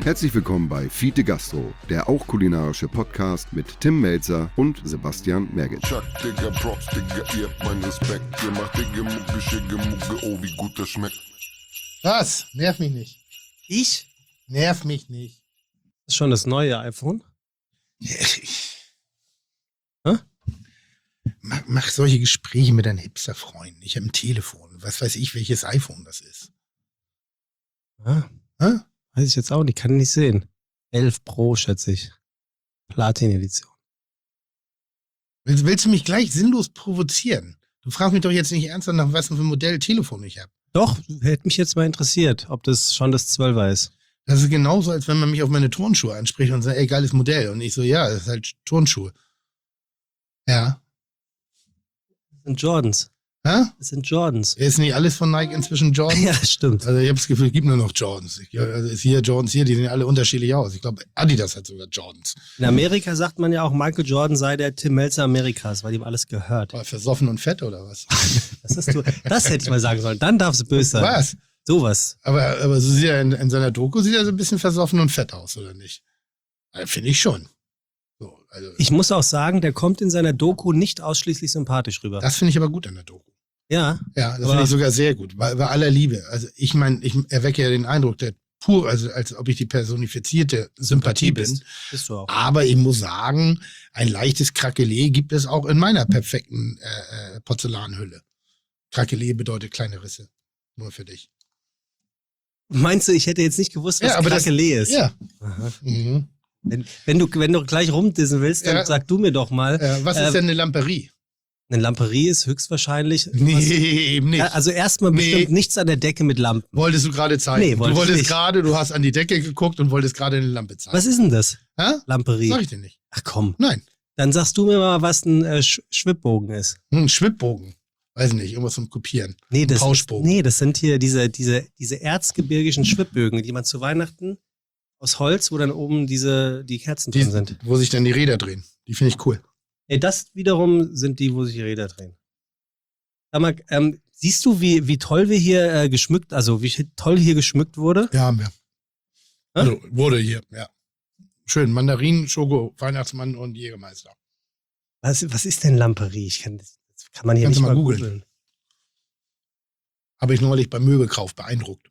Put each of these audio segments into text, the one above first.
Herzlich willkommen bei Fiete Gastro, der auch kulinarische Podcast mit Tim Melzer und Sebastian Merget. Chuck, Digga, Props, Digga, ihr habt meinen Respekt. Ihr macht Digga, Mucke, Schicke, Mucke, oh, wie gut das schmeckt. Was? Nerv mich nicht. Ich? Nerv mich nicht. Das ist schon das neue iPhone? Hä? Mach solche Gespräche mit deinen Hipster-Freunden. Ich habe ein Telefon. Was weiß ich, welches iPhone das ist. Ah, Hä? weiß ich jetzt auch nicht, kann ich nicht sehen. 11 Pro, schätze ich. Platin-Edition. Willst du mich gleich sinnlos provozieren? Du fragst mich doch jetzt nicht ernsthaft nach, was für ein Modell Telefon ich habe. Doch, hätte mich jetzt mal interessiert, ob das schon das 12er ist. Das ist genauso, als wenn man mich auf meine Turnschuhe anspricht und sagt, ey, geiles Modell. Und ich so, ja, das ist halt Turnschuhe. Ja. Das sind Jordans. Hä? Das sind Jordans. Ist nicht alles von Nike inzwischen Jordans? Ja, stimmt. Also ich habe das Gefühl, es gibt nur noch Jordans. Also ist hier Jordans hier, die sehen alle unterschiedlich aus. Ich glaube, Adidas hat sogar Jordans. In Amerika sagt man ja auch, Michael Jordan sei der Tim Melzer Amerikas, weil ihm alles gehört. War versoffen und fett oder was? Das hätte ich mal sagen sollen. Dann darfst du böse sein. Was? Sowas. Aber so sieht er in seiner Doku sieht er so ein bisschen versoffen und fett aus, oder nicht? Also, finde ich schon. So, also, Ich muss auch sagen, der kommt in seiner Doku nicht ausschließlich sympathisch rüber. das finde ich aber gut an der Doku. Ja. Ja, das Aber- finde ich sogar sehr gut. Bei aller Liebe. Also ich meine, ich erwecke ja den Eindruck, der pur, also als ob ich die personifizierte Sympathie bin. Bist du auch. Aber ich muss sagen, ein leichtes Krakelé gibt es auch in meiner perfekten Porzellanhülle. Krakelé bedeutet kleine Risse. Nur für dich. Meinst du, ich hätte jetzt nicht gewusst, was Ja, aber das- Krakelé ist? Ja. Aha. Mhm. Wenn du gleich rumdissen willst, dann Ja. sag du mir doch mal. Was ist denn eine Lamperie? Eine Lamperie ist höchstwahrscheinlich. Nee, eben nicht. Also erstmal Nee. bestimmt nichts an der Decke mit Lampen. Wolltest du gerade zeigen? Nee, wollte du ich wolltest nicht. gerade, du hast an die Decke geguckt und wolltest gerade eine Lampe zeigen. Was ist denn das? Hä? Lamperie. Sag ich dir nicht. Ach komm. Nein. Dann sagst du mir mal, was ein Schwibbogen ist. Ein Schwibbogen. Weiß nicht, irgendwas zum Kopieren. Nee, das, Pauschbogen. das sind hier diese erzgebirgischen Schwibbögen, die man zu Weihnachten aus Holz, wo dann oben die Kerzen drin sind. Wo sich dann die Räder drehen. Die finde ich cool. Nee, das wiederum sind die, wo sich die Räder drehen. Sag mal, siehst du, wie toll wir hier geschmückt, also wie toll hier geschmückt wurde? Ja, haben wir. Also, wurde hier, ja. Schön. Mandarinen, Schoko, Weihnachtsmann und Jägermeister. Was ist denn Lamperie? Das kann man hier Kannst nicht du mal mal googeln. googeln. Habe ich neulich beim Möbelkauf beeindruckt.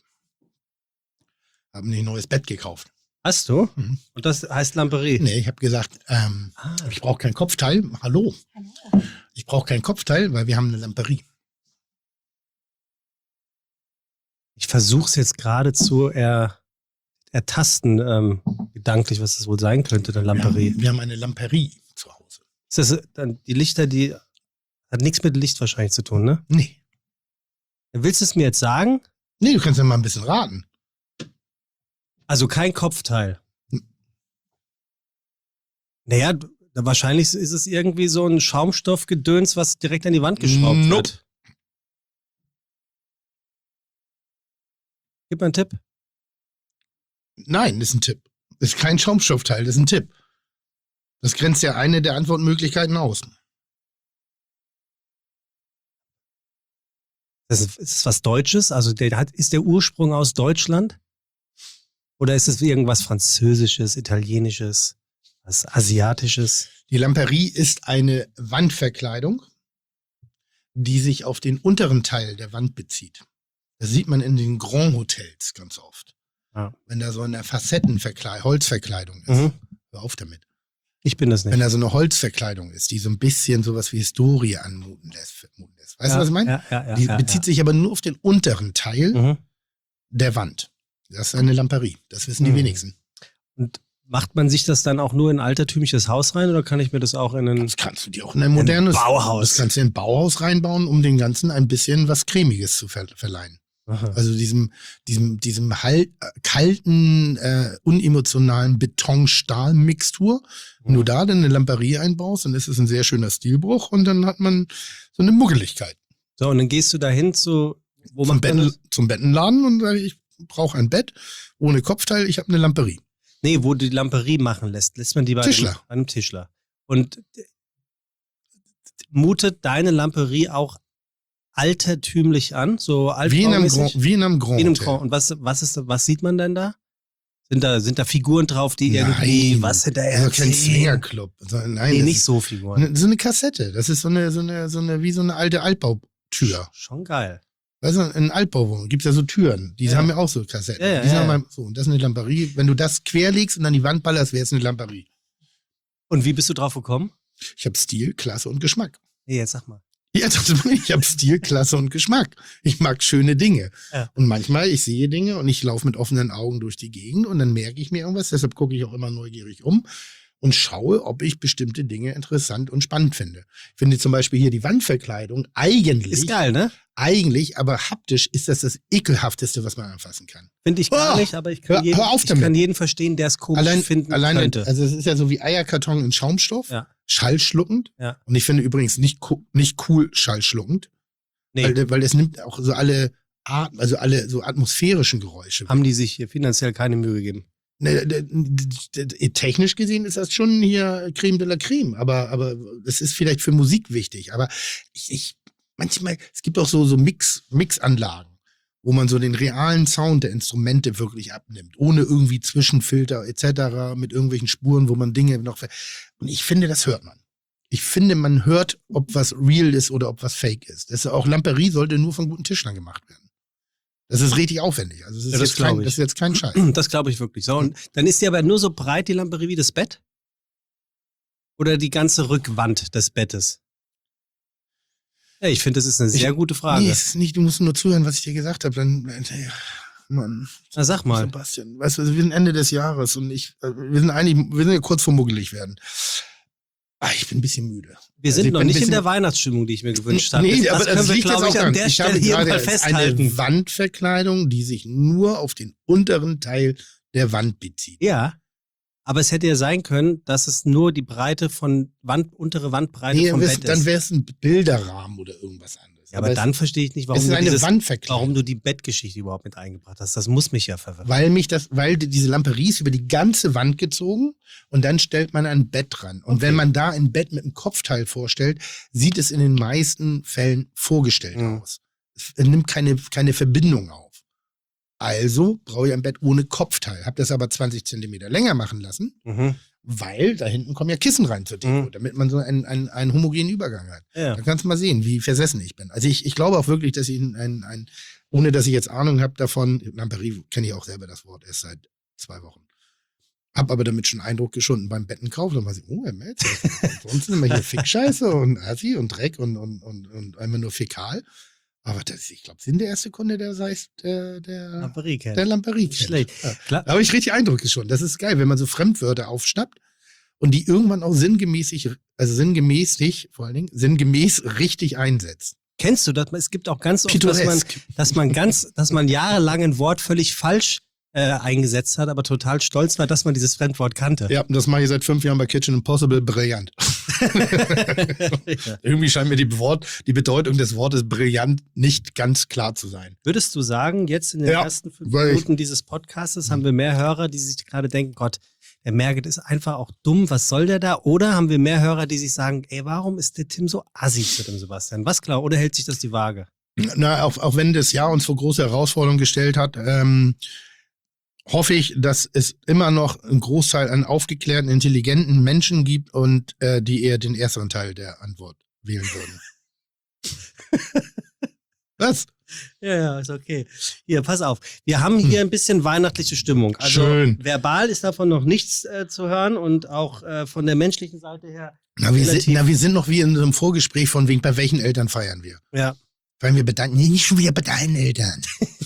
Habe mir ein neues Bett gekauft. Hast du? Mhm. Und das heißt Lamperie? Nee, ich habe gesagt, ich brauche kein Kopfteil. Hallo. Ich brauche kein Kopfteil, weil wir haben eine Lamperie. Ich versuche es jetzt gerade zu ertasten, gedanklich, was das wohl sein könnte, eine Lamperie. Wir haben eine Lamperie zu Hause. Ist das dann die Lichter, die hat nichts mit Licht wahrscheinlich zu tun, ne? Nee. Willst du es mir jetzt sagen? Nee, du kannst ja mal ein bisschen raten. Also kein Kopfteil. Naja, wahrscheinlich ist es irgendwie so ein Schaumstoffgedöns, was direkt an die Wand geschraubt Nope. wird. Gib mal einen Tipp. Nein, das ist ein Tipp. Das ist kein Schaumstoffteil, das ist ein Tipp. Das grenzt ja eine der Antwortmöglichkeiten aus. Ist es was Deutsches? Also ist der Ursprung aus Deutschland? Oder ist es irgendwas Französisches, Italienisches, was Asiatisches? Die Lamperie ist eine Wandverkleidung, die sich auf den unteren Teil der Wand bezieht. Das sieht man in den Grand Hotels ganz oft. Ja. Wenn da so eine Holzverkleidung ist. Mhm. Hör auf damit. Ich bin das nicht. Wenn da so eine Holzverkleidung ist, die so ein bisschen sowas wie Historie anmuten lässt. Weißt du, was ich meine? Ja, Die bezieht sich aber nur auf den unteren Teil Mhm. der Wand. Das ist eine Lamperie. Das wissen die Mhm. wenigsten. Und macht man sich das dann auch nur in ein altertümliches Haus rein oder kann ich mir das auch in ein... Das kannst du dir auch in ein modernes Bauhaus. Das kannst du in ein Bauhaus reinbauen, um dem Ganzen ein bisschen was Cremiges zu verleihen. Aha. Also diesem kalten, unemotionalen Beton-Stahl-Mixtur. Wenn du da dann eine Lamperie einbaust, dann ist es ein sehr schöner Stilbruch und dann hat man so eine Muggeligkeit. So, und dann gehst du dahin wo macht man das? Zum Bettenladen und sage, ich brauche ein Bett ohne Kopfteil, ich habe eine Lamperie. Nee, wo du die Lamperie machen lässt man die bei Tischler. einem Tischler. Und mutet deine Lamperie auch altertümlich an, so Wie in einem altbaumäßig? Grand Wie in einem Hotel. Grand. Und was sieht man denn da? Sind da Figuren drauf, die irgendwie Nein, was hinterher also kein erzählen? Swingerclub. Nein, Nee, das nicht ist so Figuren. so eine Kassette. Das ist so eine wie so eine alte Altbautür. Schon geil. Weißt du, in Altbauwohnungen gibt es ja so Türen. Die Ja. haben ja auch so Kassetten. Ja, Die sind ja. mal so, und das ist eine Lamperie. Wenn du das querlegst und an die Wand ballerst, wäre es eine Lamperie. Und wie bist du drauf gekommen? Ich habe Stil, Klasse und Geschmack. Nee, jetzt sag mal. Ja, ich habe Stil, Klasse und Geschmack. Ich mag schöne Dinge. Ja. Und manchmal, ich sehe Dinge und ich laufe mit offenen Augen durch die Gegend und dann merke ich mir irgendwas. Deshalb gucke ich auch immer neugierig um und schaue, ob ich bestimmte Dinge interessant und spannend finde. Ich finde zum Beispiel hier die Wandverkleidung Ist geil, ne? eigentlich, aber haptisch ist das Ekelhafteste, was man anfassen kann. Finde ich gar Oh, nicht, aber ich hör kann, jeden, auf ich damit. kann jeden verstehen, der es komisch finden Alleine, könnte. also es ist ja so wie Eierkarton in Schaumstoff, Ja. schallschluckend. Ja. Und ich finde übrigens nicht cool schallschluckend, Nee, weil es nimmt auch so alle Arten, also alle so atmosphärischen Geräusche. haben die sich hier finanziell keine Mühe gegeben. Technisch gesehen ist das schon hier Creme de la Creme, aber das ist vielleicht für Musik wichtig. Aber manchmal, es gibt auch so Mixanlagen, wo man so den realen Sound der Instrumente wirklich abnimmt, ohne irgendwie Zwischenfilter etc., mit irgendwelchen Spuren, wo man Dinge noch... Und ich finde, das hört man. Ich finde, man hört, ob was real ist oder ob was fake ist. Das ist auch Lamperie sollte nur von guten Tischlern gemacht werden. Das ist richtig aufwendig. Also Ja, das glaub ich. das ist jetzt kein Scheiß. Das glaube ich wirklich. So, und dann ist die aber nur so breit, die Lamperie, wie das Bett? Oder die ganze Rückwand des Bettes? Ja, ich finde, das ist eine sehr gute Frage. Nee, es ist nicht, du musst nur zuhören, was ich dir gesagt habe. Mann. Na, sag mal. Sebastian, weißt du, wir sind Ende des Jahres und wir sind ja kurz vor muggelig werden. Ich bin ein bisschen müde. Wir sind ich noch bin ein nicht in bisschen- der Weihnachtsstimmung, die ich mir gewünscht habe. Nee, aber das können wir, liegt jetzt glaube ich, auch an dran. der Ich habe Stelle hier gerade mal eine festhalten. Wandverkleidung, die sich nur auf den unteren Teil der Wand bezieht. Ja, aber es hätte ja sein können, dass es nur die Breite untere Wandbreite Nee, vom Bett dann ist. wäre es ein Bilderrahmen oder irgendwas anderes. Ja, aber dann verstehe ich nicht, es ist eine Wandverkleidung. warum du die Bettgeschichte überhaupt mit eingebracht hast. Das muss mich ja verwirren. Weil diese Lamperie ist über die ganze Wand gezogen und dann stellt man ein Bett dran. Und Okay. wenn man da ein Bett mit einem Kopfteil vorstellt, sieht es in den meisten Fällen vorgestellt aus. Es nimmt keine Verbindung auf. Also brauche ich ein Bett ohne Kopfteil. Habe das aber 20 Zentimeter länger machen lassen, Mhm. weil da hinten kommen ja Kissen rein zur Deko, damit man so einen homogenen Übergang hat. Ja. Da kannst du mal sehen, wie versessen ich bin. Also ich glaube auch wirklich, dass ich ohne dass ich jetzt Ahnung habe davon, Lamperie kenne ich auch selber das Wort erst seit 2 Wochen. Hab aber damit schon Eindruck geschunden beim Bettenkauf. Dann war ich, Herr Melzer, sonst immer hier Fickscheiße und Assi und Dreck und einmal nur fäkal. Aber ich glaube, Sie sind der erste Kunde, der Lamperie kennt. der Lamperie Nicht kennt. schlecht. Ja. Klar. Da habe ich richtig Eindruck geschunden. Das ist geil, wenn man so Fremdwörter aufschnappt und die irgendwann auch sinngemäß richtig einsetzt. Kennst du das? Es gibt auch ganz oft, Pittoresk. dass man jahrelang ein Wort völlig falsch eingesetzt hat, aber total stolz war, dass man dieses Fremdwort kannte. Ja, und das mache ich seit 5 Jahren bei Kitchen Impossible. Brillant. Ja. Irgendwie scheint mir die Bedeutung des Wortes brillant nicht ganz klar zu sein. Würdest du sagen, jetzt in den Ja, ersten 5 weil ich- Minuten dieses Podcastes haben wir mehr Hörer, die sich gerade denken, Gott, der Merget ist einfach auch dumm, was soll der da? Oder haben wir mehr Hörer, die sich sagen, ey, warum ist der Tim so assi zu dem Sebastian? Was klar, oder hält sich das die Waage? Na, auch wenn das Jahr uns vor große Herausforderungen gestellt hat, hoffe ich, dass es immer noch einen Großteil an aufgeklärten, intelligenten Menschen gibt und die eher den ersteren Teil der Antwort wählen würden. Was? Ja, ist okay. Hier, pass auf. Wir haben hier ein bisschen weihnachtliche Stimmung. Also Schön. verbal ist davon noch nichts zu hören und auch von der menschlichen Seite her. Wir Relativ. sind noch wie in so einem Vorgespräch von wegen, bei welchen Eltern feiern wir? Ja. Feiern wir bei deinen, nee, nicht schon wieder bei deinen Eltern.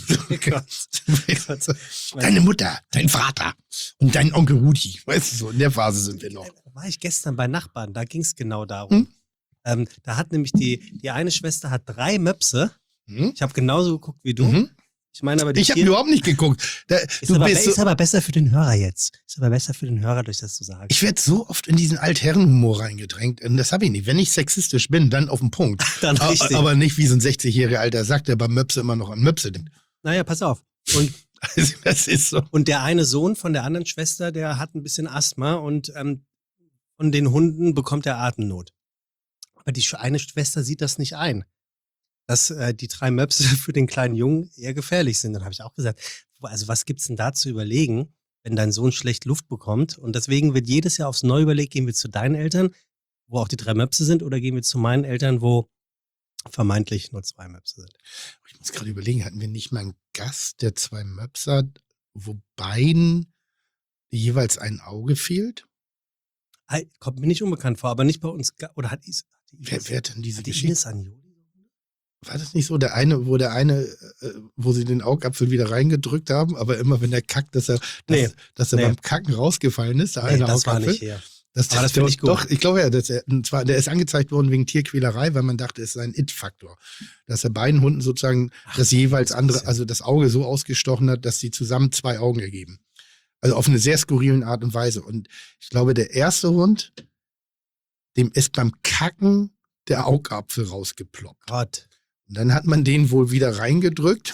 Deine Mutter, dein Vater und dein Onkel Rudi. Weißt du, so in der Phase sind wir noch. Da war ich gestern bei Nachbarn, da ging es genau darum. Da hat nämlich die eine Schwester hat 3 Möpse. Hm? Ich habe genauso geguckt wie du. Mhm. Ich meine aber, die Ich habe vier- überhaupt nicht geguckt. ist aber besser für den Hörer jetzt. Ist aber besser für den Hörer, durch das du sagst. Ich werde so oft in diesen Altherrenhumor reingedrängt. Und das habe ich nicht. Wenn ich sexistisch bin, dann auf den Punkt. Dann richtig. Aber nicht wie so ein 60-jähriger alter Sack, der bei Möpse immer noch an Möpse denkt. Naja, pass auf. Und Also, das ist so. Und der eine Sohn von der anderen Schwester, der hat ein bisschen Asthma und von den Hunden bekommt er Atemnot. Aber die eine Schwester sieht das nicht ein, dass die 3 Möpse für den kleinen Jungen eher gefährlich sind. Dann habe ich auch gesagt, also was gibt's denn da zu überlegen, wenn dein Sohn schlecht Luft bekommt. Und deswegen wird jedes Jahr aufs Neue überlegt, gehen wir zu deinen Eltern, wo auch die 3 Möpse sind, oder gehen wir zu meinen Eltern, wo vermeintlich nur 2 Möpse sind. Ich muss gerade überlegen, hatten wir nicht mal einen Gast, der 2 Möpse hat, wo beiden jeweils ein Auge fehlt? Kommt mir nicht unbekannt vor, aber nicht bei uns. Oder hat Wer hat denn diese die Geschichte? Ines Agnoli? War das nicht so, wo sie den Augapfel wieder reingedrückt haben, aber immer wenn er kackt, dass er Nee. beim Kacken rausgefallen ist, der Nee, eine das war Augapfel. nicht hier. Aber das finde ich gut. Doch, ich glaube ja, der ist angezeigt worden wegen Tierquälerei, weil man dachte, es sei ein It-Faktor. Dass er beiden Hunden sozusagen das jeweils andere, also das Auge so ausgestochen hat, dass sie zusammen 2 Augen ergeben. Also auf eine sehr skurrilen Art und Weise. Und ich glaube, der erste Hund, dem ist beim Kacken der Augapfel rausgeploppt. Gott. Und dann hat man den wohl wieder reingedrückt.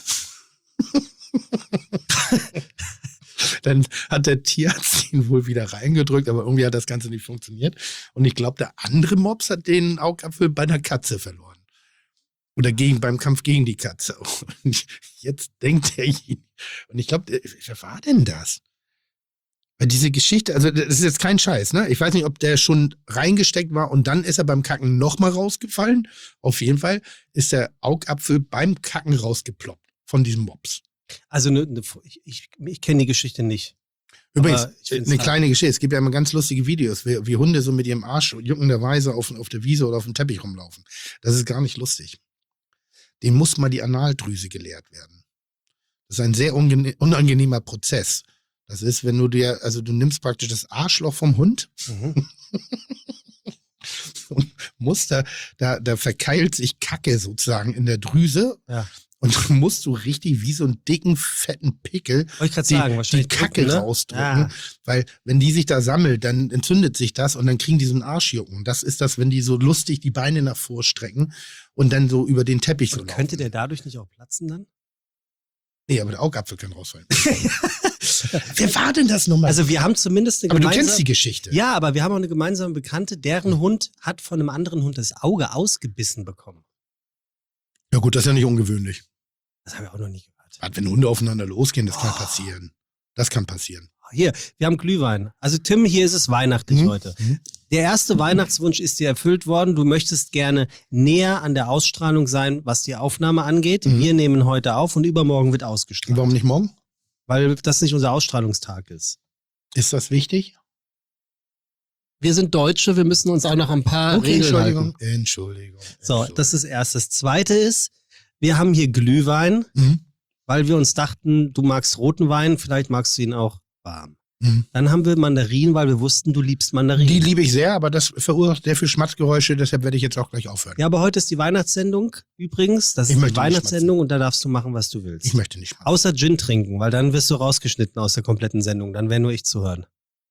Dann hat der Tierarzt ihn wohl wieder reingedrückt, aber irgendwie hat das Ganze nicht funktioniert. Und ich glaube, der andere Mops hat den Augapfel bei einer Katze verloren. Oder beim Kampf gegen die Katze. Und jetzt denkt er ihn. Und ich glaube, wer war denn das? Weil diese Geschichte, also das ist jetzt kein Scheiß, ne? Ich weiß nicht, ob der schon reingesteckt war und dann ist er beim Kacken nochmal rausgefallen. Auf jeden Fall ist der Augapfel beim Kacken rausgeploppt von diesem Mops. Also ich kenne die Geschichte nicht. Übrigens, Aber ich find's eine halt- kleine Geschichte. Es gibt ja immer ganz lustige Videos, wie Hunde so mit ihrem Arsch juckenderweise auf der Wiese oder auf dem Teppich rumlaufen. Das ist gar nicht lustig. Dem muss mal die Analdrüse geleert werden. Das ist ein sehr unangenehmer Prozess. Das ist, wenn du du nimmst praktisch das Arschloch vom Hund Mhm. und musst da verkeilt sich Kacke sozusagen in der Drüse. Ja. Und dann musst du richtig wie so einen dicken, fetten Pickel Wollte ich gerade sagen, die wahrscheinlich Kacke drücken, ne? rausdrücken. Ja. Weil wenn die sich da sammelt, dann entzündet sich das und dann kriegen die so einen Arschjucken. Das ist das, wenn die so lustig die Beine nach vorstrecken und dann so über den Teppich so Und laufen. könnte der dadurch nicht auch platzen dann? Nee, aber der Augapfel kann rausfallen. Wer war denn das nochmal? Also wir haben zumindest eine aber du gemeinsame... kennst die Geschichte. Ja, aber wir haben auch eine gemeinsame Bekannte, deren Hund hat von einem anderen Hund das Auge ausgebissen bekommen. Ja gut, das ist ja nicht ungewöhnlich. Das haben wir auch noch nie gehört. Wenn Hunde aufeinander losgehen, das kann passieren. Das kann passieren. Hier, wir haben Glühwein. Also Tim, hier ist es weihnachtlich Mhm. heute. Der erste Weihnachtswunsch ist dir erfüllt worden. Du möchtest gerne näher an der Ausstrahlung sein, was die Aufnahme angeht. Mhm. Wir nehmen heute auf und übermorgen wird ausgestrahlt. Warum nicht morgen? Weil das nicht unser Ausstrahlungstag ist. Ist das wichtig? Wir sind Deutsche, wir müssen uns auch noch ein paar Regeln halten. Entschuldigung. So, das ist erst. Das zweite ist, wir haben hier Glühwein, Mhm. weil wir uns dachten, du magst roten Wein, vielleicht magst du ihn auch warm. Mhm. Dann haben wir Mandarinen, weil wir wussten, du liebst Mandarinen. Die liebe ich sehr, aber das verursacht sehr viel Schmatzgeräusche, deshalb werde ich jetzt auch gleich aufhören. Ja, aber heute ist die Weihnachtssendung übrigens. Das Ich ist möchte die nicht Weihnachtssendung und da darfst du machen, was du willst. Ich möchte nicht schmatzen. Außer Gin trinken, weil dann wirst du rausgeschnitten aus der kompletten Sendung. Dann wäre nur ich zu hören.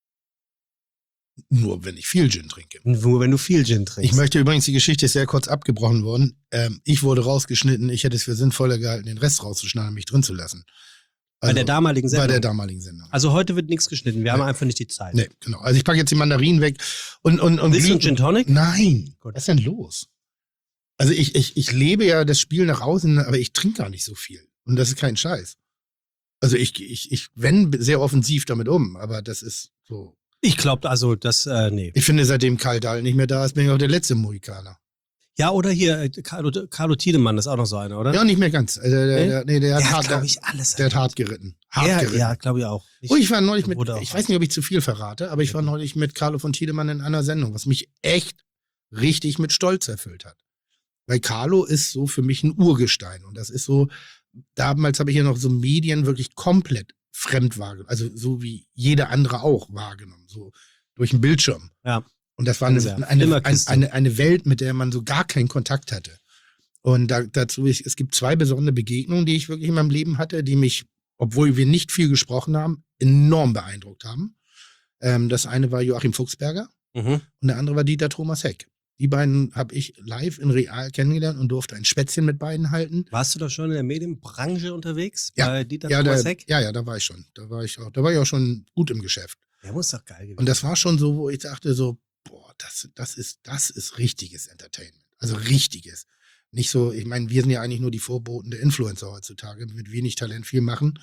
Nur wenn ich viel Gin trinke. Nur wenn du viel Gin trinkst. Ich möchte übrigens, die Geschichte ist sehr kurz abgebrochen worden. Ich wurde rausgeschnitten, ich hätte es für sinnvoller gehalten, den Rest rauszuschneiden und mich drin zu lassen. Bei der damaligen Sendung. Bei der damaligen Sendung. Also heute wird nichts geschnitten. Wir haben einfach nicht die Zeit. Nee, genau. Also ich packe jetzt die Mandarinen weg und Willst du einen Gin Tonic? Nein. Gut. Was ist denn los? Also ich lebe ja das Spiel nach außen, aber ich trinke gar nicht so viel. Und das ist kein Scheiß. Also ich wende sehr offensiv damit um, aber das ist so. Ich glaube, also das, nee. Ich finde, seitdem Karl Dahl nicht mehr da ist, bin ich auch der letzte Mohikaner. Ja, oder hier, Carlo Tiedemann ist auch noch so einer, oder? Ja, nicht mehr ganz. Der hat Der hat, hart, glaube ich, alles. der hat hart geritten. Hart geritten. Ja, glaube ich auch. Oh, ich war neulich mit, Wurde auch ich weiß nicht, ob ich zu viel verrate, aber ich war neulich mit Carlo von Tiedemann in einer Sendung, was mich echt richtig mit Stolz erfüllt hat. Weil Carlo ist so für mich ein Urgestein und das ist so, damals habe ich ja noch so Medien wirklich komplett fremd wahrgenommen, also so wie jeder andere auch wahrgenommen, so durch den Bildschirm. Ja. Und das war Fernseher. eine Welt, mit der man so gar keinen Kontakt hatte. Und dazu, es gibt 2 besondere Begegnungen, die ich wirklich in meinem Leben hatte, die mich, obwohl wir nicht viel gesprochen haben, enorm beeindruckt haben. Das eine war Joachim Fuchsberger Mhm. und der andere war Dieter Thomas Heck. Die beiden habe ich live in real kennengelernt und durfte ein Spätzchen mit beiden halten. Warst du da schon in der Medienbranche unterwegs? Ja. Bei Dieter Ja, Thomas Heck? ja, da war ich schon. Da war ich auch schon gut im Geschäft. Der muss doch geil gewesen Und das war schon so, wo ich dachte so, boah, das ist richtiges Entertainment. Also richtiges. Nicht so, ich meine, wir sind ja eigentlich nur die Vorboten der Influencer heutzutage, mit wenig Talent viel machen.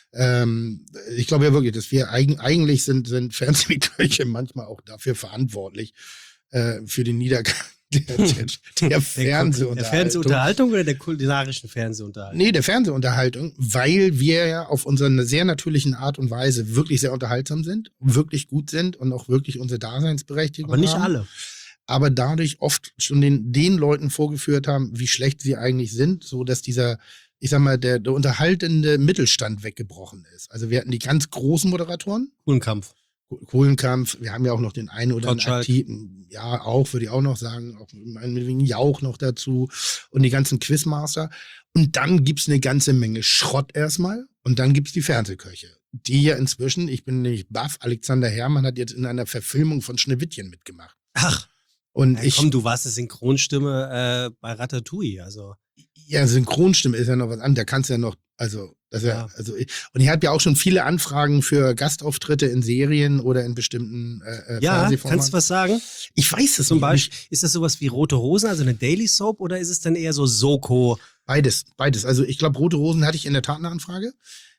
Ich glaube ja wirklich, dass wir eigentlich sind Fernsehköche manchmal auch dafür verantwortlich, für den Niedergang der Fernsehunterhaltung. Der Fernsehunterhaltung oder der kulinarischen Fernsehunterhaltung? Nee, der Fernsehunterhaltung, weil wir ja auf unsere sehr natürlichen Art und Weise wirklich sehr unterhaltsam sind, wirklich gut sind und auch wirklich unsere Daseinsberechtigung Aber nicht haben. alle. Aber dadurch oft schon den Leuten vorgeführt haben, wie schlecht sie eigentlich sind, so dass dieser, ich sag mal, der unterhaltende Mittelstand weggebrochen ist. Also wir hatten die ganz großen Moderatoren. Kuhlenkampf. Kohlenkampf, wir haben ja auch noch den einen oder anderen Gottschalk. aktiven, ja, auch, würde ich auch noch sagen, auch meinetwegen Jauch noch dazu und die ganzen Quizmaster. Und dann gibt's eine ganze Menge Schrott erstmal und dann gibt's die Fernsehköche. Die ja inzwischen, ich bin nämlich baff, Alexander Herrmann hat jetzt in einer Verfilmung von Schneewittchen mitgemacht. Ach, Und ja, komm, du warst die Synchronstimme bei Ratatouille, also. Ja, Synchronstimme ist ja noch was anderes. Da kannst du ja noch, also, das Ja. ja, also, und ich habe ja auch schon viele Anfragen für Gastauftritte in Serien oder in bestimmten Ja, Fernsehformaten. kannst du was sagen? Ich weiß es Zum nicht. Beispiel, ist das sowas wie Rote Rosen, also eine Daily Soap, oder ist es dann eher so Soko? Beides. Also ich glaube, Rote Rosen hatte ich in der Tat eine Anfrage.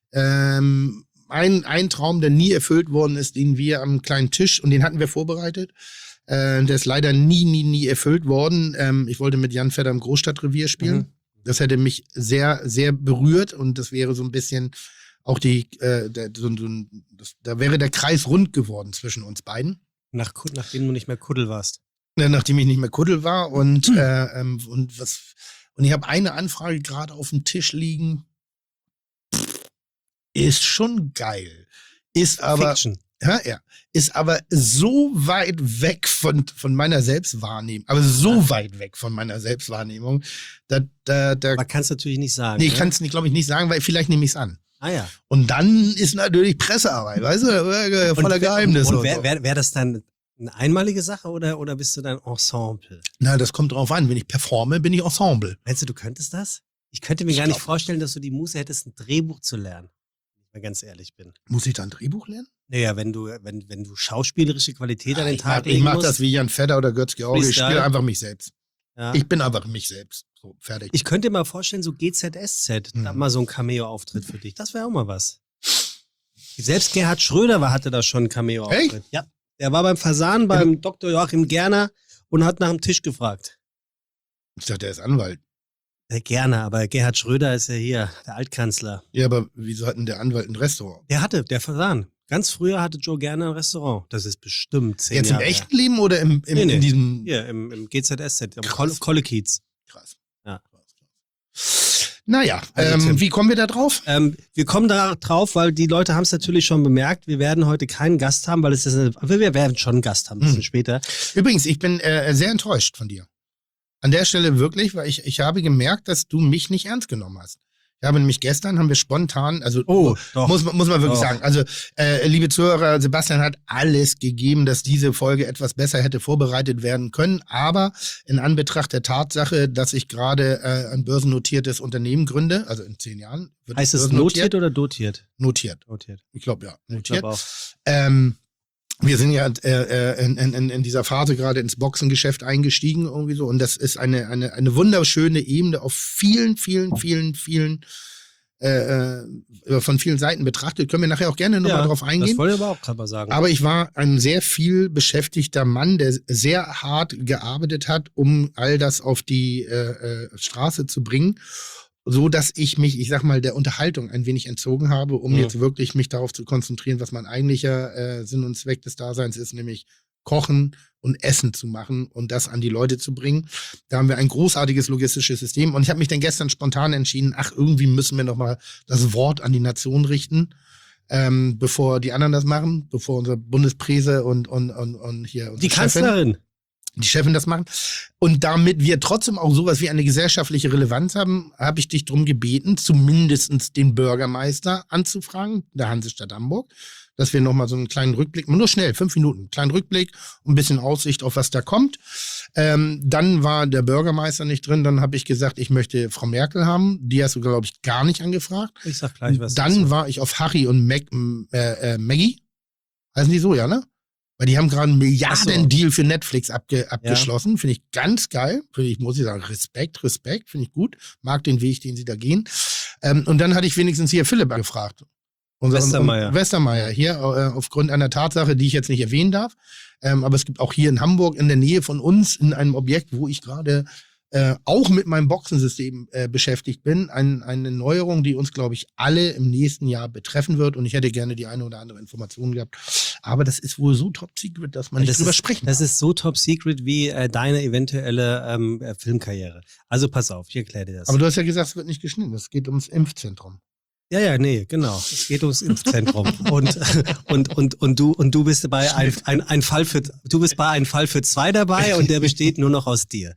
Ein Traum, der nie erfüllt worden ist, den wir am kleinen Tisch, und den hatten wir vorbereitet. Der ist leider nie erfüllt worden. Ich wollte mit Jan Fedder im Großstadtrevier spielen. Mhm. Das hätte mich sehr, sehr berührt und das wäre so ein bisschen auch da wäre der Kreis rund geworden zwischen uns beiden. Nachdem du nicht mehr Kuddel warst. Nachdem ich nicht mehr Kuddel war und ich habe eine Anfrage gerade auf dem Tisch liegen. Ist schon geil. Ist aber Fiction. Ja. Ist aber so weit weg von meiner Selbstwahrnehmung. Aber so weit weg von meiner Selbstwahrnehmung. Aber kannst du natürlich nicht sagen. Nee, ich ne? kann es, glaube ich, nicht sagen, weil vielleicht nehme ich es an. Ah ja. Und dann ist natürlich Pressearbeit, weißt du, voller Geheimnisse. Und wär das dann eine einmalige Sache oder bist du dann Ensemble? Na, das kommt drauf an. Wenn ich performe, bin ich Ensemble. Meinst du könntest das? Ich könnte mir Ich gar nicht glaub- vorstellen, dass du die Muße hättest, ein Drehbuch zu lernen. Wenn ich mal ganz ehrlich bin. Muss ich dann ein Drehbuch lernen? Naja, wenn du schauspielerische Qualität an den Tag Ich legen mach musst. das wie Jan Fedder oder Götz George. Ich Freestyle. spiele einfach mich selbst. Ja. Ich bin einfach mich selbst. So, fertig. Ich könnte mir vorstellen, so GZSZ, da Mhm. mal so ein Cameo-Auftritt für dich. Das wäre auch mal was. Selbst Gerhard Schröder hatte da schon einen Cameo-Auftritt. Echt? Ja. Der war beim Fasan beim Dr. Joachim Gerner und hat nach dem Tisch gefragt. Ich dachte, er ist Anwalt. Gerner, aber Gerhard Schröder ist ja hier, der Altkanzler. Ja, aber wieso hat denn der Anwalt ein Restaurant? Der Fasan. Ganz früher hatte Joe Gerner ein Restaurant. Das ist bestimmt 10 Jetzt im Jahre her. echten Leben oder Nee. in diesem... Hier, im GZSZ, am Krass. Kollekiez. Krass. Ja. Naja, Also, Tim. wie kommen wir da drauf? Wir kommen da drauf, weil die Leute haben es natürlich schon bemerkt. Wir werden heute keinen Gast haben, weil wir werden schon einen Gast haben, ein bisschen später. Übrigens, ich bin sehr enttäuscht von dir. An der Stelle wirklich, weil ich habe gemerkt, dass du mich nicht ernst genommen hast. Ich habe nämlich gestern, haben wir spontan, also doch. muss man wirklich Doch. sagen, also liebe Zuhörer, Sebastian hat alles gegeben, dass diese Folge etwas besser hätte vorbereitet werden können, aber in Anbetracht der Tatsache, dass ich gerade ein börsennotiertes Unternehmen gründe, also in 10 Jahren. Wird Heißt es börsennotiert? notiert oder dotiert? Notiert. Notiert. Ich glaube, ja. Ich Notiert. glaube auch. Wir sind ja in dieser Phase gerade ins Boxengeschäft eingestiegen irgendwie so und das ist eine wunderschöne Ebene auf vielen von vielen Seiten betrachtet. Können wir nachher auch gerne nochmal drauf Das eingehen. wollte ich aber auch gerade mal sagen. Aber ich war ein sehr viel beschäftigter Mann, der sehr hart gearbeitet hat, um all das auf die Straße zu bringen, so dass ich mich, ich sag mal, der Unterhaltung ein wenig entzogen habe, um jetzt wirklich mich darauf zu konzentrieren, was mein eigentlicher Sinn und Zweck des Daseins ist, nämlich Kochen und Essen zu machen und das an die Leute zu bringen. Da haben wir ein großartiges logistisches System und ich habe mich dann gestern spontan entschieden, irgendwie müssen wir nochmal das Wort an die Nation richten, bevor die anderen das machen, bevor unser Bundespräse und hier unsere die Kanzlerin. die Chefin das machen. Und damit wir trotzdem auch sowas wie eine gesellschaftliche Relevanz haben, habe ich dich darum gebeten, zumindest den Bürgermeister anzufragen, der Hansestadt Hamburg, dass wir nochmal so einen kleinen Rückblick, nur schnell, 5 Minuten, kleinen Rückblick und ein bisschen Aussicht auf was da kommt. Dann war der Bürgermeister nicht drin, dann habe ich gesagt, ich möchte Frau Merkel haben. Die hast du, glaube ich, gar nicht angefragt. Ich sag gleich was. Dann war ich auf Harry und Maggie. Heißen die so, ja, ne? Weil die haben gerade einen Milliarden-Deal für Netflix abgeschlossen. Finde ich ganz geil. Muss ich sagen, Respekt, finde ich gut. Mag den Weg, den sie da gehen. Und dann hatte ich wenigstens hier Philipp gefragt. Westermeier. Westermeier hier, aufgrund einer Tatsache, die ich jetzt nicht erwähnen darf. Aber es gibt auch hier in Hamburg in der Nähe von uns in einem Objekt, wo ich gerade auch mit meinem Boxensystem beschäftigt bin, eine Neuerung, die uns, glaube ich, alle im nächsten Jahr betreffen wird. Und ich hätte gerne die eine oder andere Information gehabt. Aber das ist wohl so top secret, dass man nicht drüber sprechen kann. Das ist so top secret wie deine eventuelle Filmkarriere. Also pass auf, ich erkläre dir das. Aber du hast ja gesagt, es wird nicht geschnitten. Es geht ums Impfzentrum. Ja, nee, genau. Es geht ums Impfzentrum. und du bist bei ein Fall für zwei dabei und der besteht nur noch aus dir.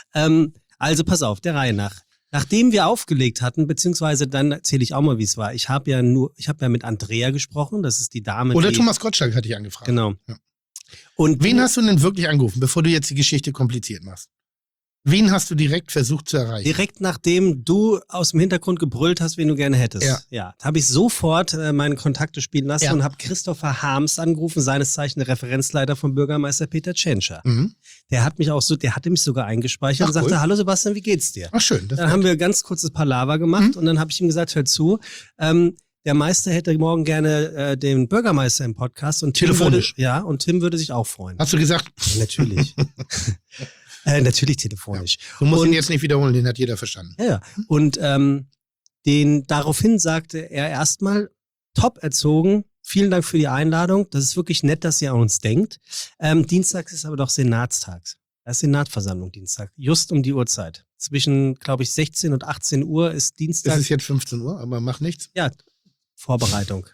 Also pass auf, der Reihe nach. Nachdem wir aufgelegt hatten, beziehungsweise dann erzähle ich auch mal, wie es war. Ich habe ja mit Andrea gesprochen, das ist die Dame. Oder Thomas Gottschalk hatte ich angefragt. Genau. Ja. Und wen hast du denn wirklich angerufen, bevor du jetzt die Geschichte kompliziert machst? Wen hast du direkt versucht zu erreichen? Direkt nachdem du aus dem Hintergrund gebrüllt hast, wen du gerne hättest. Ja. Habe ich sofort meine Kontakte spielen lassen und habe Christopher Harms angerufen, seines Zeichen der Referenzleiter von Bürgermeister Peter Tschentscher. Mhm. Der hatte mich sogar eingespeichert und sagte, cool. Hallo Sebastian, wie geht's dir? Ach schön. Dann haben wir ganz kurzes Palaver gemacht und dann habe ich ihm gesagt, hör zu, der Meister hätte morgen gerne den Bürgermeister im Podcast und telefonisch. Und Tim würde sich auch freuen. Hast du gesagt? Natürlich. Natürlich telefonisch. Ja. Du musst ihn jetzt nicht wiederholen, den hat jeder verstanden. Ja. Und daraufhin sagte er erstmal, top erzogen, vielen Dank für die Einladung. Das ist wirklich nett, dass ihr an uns denkt. Dienstags ist aber doch Senatstag. Das ist Senatversammlung Dienstag, just um die Uhrzeit. Zwischen, glaube ich, 16 und 18 Uhr ist Dienstag. Es ist jetzt 15 Uhr, aber mach nichts. Ja, Vorbereitung.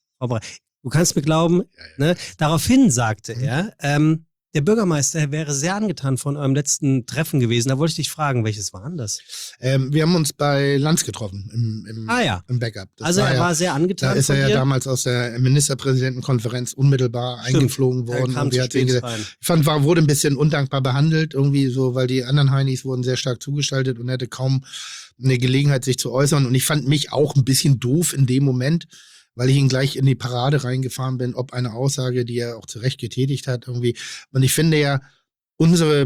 Du kannst mir glauben, ne? Daraufhin sagte er, der Bürgermeister wäre sehr angetan von eurem letzten Treffen gewesen. Da wollte ich dich fragen, welches war denn das? Wir haben uns bei Lanz getroffen im Backup. Er war sehr angetan. Da ist von er dir. ja damals aus der Ministerpräsidentenkonferenz unmittelbar eingeflogen worden. Und ich fand, wurde ein bisschen undankbar behandelt, irgendwie so, weil die anderen Heinis wurden sehr stark zugeschaltet und er hatte kaum eine Gelegenheit, sich zu äußern. Und ich fand mich auch ein bisschen doof in dem Moment, weil ich ihn gleich in die Parade reingefahren bin, ob eine Aussage, die er auch zu Recht getätigt hat, irgendwie. Und ich finde ja, unsere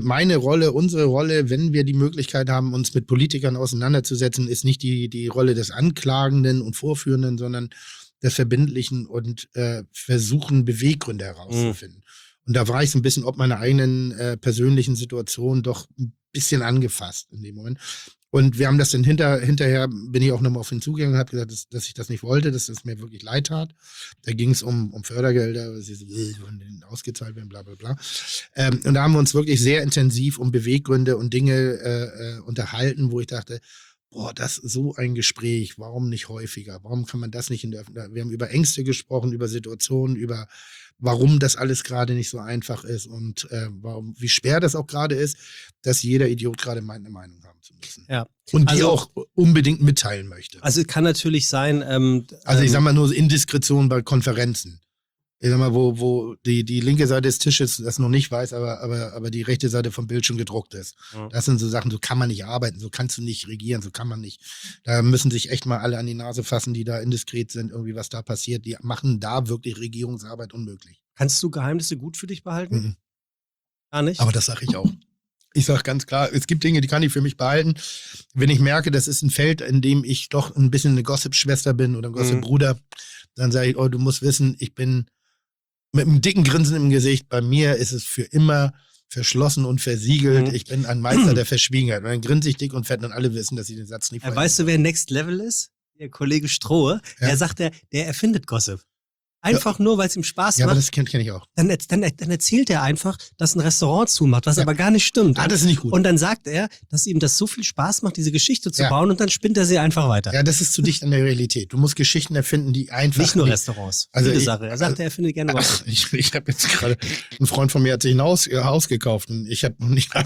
Rolle, wenn wir die Möglichkeit haben, uns mit Politikern auseinanderzusetzen, ist nicht die Rolle des Anklagenden und Vorführenden, sondern des Verbindlichen und versuchen, Beweggründe herauszufinden. Und da war ich so ein bisschen ob meiner eigenen persönlichen Situation doch ein bisschen angefasst in dem Moment. Und wir haben das dann hinterher bin ich auch nochmal auf ihn zugegangen und habe gesagt, dass ich das nicht wollte, dass es mir wirklich leid tat. Da ging es um Fördergelder, sie so, ausgezahlt werden, bla bla bla. Und da haben wir uns wirklich sehr intensiv um Beweggründe und Dinge unterhalten, wo ich dachte, boah, das ist so ein Gespräch, warum nicht häufiger? Warum kann man das nicht in der Öffentlichkeit? Wir haben über Ängste gesprochen, über Situationen, über warum das alles gerade nicht so einfach ist und wie schwer das auch gerade ist, dass jeder Idiot gerade meint, eine Meinung haben zu müssen. Ja. Und die auch unbedingt mitteilen möchte. Also kann natürlich sein. Also ich sag mal nur Indiskretion bei Konferenzen. Ich sag mal, wo die linke Seite des Tisches das noch nicht weiß, aber die rechte Seite vom Bildschirm gedruckt ist. Ja. Das sind so Sachen, so kann man nicht arbeiten, so kannst du nicht regieren, so kann man nicht. Da müssen sich echt mal alle an die Nase fassen, die da indiskret sind, irgendwie was da passiert. Die machen da wirklich Regierungsarbeit unmöglich. Kannst du Geheimnisse gut für dich behalten? Mhm. Gar nicht? Aber das sage ich auch. Ich sage ganz klar, es gibt Dinge, die kann ich für mich behalten. Wenn ich merke, das ist ein Feld, in dem ich doch ein bisschen eine Gossip-Schwester bin oder ein Gossip-Bruder, dann sage ich, du musst wissen, ich bin mit einem dicken Grinsen im Gesicht. Bei mir ist es für immer verschlossen und versiegelt. Ich bin ein Meister der Verschwiegenheit. Und dann grinse ich dick und fett und alle wissen, dass ich den Satz nicht verstehe. Weißt du, wer Next Level ist? Der Kollege Strohe. Ja. Der sagt, der erfindet Gossip. Einfach nur, weil es ihm Spaß macht. Ja, aber das kenn ich auch. Dann erzählt er einfach, dass ein Restaurant zumacht, was aber gar nicht stimmt. Ah, das ist nicht gut. Und dann sagt er, dass ihm das so viel Spaß macht, diese Geschichte zu bauen und dann spinnt er sie einfach weiter. Ja, das ist zu dicht an der Realität. Du musst Geschichten erfinden, die einfach... Nicht nur Restaurants. Also viele Sachen. Er sagt, er findet gerne was. Ich habe jetzt gerade... Ein Freund von mir hat sich ein Haus gekauft und hab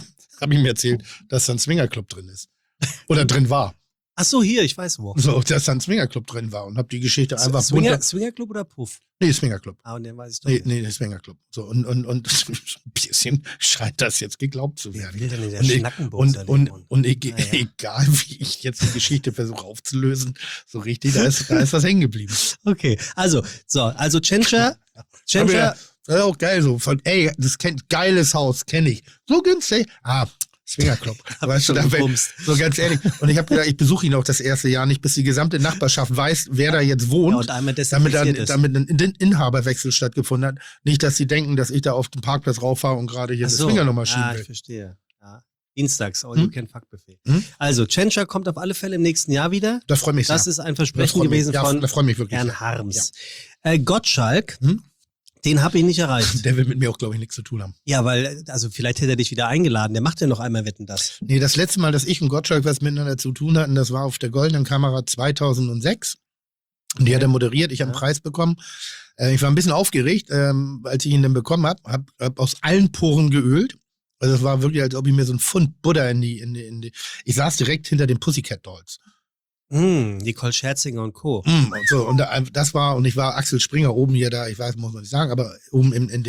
ihm erzählt, dass da ein Swingerclub drin ist. Oder drin war. Ach so, hier, ich weiß wo. So, dass da ein Swingerclub drin war und habe die Geschichte einfach... Swingerclub oder Puff? Nee, Swingerclub. Ah, und den weiß ich doch. Nee, Swingerclub. So, und ein bisschen scheint das jetzt geglaubt zu werden. Wer will denn in der Schnackenbumser egal wie ich jetzt die Geschichte versuche aufzulösen, so richtig, da ist was hängen geblieben. Okay, also Tschentscher. Das ist auch geil so. Geiles Haus, kenne ich. So günstig. Swingerclub. Weißt du, schon da gebumst. so ganz ehrlich. Und ich habe gedacht, ich besuche ihn auch das erste Jahr nicht, bis die gesamte Nachbarschaft weiß, wer da jetzt wohnt. Ja, und einmal damit desinfiziert ein Inhaberwechsel stattgefunden hat. Nicht, dass sie denken, dass ich da auf den Parkplatz rauffahre und gerade hier eine Swingernummer schieben ja, will. ich verstehe. Ja. Dienstags, All-You-Can-Fuck-Buffet. Also, Tschentscher kommt auf alle Fälle im nächsten Jahr wieder. Das freut mich sehr. Das ist ein Versprechen gewesen von da freut mich wirklich Herrn sehr. Harms. Gottschalk, den habe ich nicht erreicht. Der will mit mir auch, glaube ich, nichts zu tun haben. Ja, weil, also vielleicht hätte er dich wieder eingeladen. Der macht ja noch einmal Wetten, das. Nee, das letzte Mal, dass ich und Gottschalk was miteinander zu tun hatten, das war auf der Goldenen Kamera 2006. Und die hat er moderiert. Ich habe einen Preis bekommen. Ich war ein bisschen aufgeregt, als ich ihn dann bekommen habe. Hab aus allen Poren geölt. Also es war wirklich, als ob ich mir so ein Pfund Butter in die. Ich saß direkt hinter den Pussycat Dolls. Nicole Scherzinger und Co. Und so, und das war, und ich war Axel Springer oben hier da, ich weiß, muss man nicht sagen, aber oben in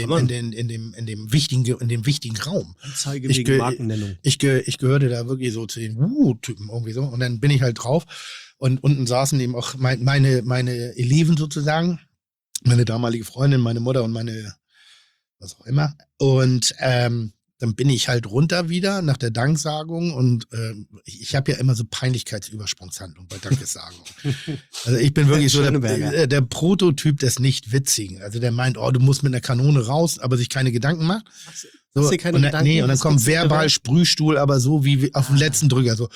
dem wichtigen Raum. Anzeige wegen Markennennung. Ich gehörte da wirklich so zu den Typen irgendwie so. Und dann bin ich halt drauf. Und unten saßen eben auch meine Eleven sozusagen. Meine damalige Freundin, meine Mutter und meine, was auch immer. Und dann bin ich halt runter wieder nach der Danksagung und ich habe ja immer so Peinlichkeitsübersprungshandlung bei Dankessagung. Also ich bin wirklich so der Prototyp des Nicht-Witzigen. Also der meint, du musst mit einer Kanone raus, aber sich keine Gedanken macht. So, und dann kommt verbal Sprühstuhl, aber so wie auf den letzten Drücker. So.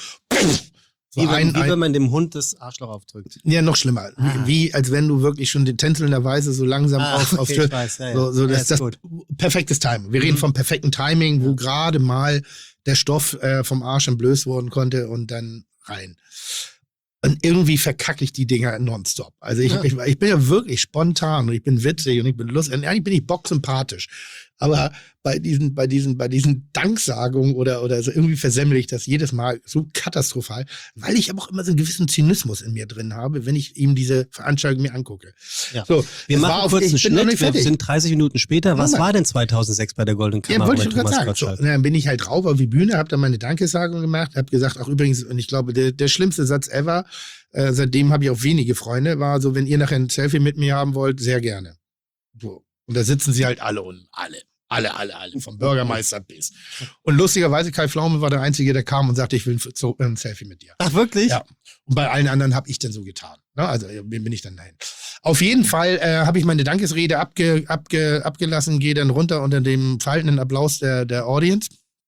So wie wenn man dem Hund das Arschloch aufdrückt. Ja, noch schlimmer. Wie als wenn du wirklich schon tänzelnderweise so langsam auf ich weiß, das perfektes Timing. Wir reden vom perfekten Timing, wo gerade mal der Stoff vom Arsch entblößt worden konnte und dann rein. Und irgendwie verkacke ich die Dinger nonstop. Also ich bin ja wirklich spontan und ich bin witzig und ich bin lustig. Und eigentlich bin ich bocksympathisch. Aber bei diesen Danksagungen oder so irgendwie versemmle ich das jedes Mal so katastrophal, weil ich aber auch immer so einen gewissen Zynismus in mir drin habe, wenn ich ihm diese Veranstaltung mir angucke. Ja. So, wir machen kurz einen Schnitt, wir sind 30 Minuten später. Was war denn 2006 bei der Goldenen Kamera? Ja, wollte ich gerade sagen. So, dann bin ich halt drauf auf die Bühne, habe dann meine Dankesagung gemacht, habe gesagt, auch übrigens, und ich glaube, der schlimmste Satz ever, seitdem habe ich auch wenige Freunde, war so, wenn ihr nachher ein Selfie mit mir haben wollt, sehr gerne. So. Und da sitzen sie halt alle unten. Alle. Vom Bürgermeister bis. Und lustigerweise, Kai Pflaume war der Einzige, der kam und sagte, ich will ein Selfie mit dir. Ach, wirklich? Ja. Und bei allen anderen habe ich dann so getan. Ne? Also bin ich dann dahin. Auf jeden Fall habe ich meine Dankesrede abgelassen, gehe dann runter unter dem verhaltenen Applaus der Audience,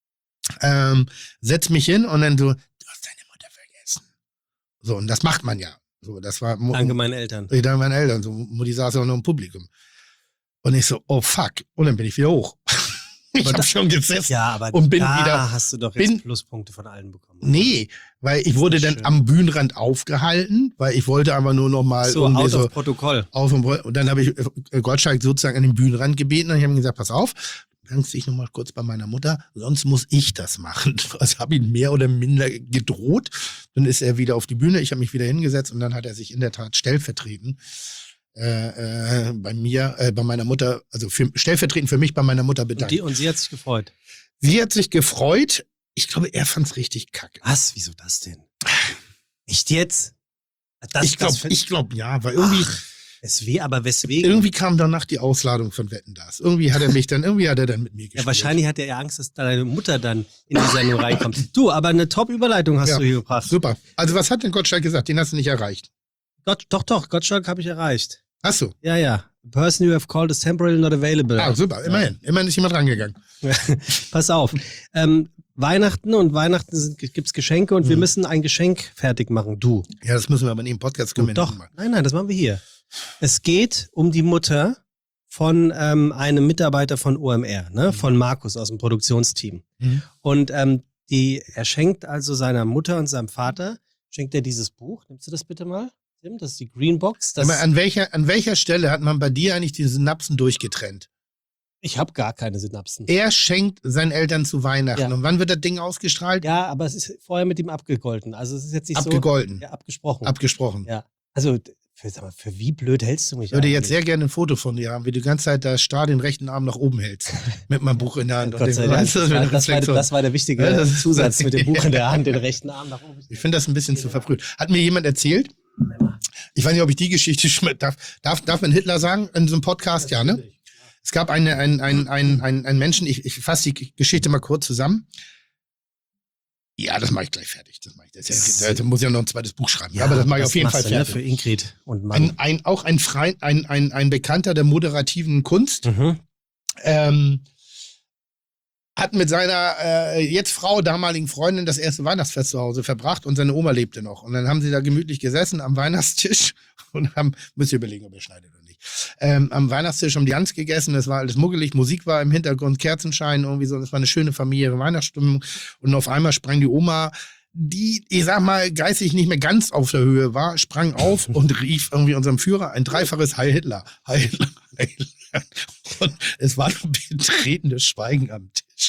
setz mich hin und dann so, du hast deine Mutter vergessen. So, und das macht man ja. So, das war Danke meinen Eltern. Danke meinen Eltern. So, Mutti saß ja auch noch im Publikum. Und ich so, oh fuck. Und dann bin ich wieder hoch. Ich habe schon gesessen. Ja, aber und bin da wieder, hast du doch jetzt Pluspunkte von allen bekommen. Nee, weil ich wurde dann am Bühnenrand aufgehalten, weil ich wollte aber nur noch mal irgendwie out of Protokoll. Und dann habe ich Gottschalk sozusagen an den Bühnenrand gebeten und ich habe ihm gesagt, pass auf, bedankst dich noch mal kurz bei meiner Mutter, sonst muss ich das machen. Also habe ihn mehr oder minder gedroht. Dann ist er wieder auf die Bühne, ich habe mich wieder hingesetzt und dann hat er sich in der Tat stellvertretend bei meiner Mutter, also stellvertretend für mich bei meiner Mutter bedankt. Und sie hat sich gefreut? Sie hat sich gefreut. Ich glaube, er fand's richtig kacke. Was? Wieso das denn? Echt jetzt? Ich glaube, ja, weil irgendwie... aber weswegen? Irgendwie kam danach die Ausladung von Wetten, das. Irgendwie hat er dann mit mir gespielt. Ja, wahrscheinlich hat er ja Angst, dass deine Mutter dann in die Sendung reinkommt. Du, aber eine Top-Überleitung hast du hier gebracht. Super. Also was hat denn Gottschalk gesagt? Den hast du nicht erreicht. Doch, Gottschalk habe ich erreicht. Hast du? Ja. The person you have called is temporarily not available. Ah, super, immerhin. Immerhin ist jemand rangegangen. Pass auf. Weihnachten gibt's Geschenke und wir müssen ein Geschenk fertig machen, du. Ja, das müssen wir aber in dem Podcast können. Doch, nein, das machen wir hier. Es geht um die Mutter von einem Mitarbeiter von OMR, ne? Von Markus aus dem Produktionsteam. Und er schenkt also seiner Mutter und seinem Vater, schenkt er dieses Buch. Nimmst du das bitte mal? Das ist die Green Box. An welcher Stelle hat man bei dir eigentlich die Synapsen durchgetrennt? Ich habe gar keine Synapsen. Er schenkt seinen Eltern zu Weihnachten. Ja. Und wann wird das Ding ausgestrahlt? Ja, aber es ist vorher mit ihm abgegolten. Also es ist jetzt nicht abgegolten. So... Ja, abgesprochen. Abgesprochen. Ja. Also, für wie blöd hältst du mich? Ich würde jetzt sehr gerne ein Foto von dir haben, wie du die ganze Zeit da starr den rechten Arm nach oben hältst. Mit meinem Buch in der Hand. Gott sei Dank. Das war der wichtige Zusatz mit dem Buch in der Hand, den rechten Arm nach oben. Ich finde das ein bisschen zu verfrüht. Hat mir jemand erzählt? Ich weiß nicht, ob ich die Geschichte darf man Hitler sagen in so einem Podcast? Ja, ne? Es gab einen Menschen, ich fasse die Geschichte mal kurz zusammen. Ja, das mache ich gleich fertig. Das mache ich. Da muss ich ja noch ein zweites Buch schreiben. Ja, aber das mache ich auf jeden Fall machst du, fertig. Ne, für Ingrid und Mann. Auch ein Bekannter der moderativen Kunst hat mit seiner jetzt Frau, damaligen Freundin, das erste Weihnachtsfest zu Hause verbracht und seine Oma lebte noch. Und dann haben sie da gemütlich gesessen am Weihnachtstisch und müsst ihr überlegen, ob ihr schneidet oder nicht. Am Weihnachtstisch haben die Gans gegessen, das war alles muggelig, Musik war im Hintergrund, Kerzenschein, irgendwie so, das war eine schöne familiäre Weihnachtsstimmung. Und auf einmal sprang die Oma, die, ich sag mal, geistig nicht mehr ganz auf der Höhe war, sprang auf und rief irgendwie unserem Führer ein dreifaches Heil Hitler. Heil Hitler, Heil Hitler. Und es war ein betretenes Schweigen am Tisch.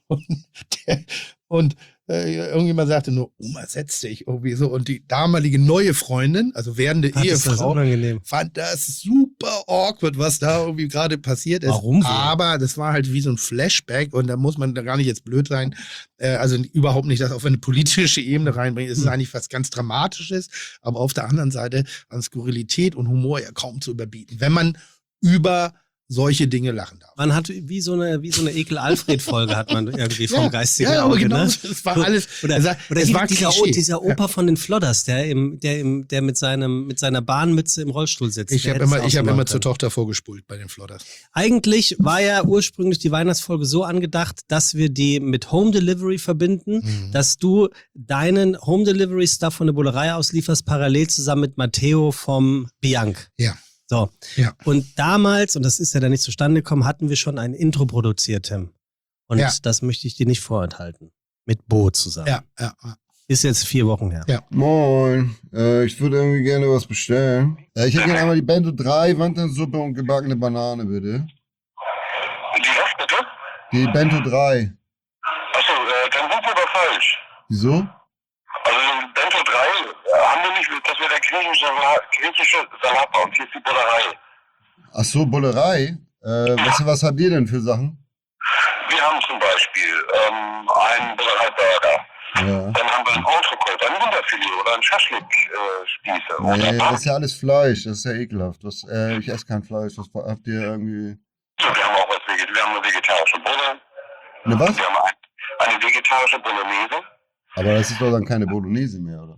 Und irgendjemand sagte nur, Oma, setz dich irgendwie so. Und die damalige neue Freundin, also werdende Ehefrau, fand das super awkward, was da irgendwie gerade passiert ist. Warum wohl? Aber das war halt wie so ein Flashback und da muss man da gar nicht jetzt blöd sein. Also überhaupt nicht das auf eine politische Ebene reinbringen. Es ist eigentlich was ganz Dramatisches, aber auf der anderen Seite an Skurrilität und Humor ja kaum zu überbieten, wenn man über solche Dinge lachen darf. Man hat wie so eine Ekel-Alfred-Folge hat man irgendwie vom geistigen aber Auge, genau, ne? das war alles. Oder es war dieser Opa von den Flodders, der mit seiner Bahnmütze im Rollstuhl sitzt. Ich habe immer zur Tochter vorgespult bei den Flodders. Eigentlich war ja ursprünglich die Weihnachtsfolge so angedacht, dass wir die mit Home Delivery verbinden, dass du deinen Home Delivery Stuff von der Bullerei auslieferst, parallel zusammen mit Matteo vom Bianc. Ja. So. Ja. Und damals, und das ist ja dann nicht zustande gekommen, hatten wir schon ein Intro produziert, Tim. Und das möchte ich dir nicht vorenthalten. Mit Bo zusammen. Ja. Ist jetzt 4 Wochen her. Ja. Moin, ich würde irgendwie gerne was bestellen. Ich hätte gerne einmal die Bento 3 Wandernsuppe und gebackene Banane, bitte. Die was bitte? Die Bento 3. Achso, dann sind wir aber falsch. Wieso? Also Bento 3 haben wir nicht, das wäre der griechische Salat bei uns, hier ist die Bullerei. Ach so, Bullerei. Was habt ihr denn für Sachen? Wir haben zum Beispiel einen Bullerei-Burger. Ja. Dann haben wir ein Entrecote, ein Rinderfilet oder ein Schaschlik-Spieße. Nee, das ist ja alles Fleisch, das ist ja ekelhaft. Ich esse kein Fleisch, was habt ihr irgendwie... Wir haben auch wir haben eine vegetarische Bulle. Eine was? Wir haben eine vegetarische Bolognese. Aber das ist doch dann keine Bolognese mehr, oder?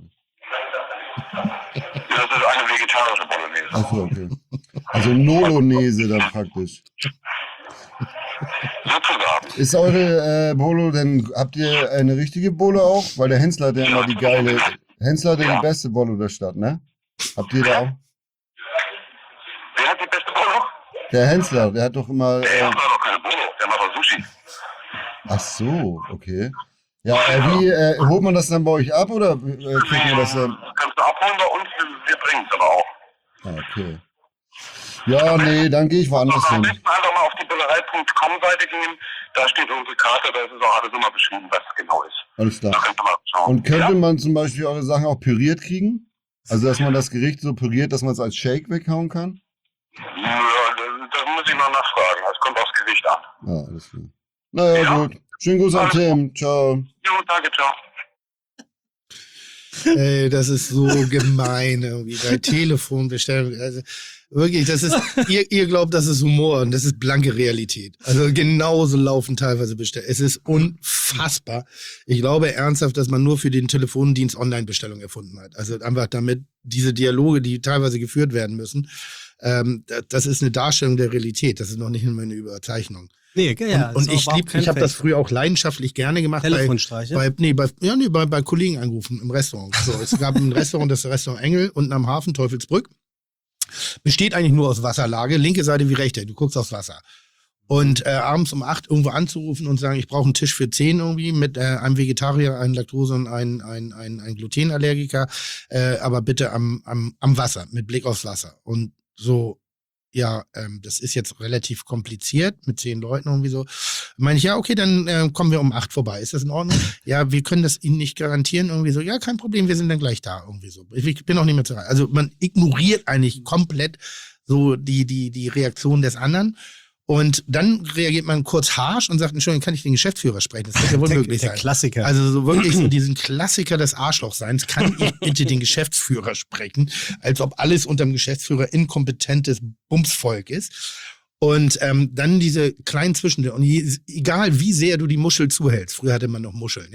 Das ist eine vegetarische Bolognese. Ach so, okay. Also Nolonese dann praktisch. Sozusagen. Ist eure Bolo denn, habt ihr eine richtige Bolo auch? Weil der Hensler hat ja immer die geile, Hensler hat ja die beste Bolo der Stadt, ne? Habt ihr da auch? Wer hat die beste Bolo? Der Hensler, der hat doch immer... Der macht doch keine Bolo, der macht doch Sushi. Ach so, okay. Ja, wie holt man das dann bei euch ab oder kriegt man das dann? Kannst du abholen bei uns, wir bringen es aber auch. Ah, okay. Ja, nee, dann gehe ich woanders Also am hin. besten einfach mal auf die bullerei.com-Seite gehen, da steht unsere Karte, da ist es auch alles immer beschrieben, was es genau ist. Alles Da klar. könnt ihr mal schauen. Und könnte man zum Beispiel eure Sachen auch püriert kriegen? Also, dass man das Gericht so püriert, dass man es als Shake weghauen kann? Ja, das muss ich mal nachfragen, das kommt aufs Gericht an. Ja, alles klar. Naja, Ja. gut. Schönen Gruß an Tim. Ciao. Jo, danke, ciao. Ey, das ist so gemein irgendwie. Bei Telefonbestellung. Also wirklich, das ist, ihr glaubt, das ist Humor und das ist blanke Realität. Also genauso laufen teilweise Bestellungen. Es ist unfassbar. Ich glaube ernsthaft, dass man nur für den Telefondienst Online-Bestellung erfunden hat. Also einfach damit diese Dialoge, die teilweise geführt werden müssen, das ist eine Darstellung der Realität. Das ist noch nicht immer eine Überzeichnung. Nee, ja. Und ich habe das früher auch leidenschaftlich gerne gemacht. Telefonstreiche? Bei Kollegen angerufen im Restaurant. So, es gab ein Restaurant, das Restaurant Engel, unten am Hafen, Teufelsbrück. Besteht eigentlich nur aus Wasserlage, linke Seite wie rechte. Du guckst aufs Wasser. Und abends um 8 irgendwo anzurufen und sagen, ich brauche einen Tisch für 10 irgendwie mit einem Vegetarier, einem Laktose und ein Glutenallergiker, aber bitte am Wasser, mit Blick aufs Wasser. Und so, ja, das ist jetzt relativ kompliziert mit 10 Leuten irgendwie so. Meine ich, ja, okay, dann kommen wir um 8 vorbei. Ist das in Ordnung? Ja, wir können das Ihnen nicht garantieren. Irgendwie so, ja, kein Problem, wir sind dann gleich da. Irgendwie so. Ich bin auch nicht mehr zu erreichen. Also man ignoriert eigentlich komplett so die Reaktion des anderen. Und dann reagiert man kurz harsch und sagt, Entschuldigung, kann ich den Geschäftsführer sprechen? Das wird ja wohl möglich sein. Der Klassiker. Also so wirklich so diesen Klassiker des Arschlochseins, kann ich bitte den Geschäftsführer sprechen, als ob alles unterm Geschäftsführer inkompetentes Bumsvolk ist. Und dann diese kleinen Zwischendinge. Und egal wie sehr du die Muschel zuhältst, früher hatte man noch Muscheln, ja,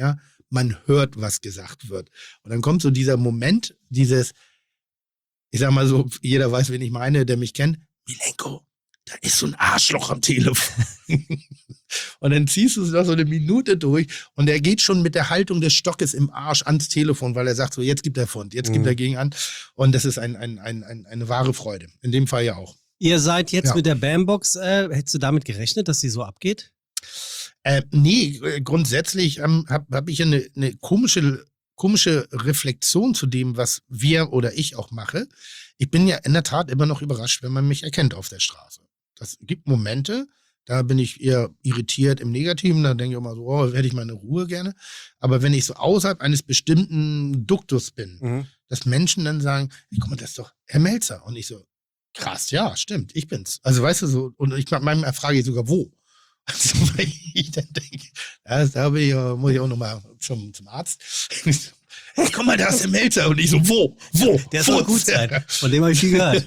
man hört, was gesagt wird. Und dann kommt so dieser Moment, dieses, ich sag mal so, jeder weiß, wen ich meine, der mich kennt, Milenko, da ist so ein Arschloch am Telefon. Und dann ziehst du es noch so eine Minute durch und er geht schon mit der Haltung des Stockes im Arsch ans Telefon, weil er sagt so, jetzt gibt er Pfund, jetzt gibt er gegen an. Und das ist eine wahre Freude. In dem Fall ja auch. Ihr seid jetzt mit der Bambox, hättest du damit gerechnet, dass sie so abgeht? Nee, grundsätzlich hab ich eine komische Reflexion zu dem, was wir oder ich auch mache. Ich bin ja in der Tat immer noch überrascht, wenn man mich erkennt auf der Straße. Das gibt Momente, da bin ich eher irritiert im Negativen, da denke ich immer so, oh, hätte ich meine Ruhe gerne. Aber wenn ich so außerhalb eines bestimmten Duktus bin, dass Menschen dann sagen, hey, guck mal, das ist doch Herr Melzer. Und ich so, krass, ja, stimmt, ich bin's. Also weißt du so, und manchmal frage ich sogar, wo? Also, weil ich dann denke, ja, da muss ich auch nochmal zum Arzt. Hey, guck mal, da ist der Melzer. Und ich so, wo? Der soll gut sein. Von dem habe ich viel gehört.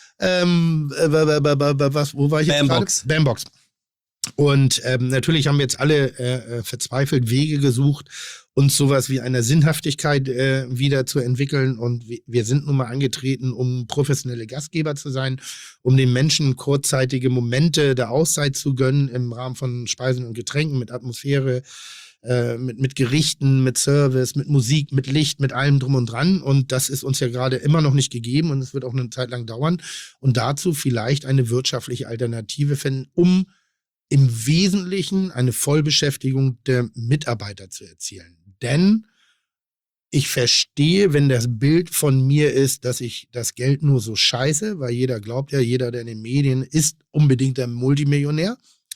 Wo war ich jetzt Bambox. gerade? Bambox. Und natürlich haben wir jetzt alle verzweifelt Wege gesucht, uns sowas wie eine Sinnhaftigkeit wieder zu entwickeln. Und wir sind nun mal angetreten, um professionelle Gastgeber zu sein, um den Menschen kurzzeitige Momente der Auszeit zu gönnen im Rahmen von Speisen und Getränken, mit Atmosphäre, mit Gerichten, mit Service, mit Musik, mit Licht, mit allem drum und dran. Und das ist uns ja gerade immer noch nicht gegeben und es wird auch eine Zeit lang dauern. Und dazu vielleicht eine wirtschaftliche Alternative finden, um im Wesentlichen eine Vollbeschäftigung der Mitarbeiter zu erzielen. Denn ich verstehe, wenn das Bild von mir ist, dass ich das Geld nur so scheiße, weil jeder glaubt ja, jeder, der in den Medien ist, unbedingt ein Multimillionär.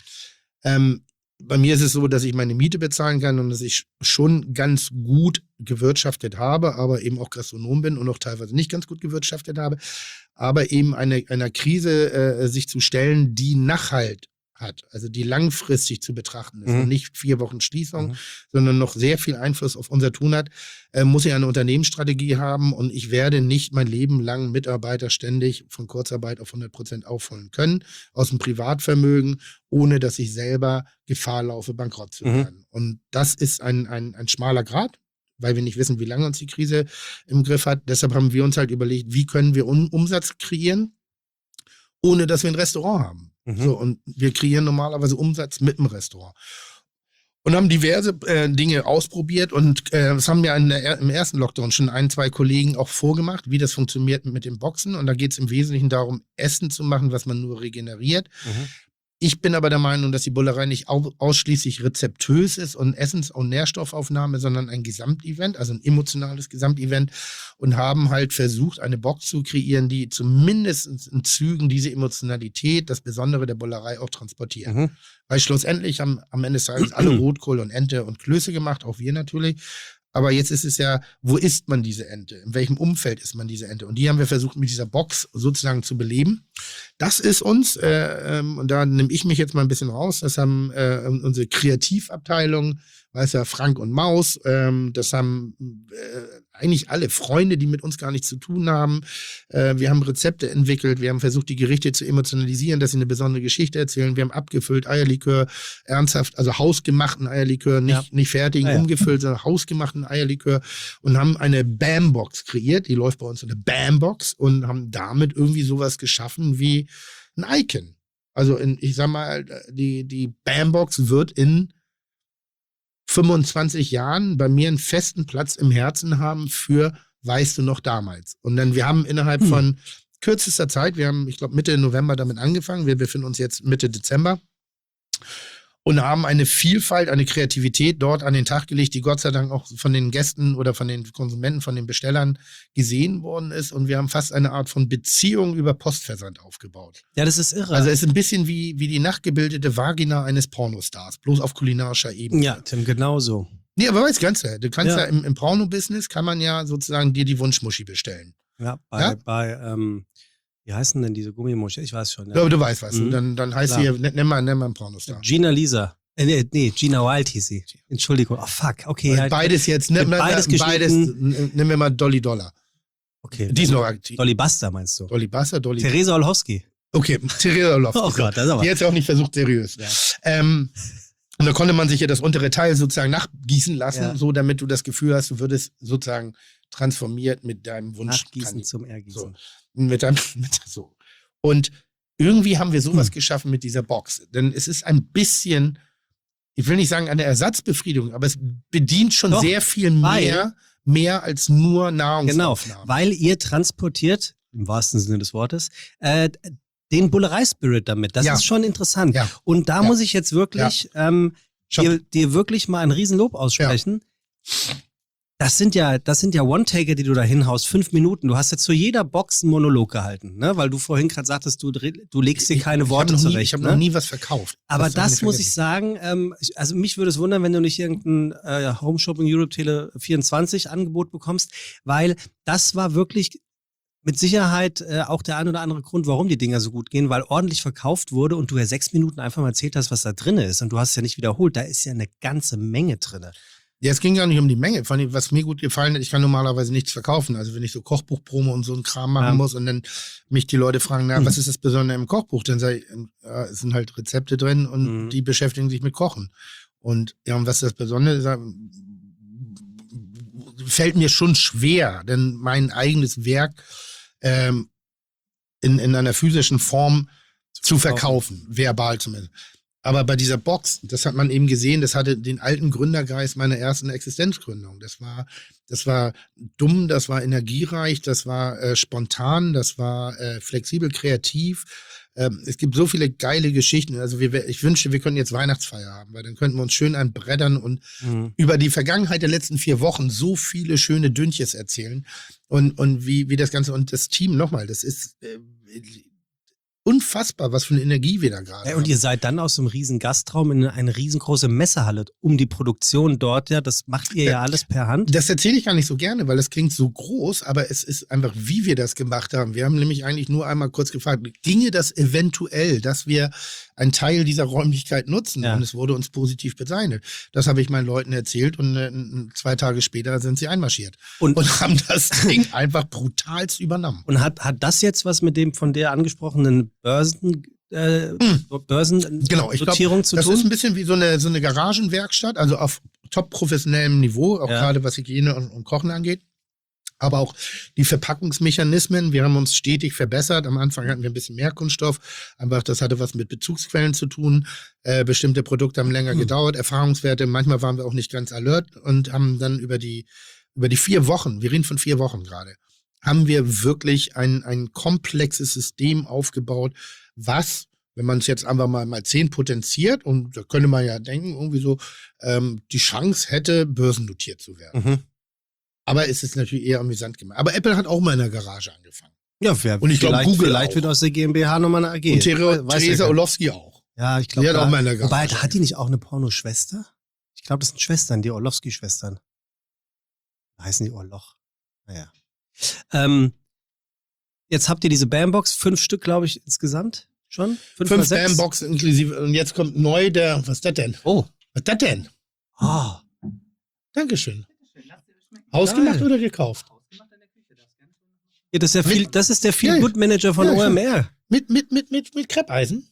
Bei mir ist es so, dass ich meine Miete bezahlen kann und dass ich schon ganz gut gewirtschaftet habe, aber eben auch Gastronom bin und auch teilweise nicht ganz gut gewirtschaftet habe. Aber eben einer Krise sich zu stellen, die Nachhalt hat, also die langfristig zu betrachten ist und nicht 4 Wochen Schließung, sondern noch sehr viel Einfluss auf unser Tun hat, muss ich eine Unternehmensstrategie haben und ich werde nicht mein Leben lang Mitarbeiter ständig von Kurzarbeit auf 100% aufholen können, aus dem Privatvermögen, ohne dass ich selber Gefahr laufe, bankrott zu werden. Und das ist ein schmaler Grat, weil wir nicht wissen, wie lange uns die Krise im Griff hat. Deshalb haben wir uns halt überlegt, wie können wir Umsatz kreieren, ohne dass wir ein Restaurant haben. So, und wir kreieren normalerweise Umsatz mit dem Restaurant. Und haben diverse Dinge ausprobiert und das haben wir im ersten Lockdown schon 1-2 Kollegen auch vorgemacht, wie das funktioniert mit dem Boxen. Und da geht es im Wesentlichen darum, Essen zu machen, was man nur regeneriert. Ich bin aber der Meinung, dass die Bullerei nicht ausschließlich rezeptös ist und Essens- und Nährstoffaufnahme, sondern ein Gesamtevent, also ein emotionales Gesamtevent und haben halt versucht, eine Box zu kreieren, die zumindest in Zügen diese Emotionalität, das Besondere der Bullerei auch transportiert. Weil schlussendlich haben am Ende des Tages alle Rotkohl und Ente und Klöße gemacht, auch wir natürlich. Aber jetzt ist es ja, wo isst man diese Ente? In welchem Umfeld isst man diese Ente? Und die haben wir versucht, mit dieser Box sozusagen zu beleben. Das ist uns, und da nehme ich mich jetzt mal ein bisschen raus, das haben unsere Kreativabteilung, weiß ja, Frank und Maus, das haben eigentlich alle Freunde, die mit uns gar nichts zu tun haben. Wir haben Rezepte entwickelt, wir haben versucht, die Gerichte zu emotionalisieren, dass sie eine besondere Geschichte erzählen. Wir haben abgefüllt Eierlikör, ernsthaft, also hausgemachten Eierlikör, nicht fertigen, umgefüllt, sondern hausgemachten Eierlikör und haben eine Bambox kreiert, die läuft bei uns in der Bambox und haben damit irgendwie sowas geschaffen wie ein Icon. Also ich sag mal, die Bambox wird in 25 Jahren bei mir einen festen Platz im Herzen haben für weißt du noch damals. Und dann, wir haben innerhalb von kürzester Zeit, wir haben, ich glaube, Mitte November damit angefangen, wir befinden uns jetzt Mitte Dezember und haben eine Vielfalt, eine Kreativität dort an den Tag gelegt, die Gott sei Dank auch von den Gästen oder von den Konsumenten, von den Bestellern gesehen worden ist. Und wir haben fast eine Art von Beziehung über Postversand aufgebaut. Ja, das ist irre. Also es ist ein bisschen wie die nachgebildete Vagina eines Pornostars, bloß auf kulinarischer Ebene. Ja, Tim, genauso. Nee, aber weißt du kannst ja im Porno-Business kann man ja sozusagen dir die Wunschmuschi bestellen. Ja, bei wie heißen denn diese Gummimuschi? Ich weiß schon. Ja, du weißt was. Dann heißt sie, nenn mal einen Pornostar. Gina Lisa. Nee, Gina Wild hieß sie. Entschuldigung. Oh, fuck. Okay. Halt, beides jetzt. Beides, nehmen wir mal Dolly Dollar. Okay. Die ist noch aktiv. Dolly Buster meinst du? Dolly Buster, Dolly. Theresa Olowski. Okay, Theresa Olowski. Oh Gott, das ist aber. Die hat ja auch nicht versucht, seriös. Ja. Und da konnte man sich ja das untere Teil sozusagen nachgießen lassen, Ja. so damit du das Gefühl hast, du würdest sozusagen transformiert mit deinem Wunsch. Nachgießen zum Ergießen. So. Und irgendwie haben wir sowas geschaffen mit dieser Box. Denn es ist ein bisschen, ich will nicht sagen eine Ersatzbefriedigung, aber es bedient schon Doch, sehr viel mehr als nur Genau, Nahrungsaufnahme. weil ihr transportiert, im wahrsten Sinne des Wortes, den Bullerei-Spirit damit. Das Ja. ist schon interessant. Ja. Und da Ja. muss ich jetzt wirklich dir wirklich mal ein Riesenlob aussprechen. Das sind ja One-Taker, die du da hinhaust, 5 Minuten. Du hast jetzt zu jeder Box einen Monolog gehalten, ne? Weil du vorhin gerade sagtest, du legst dir keine Worte zurecht. Ich habe ne? noch nie was verkauft. Aber darf man das nicht muss ich vergessen. sagen, also mich würde es wundern, wenn du nicht irgendein Home Shopping Europe Tele 24 Angebot bekommst, weil das war wirklich mit Sicherheit auch der ein oder andere Grund, warum die Dinger so gut gehen, weil ordentlich verkauft wurde und du ja 6 Minuten einfach mal erzählt hast, was da drin ist und du hast es ja nicht wiederholt. Da ist ja eine ganze Menge drin. Ja, es ging gar nicht um die Menge. Vor allem, was mir gut gefallen hat, ich kann normalerweise nichts verkaufen. Also wenn ich so Kochbuch-Promo und so einen Kram machen muss und dann mich die Leute fragen, na, was ist das Besondere im Kochbuch? Dann sage ich, es sind halt Rezepte drin und die beschäftigen sich mit Kochen. Und ja, und was ist das Besondere? Fällt mir schon schwer, denn mein eigenes Werk in einer physischen Form zu verkaufen, verbal zumindest. Aber bei dieser Box, das hat man eben gesehen, das hatte den alten Gründergeist meiner ersten Existenzgründung. Das war dumm, das war energiereich, das war spontan, das war flexibel, kreativ. Es gibt so viele geile Geschichten. Also ich wünschte, wir könnten jetzt Weihnachtsfeier haben, weil dann könnten wir uns schön anbrettern und über die Vergangenheit der letzten 4 Wochen so viele schöne Dünches erzählen. Und wie das Ganze und das Team nochmal, das ist unfassbar, was für eine Energie wir da gerade haben. Und ihr seid dann aus so einem riesen Gastraum in eine riesengroße Messehalle um die Produktion dort, ja, das macht ihr ja alles per Hand. Das erzähle ich gar nicht so gerne, weil das klingt so groß, aber es ist einfach, wie wir das gemacht haben. Wir haben nämlich eigentlich nur einmal kurz gefragt, ginge das eventuell, dass wir einen Teil dieser Räumlichkeit nutzen? Ja. Und es wurde uns positiv bezeichnet. Das habe ich meinen Leuten erzählt und 2 Tage später sind sie einmarschiert und haben das Ding einfach brutalst übernommen. Und hat das jetzt was mit dem von der angesprochenen Genau, ich Sortierung glaube, zu das tun? ist ein bisschen wie so eine Garagenwerkstatt, also auf top professionellem Niveau, auch gerade was Hygiene und Kochen angeht. Aber auch die Verpackungsmechanismen, wir haben uns stetig verbessert. Am Anfang hatten wir ein bisschen mehr Kunststoff, einfach das hatte was mit Bezugsquellen zu tun. Bestimmte Produkte haben länger gedauert, Erfahrungswerte, manchmal waren wir auch nicht ganz alert und haben dann über die 4 Wochen, wir reden von 4 Wochen gerade, haben wir wirklich ein komplexes System aufgebaut, was, wenn man es jetzt einfach mal 10 potenziert, und da könnte man ja denken, irgendwie so, die Chance hätte, börsennotiert zu werden. Aber es ist natürlich eher amüsant gemacht. Aber Apple hat auch mal in der Garage angefangen. Ja, Und ich glaube, Google vielleicht auch. wird aus der GmbH nochmal eine AG. Und Weiß Theresa ja Orlowski auch. Ja, ich glaube, Die hat auch mal in der Garage. wobei, hat die nicht auch eine Pornoschwester? Ich glaube, das sind Schwestern, die Orlowski-Schwestern. Heißen die Orloch? Naja. Jetzt habt ihr diese Bambox, 5 Stück, glaube ich, insgesamt schon? 5 5 Bamboxen inklusive. Und jetzt kommt neu was ist das denn? Oh. Was ist das denn? Ah. Dankeschön. Hausgemacht oder gekauft? Ja, das ist der Feel Good Manager von Ja, OMR. Mit Kreppeisen?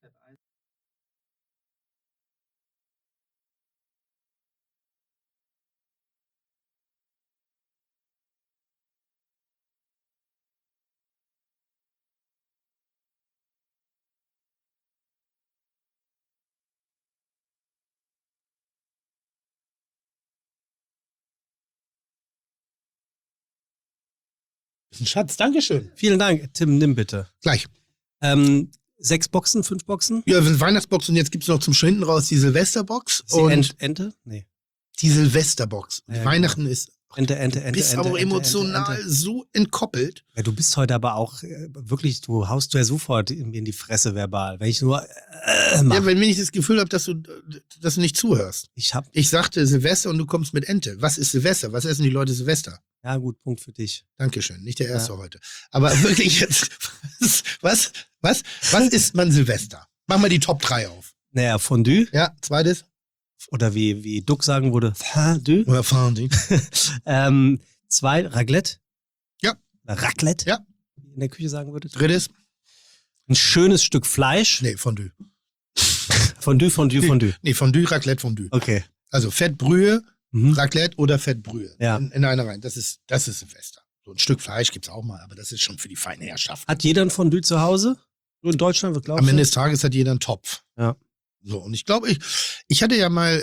Ein Schatz, Dankeschön. Vielen Dank. Tim, nimm bitte. Gleich. 6 Boxen, 5 Boxen? Ja, wir sind Weihnachtsbox und jetzt gibt es noch zum Schwinden raus die Silvesterbox. Ist die Ente? Nee. Die Silvesterbox. Ja, Weihnachten ist. Ente. Du bist aber emotional so entkoppelt. Ja, du bist heute aber auch wirklich, du haust ja sofort in die Fresse verbal. Wenn ich nur mach. Ja, wenn ich das Gefühl habe, dass du nicht zuhörst. Ich sagte Silvester und du kommst mit Ente. Was ist Silvester? Was essen die Leute Silvester? Ja, gut, Punkt für dich. Dankeschön. Nicht der erste heute. Aber wirklich jetzt, was ist man Silvester? Mach mal die Top 3 auf. Naja, Fondue. Ja, zweites. Oder wie Duck sagen würde, Fondue. Oder Fondue. 2, Raclette. Ja. Raclette. Ja. Wie in der Küche sagen würde. Drittes. Ein schönes Stück Fleisch. Nee, Fondue. Fondue. Nee, Fondue, Raclette, Fondue. Okay. Also Fettbrühe, Mhm. Raclette oder Fettbrühe. Ja. In einer rein. Das ist Silvester. So ein Stück Fleisch gibt's auch mal, aber das ist schon für die feine Herrschaft. Hat jeder ein Fondue zu Hause? So in Deutschland, was glaubst Am du? Ende des Tages hat jeder einen Topf. Ja. So, und ich glaube, ich hatte ja mal,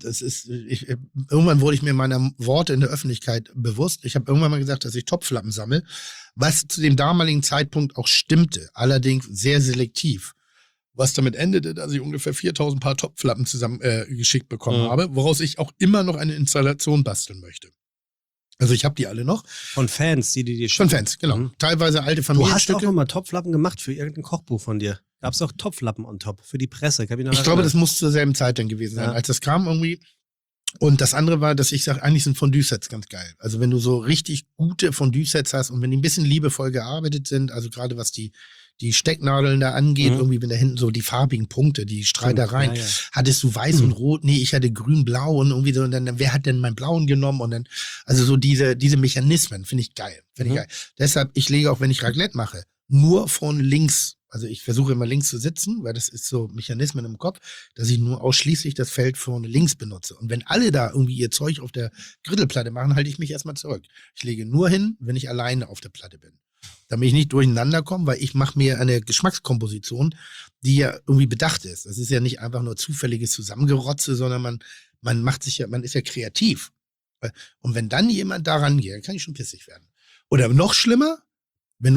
irgendwann wurde ich mir meiner Worte in der Öffentlichkeit bewusst. Ich habe irgendwann mal gesagt, dass ich Topflappen sammle, was zu dem damaligen Zeitpunkt auch stimmte, allerdings sehr selektiv. Was damit endete, dass ich ungefähr 4.000 Paar Topflappen zusammen geschickt bekommen habe, woraus ich auch immer noch eine Installation basteln möchte. Also ich habe die alle noch. Von Fans, die dir Von Fans, genau. Mhm. Teilweise alte Du hast auch Familienstücke. noch mal Topflappen gemacht für irgendein Kochbuch von dir. Gab es auch Topflappen on top für die Presse? Kann mich noch Ich glaube, erinnern. das muss zur selben Zeit dann gewesen sein, Ja. als das kam irgendwie. Und das andere war, dass ich sage, eigentlich sind Fondue-Sets ganz geil. Also wenn du so richtig gute Fondue-Sets hast und wenn die ein bisschen liebevoll gearbeitet sind, also gerade was die Stecknadeln da angeht, Mhm. irgendwie wenn da hinten so die farbigen Punkte, die Streitereien, Ja, ja. hattest du weiß und rot, nee, ich hatte grün-blau und irgendwie so, und dann, wer hat denn meinen blauen genommen und dann, also so diese Mechanismen finde ich geil, geil. Deshalb, ich lege auch, wenn ich Raclette mache, nur von links, also ich versuche immer links zu sitzen, weil das ist so Mechanismen im Kopf, dass ich nur ausschließlich das Feld vorne links benutze. Und wenn alle da irgendwie ihr Zeug auf der Grittelplatte machen, halte ich mich erstmal zurück. Ich lege nur hin, wenn ich alleine auf der Platte bin. Damit ich nicht durcheinander komme, weil ich mache mir eine Geschmackskomposition, die ja irgendwie bedacht ist. Das ist ja nicht einfach nur zufälliges Zusammengerotze, sondern man ist ja kreativ. Und wenn dann jemand daran geht, dann kann ich schon pissig werden. Oder noch schlimmer, wenn du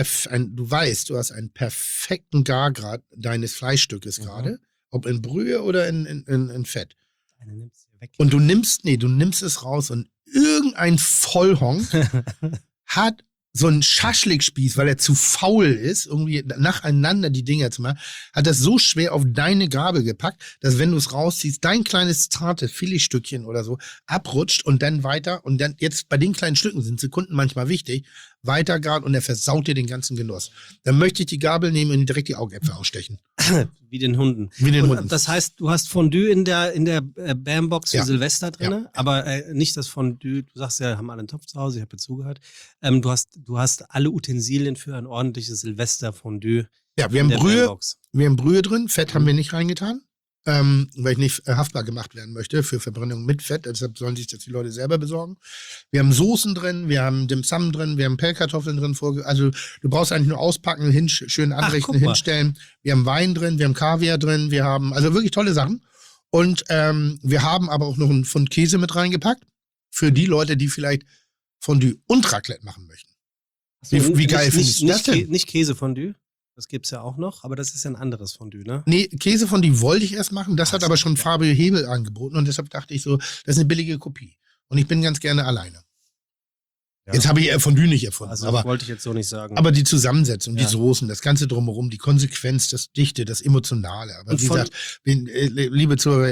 du weißt, du hast einen perfekten Gargrad deines Fleischstückes gerade, ob in Brühe oder in Fett. Eine nimmst du weg. Und du nimmst es raus und irgendein Vollhonk hat so einen Schaschlikspieß, weil er zu faul ist, irgendwie nacheinander die Dinger zu machen, hat das so schwer auf deine Gabel gepackt, dass wenn du es rausziehst, dein kleines zartes Filetstückchen oder so abrutscht und dann weiter und dann jetzt bei den kleinen Stücken sind Sekunden manchmal wichtig, weiter gerade und er versaut dir den ganzen Genuss. Dann möchte ich die Gabel nehmen und direkt die Augäpfel ausstechen. Wie den Hunden. Wie den Und Hunden. das heißt, du hast Fondue in der Bambox für Ja. Silvester drin, Ja. aber nicht das Fondue, du sagst ja, haben alle einen Topf zu Hause, ich habe jetzt zugehört. Du hast alle Utensilien für ein ordentliches Silvester-Fondue Ja, wir in haben der Brühe, Bambox. drin, Fett haben wir nicht reingetan, weil ich nicht haftbar gemacht werden möchte für Verbrennung mit Fett. Deshalb sollen sich das die Leute selber besorgen. Wir haben Soßen drin, wir haben Dim Sum drin, wir haben Pellkartoffeln drin. Also du brauchst eigentlich nur auspacken, schön anrichten, guck mal. hinstellen. Wir haben Wein drin, wir haben Kaviar drin, wir haben also wirklich tolle Sachen. Und wir haben aber auch noch einen Pfund Käse mit reingepackt für die Leute, die vielleicht Fondue und Raclette machen möchten. Wie geil findest du das denn? Nicht Käsefondue, das gibt's ja auch noch, aber das ist ja ein anderes Fondue, ne? Nee, Käsefondue wollte ich erst machen, das hat aber schon Fabio Hebel angeboten und deshalb dachte ich so, das ist eine billige Kopie. Und ich bin ganz gerne alleine. Ja. Jetzt habe ich Fondue nicht erfunden, Also das aber wollte ich jetzt so nicht sagen. die Zusammensetzung, die Ja. Soßen, das Ganze drumherum, die Konsequenz, das Dichte, das Emotionale. Aber Und wie gesagt, liebe Zuhörer,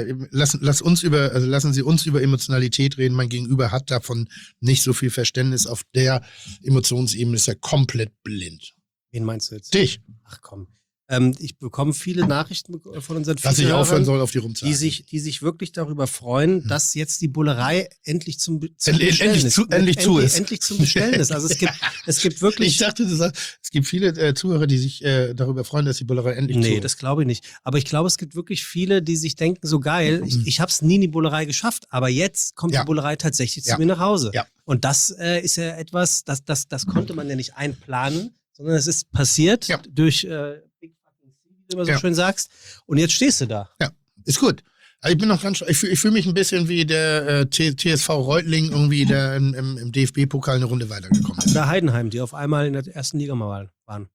lassen Sie uns über Emotionalität reden. Mein Gegenüber hat davon nicht so viel Verständnis. Auf der Emotionsebene ist er komplett blind. Wen meinst du jetzt? Dich, Ach komm. Ich bekomme viele Nachrichten von unseren dass ich Zuhörern, aufhören soll, auf die rumzuhalten. die sich wirklich darüber freuen, dass jetzt die Bullerei endlich zum Endlich Bestellen ist. endlich zu ist. Endlich zum Bestellen ist. Also es gibt wirklich. Ich dachte, du sagst, es gibt viele Zuhörer, die sich darüber freuen, dass die Bullerei endlich zu Nee, ist. das glaube ich nicht. Aber ich glaube, es gibt wirklich viele, die sich denken, so geil, ich habe es nie in die Bullerei geschafft, aber jetzt kommt Ja. die Bullerei tatsächlich Ja. zu mir nach Hause. Ja. Und das ist ja etwas, das konnte man ja nicht einplanen, sondern es ist passiert Ja. durch Big Fucking C, wie du immer so Ja. schön sagst. Und jetzt stehst du da. Ja, ist gut. Also ich bin noch ganz, ich fühle mich ein bisschen wie der TSV Reutling irgendwie, der im DFB-Pokal eine Runde weitergekommen ist. Oder Heidenheim, die auf einmal in der ersten Liga mal waren.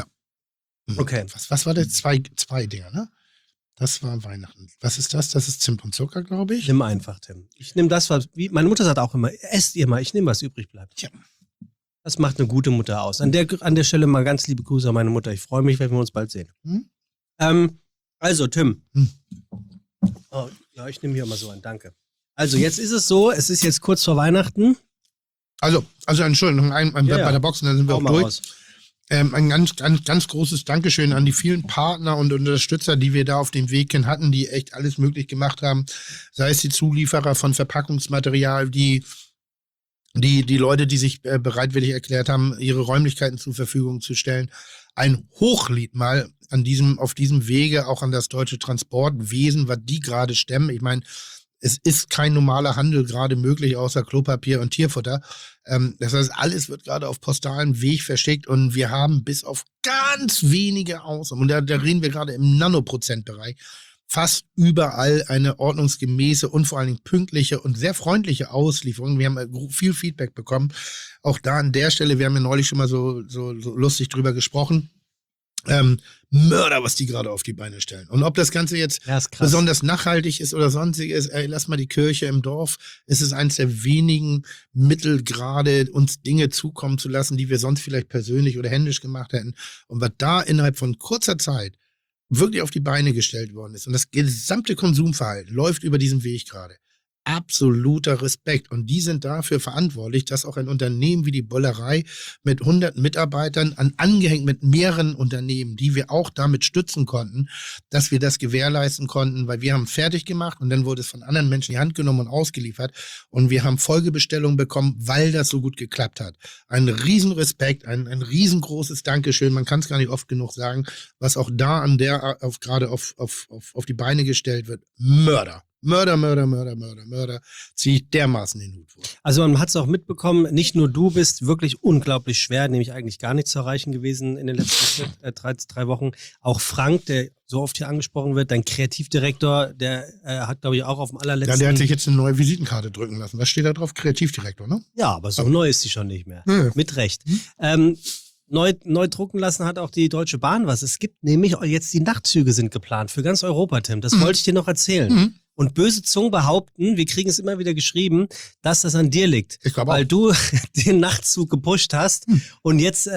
Okay. Was war das? Zwei Dinger, ne? Das war Weihnachten. Was ist das? Das ist Zimt und Zucker, glaube ich. Nimm einfach, Tim. Ich nehme das, meine Mutter sagt auch immer, esst ihr mal, ich nehme, was übrig bleibt. Ja. Das macht eine gute Mutter aus. An der Stelle mal ganz liebe Grüße an meine Mutter. Ich freue mich, wenn wir uns bald sehen. Also, Tim. Oh, ja, ich nehme hier mal so einen, danke. Also, jetzt ist es so, es ist jetzt kurz vor Weihnachten. Also Entschuldigung, Ja, bei der Box, dann sind wir Hau auch mal durch. raus. Ein ganz großes Dankeschön an die vielen Partner und Unterstützer, die wir da auf dem Weg hin hatten, die echt alles möglich gemacht haben. Sei es die Zulieferer von Verpackungsmaterial, die Leute, die sich bereitwillig erklärt haben, ihre Räumlichkeiten zur Verfügung zu stellen. ein Hochlied mal auf diesem Wege auch an das deutsche Transportwesen, was die gerade stemmen. Ich meine, es ist kein normaler Handel gerade möglich, außer Klopapier und Tierfutter. Das heißt, alles wird gerade auf postalem Weg verschickt und wir haben bis auf ganz wenige Ausnahmen, und da reden wir gerade im Nanoprozentbereich, fast überall eine ordnungsgemäße und vor allen Dingen pünktliche und sehr freundliche Auslieferung. Wir haben viel Feedback bekommen. Auch da an der Stelle, wir haben ja neulich schon mal so lustig drüber gesprochen. Mörder, was die gerade auf die Beine stellen. Und ob das Ganze jetzt besonders nachhaltig ist oder sonstiges, lass mal die Kirche im Dorf. Es ist eines der wenigen Mittel, gerade uns Dinge zukommen zu lassen, die wir sonst vielleicht persönlich oder händisch gemacht hätten. Und was da innerhalb von kurzer Zeit wirklich auf die Beine gestellt worden ist und das gesamte Konsumverhalten läuft über diesen Weg gerade. Absoluter Respekt. Und die sind dafür verantwortlich, dass auch ein Unternehmen wie die Bollerei mit 100 Mitarbeitern angehängt mit mehreren Unternehmen, die wir auch damit stützen konnten, dass wir das gewährleisten konnten, weil wir haben fertig gemacht und dann wurde es von anderen Menschen in die Hand genommen und ausgeliefert und wir haben Folgebestellungen bekommen, weil das so gut geklappt hat. Ein Riesenrespekt, ein riesengroßes Dankeschön. Man kann es gar nicht oft genug sagen, was auch da gerade auf die Beine gestellt wird. Mörder. Ziehe ich dermaßen den Hut vor. Also man hat es auch mitbekommen, nicht nur du bist wirklich unglaublich schwer, nämlich eigentlich gar nicht zu erreichen gewesen in den letzten 3 Wochen. Auch Frank, der so oft hier angesprochen wird, dein Kreativdirektor, der hat, glaube ich, auch auf dem allerletzten... Ja, der hat sich jetzt eine neue Visitenkarte drücken lassen. Was steht da drauf? Kreativdirektor, ne? Ja, aber so neu ist sie schon nicht mehr. Ja. Mit Recht. Neu drucken lassen hat auch die Deutsche Bahn was. Es gibt nämlich jetzt die Nachtzüge sind geplant für ganz Europa, Tim. Das wollte ich dir noch erzählen. Mhm. Und böse Zungen behaupten, wir kriegen es immer wieder geschrieben, dass das an dir liegt. Ich glaube auch. Weil du den Nachtzug gepusht hast. Und jetzt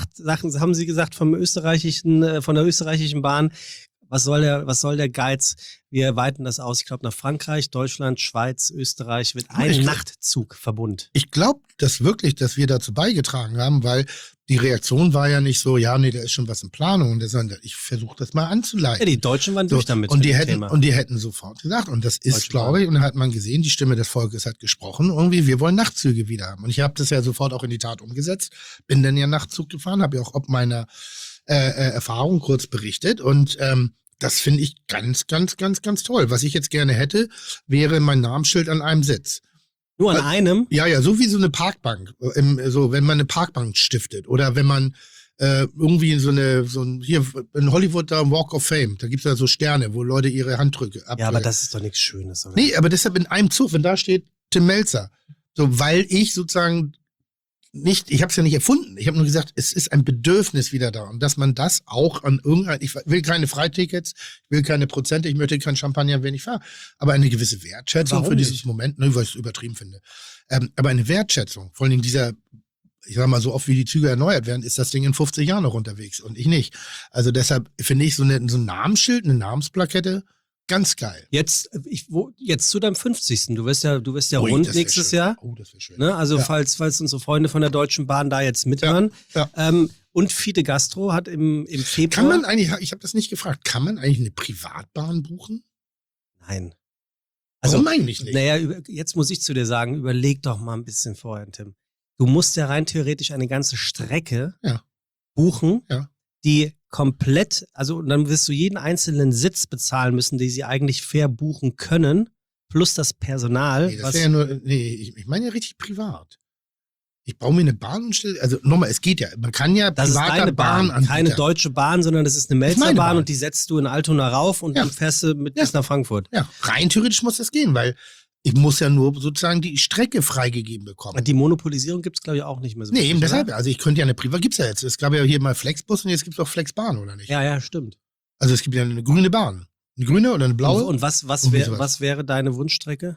haben sie gesagt von der österreichischen Bahn, was soll der Geiz? Wir weiten das aus. Ich glaube, nach Frankreich, Deutschland, Schweiz, Österreich wird ein Nachtzugverbund. Ich glaube das wirklich, dass wir dazu beigetragen haben, weil die Reaktion war ja nicht so, ja, nee, da ist schon was in Planung. Und ich versuche das mal anzuleiten. Ja, die Deutschen waren durch damit. Und die hätten sofort gesagt, und das ist, glaube ich, und da hat man gesehen, die Stimme des Volkes hat gesprochen, irgendwie, wir wollen Nachtzüge wieder haben. Und ich habe das ja sofort auch in die Tat umgesetzt, bin dann ja Nachtzug gefahren, habe ja auch ob meiner Erfahrung kurz berichtet und das finde ich ganz, ganz, ganz, ganz toll. Was ich jetzt gerne hätte, wäre mein Namensschild an einem Sitz. Nur an einem? Ja, so wie so eine Parkbank. Wenn man eine Parkbank stiftet oder wenn man irgendwie hier in Hollywood da Walk of Fame, da gibt es ja so Sterne, wo Leute ihre Handdrücke abdrücken. Ja, aber das ist doch nichts Schönes. Oder? Nee, aber deshalb in einem Zug, wenn da steht Tim Melzer, so weil ich sozusagen ich habe es ja nicht erfunden. Ich habe nur gesagt, es ist ein Bedürfnis wieder da. Und dass man das auch an ich will keine Freitickets, ich will keine Prozente, ich möchte kein Champagner, wenn ich fahre. Aber eine gewisse Wertschätzung Warum für dieses nicht? Moment, weil ich es übertrieben finde. Aber eine Wertschätzung, vor allem ich sag mal, so oft wie die Züge erneuert werden, ist das Ding in 50 Jahren noch unterwegs und ich nicht. Also deshalb finde ich so ein Namensschild, eine Namensplakette, ganz geil. Jetzt zu deinem 50. Du wirst ja Ui, rund das wär nächstes schön. Jahr. Oh, das wäre schön. Ne? Also Ja. falls unsere Freunde von der Deutschen Bahn da jetzt mithören. Ja. Und Fide Gastro hat im Februar... Kann man eigentlich, ich habe das nicht gefragt, kann man eigentlich eine Privatbahn buchen? Nein. Warum eigentlich nicht? Naja, jetzt muss ich zu dir sagen, überleg doch mal ein bisschen vorher, Tim. Du musst ja rein theoretisch eine ganze Strecke buchen, die komplett, also dann wirst du jeden einzelnen Sitz bezahlen müssen, die sie eigentlich fair buchen können, plus das Personal. Nee, das wäre ja nur, ich meine ja richtig privat. Ich baue mir eine Bahn und stelle, also nochmal, es geht ja, man kann ja Das ist deine Bahn, keine Deutsche Bahn, sondern das ist eine Melzerbahn und die setzt du in Altona rauf und dann fährst du bis nach Frankfurt. Ja, rein theoretisch muss das gehen, weil ich muss ja nur sozusagen die Strecke freigegeben bekommen. Die Monopolisierung gibt es, glaube ich, auch nicht mehr so. Nee, eben deshalb. Also ich könnte ja eine Privat, gibt's ja jetzt. Es gab ja hier mal Flexbus und jetzt gibt's auch Flexbahn, oder nicht? Ja, stimmt. Also es gibt ja eine grüne Bahn. Eine grüne oder eine blaue. Und was wäre deine Wunschstrecke?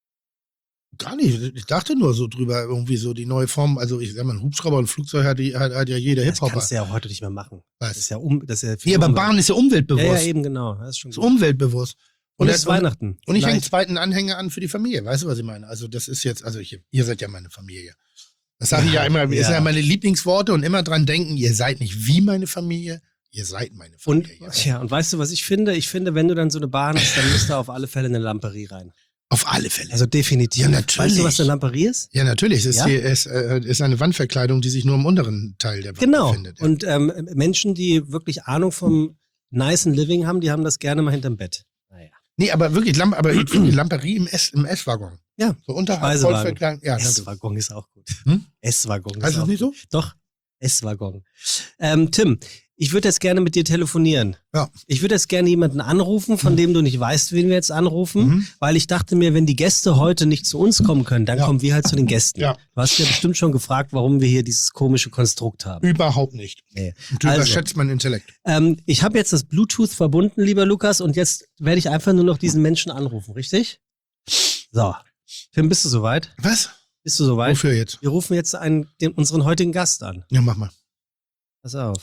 Gar nicht. Ich dachte nur so drüber, irgendwie so die neue Form. Also ich sag mal, ein Hubschrauber und ein Flugzeug hat ja jeder Das Hip-Hopper. kannst du ja auch heute nicht mehr machen. Was? Das ist ja viel Ja, aber Bahn ist ja umweltbewusst. Ja, eben genau. Das ist schon Ist gut. umweltbewusst. Und es ist Weihnachten. Und ich hänge einen Vielleicht. zweiten Anhänger an für die Familie. Weißt du, was ich meine? Also das ist jetzt, ihr seid ja meine Familie. Das sage ich ja immer, das sind ja meine Lieblingsworte und immer dran denken, ihr seid nicht wie meine Familie, ihr seid meine Familie. Und weißt du, was ich finde? Ich finde, wenn du dann so eine Bahn hast, dann musst du auf alle Fälle eine Lamperie rein. Auf alle Fälle. Also definitiv. Ja, natürlich. Weißt du, was eine Lamperie ist? Ja, natürlich. Es ist, Ja? ist eine Wandverkleidung, die sich nur im unteren Teil der Wand Genau. befindet. Ja. Und Menschen, die wirklich Ahnung vom nicen Living haben, die haben das gerne mal hinterm Bett. Naja. Nee, aber wirklich, ich finde die Lamperie im S-Waggon. Ja. So unterhalb Speisewagen. voll verkleidet. Ja, danke. S-Waggon ist auch gut. Hm? S-Waggon ist Heißt auch das nicht so? gut. Doch, S-Waggon. Tim, ich würde jetzt gerne mit dir telefonieren. Ja. Ich würde jetzt gerne jemanden anrufen, von dem du nicht weißt, wen wir jetzt anrufen, Mhm. weil ich dachte mir, wenn die Gäste heute nicht zu uns kommen können, dann Ja. kommen wir halt zu den Gästen. Ja. Du hast ja bestimmt schon gefragt, warum wir hier dieses komische Konstrukt haben. Überhaupt nicht. Nee. Und du Also. überschätzt meinen Intellekt. Ich habe jetzt das Bluetooth verbunden, lieber Lukas, und jetzt werde ich einfach nur noch diesen Menschen anrufen, richtig? So. Tim, bist du soweit? Was? Bist du soweit? Wofür jetzt? Wir rufen jetzt unseren heutigen Gast an. Ja, mach mal. Pass auf.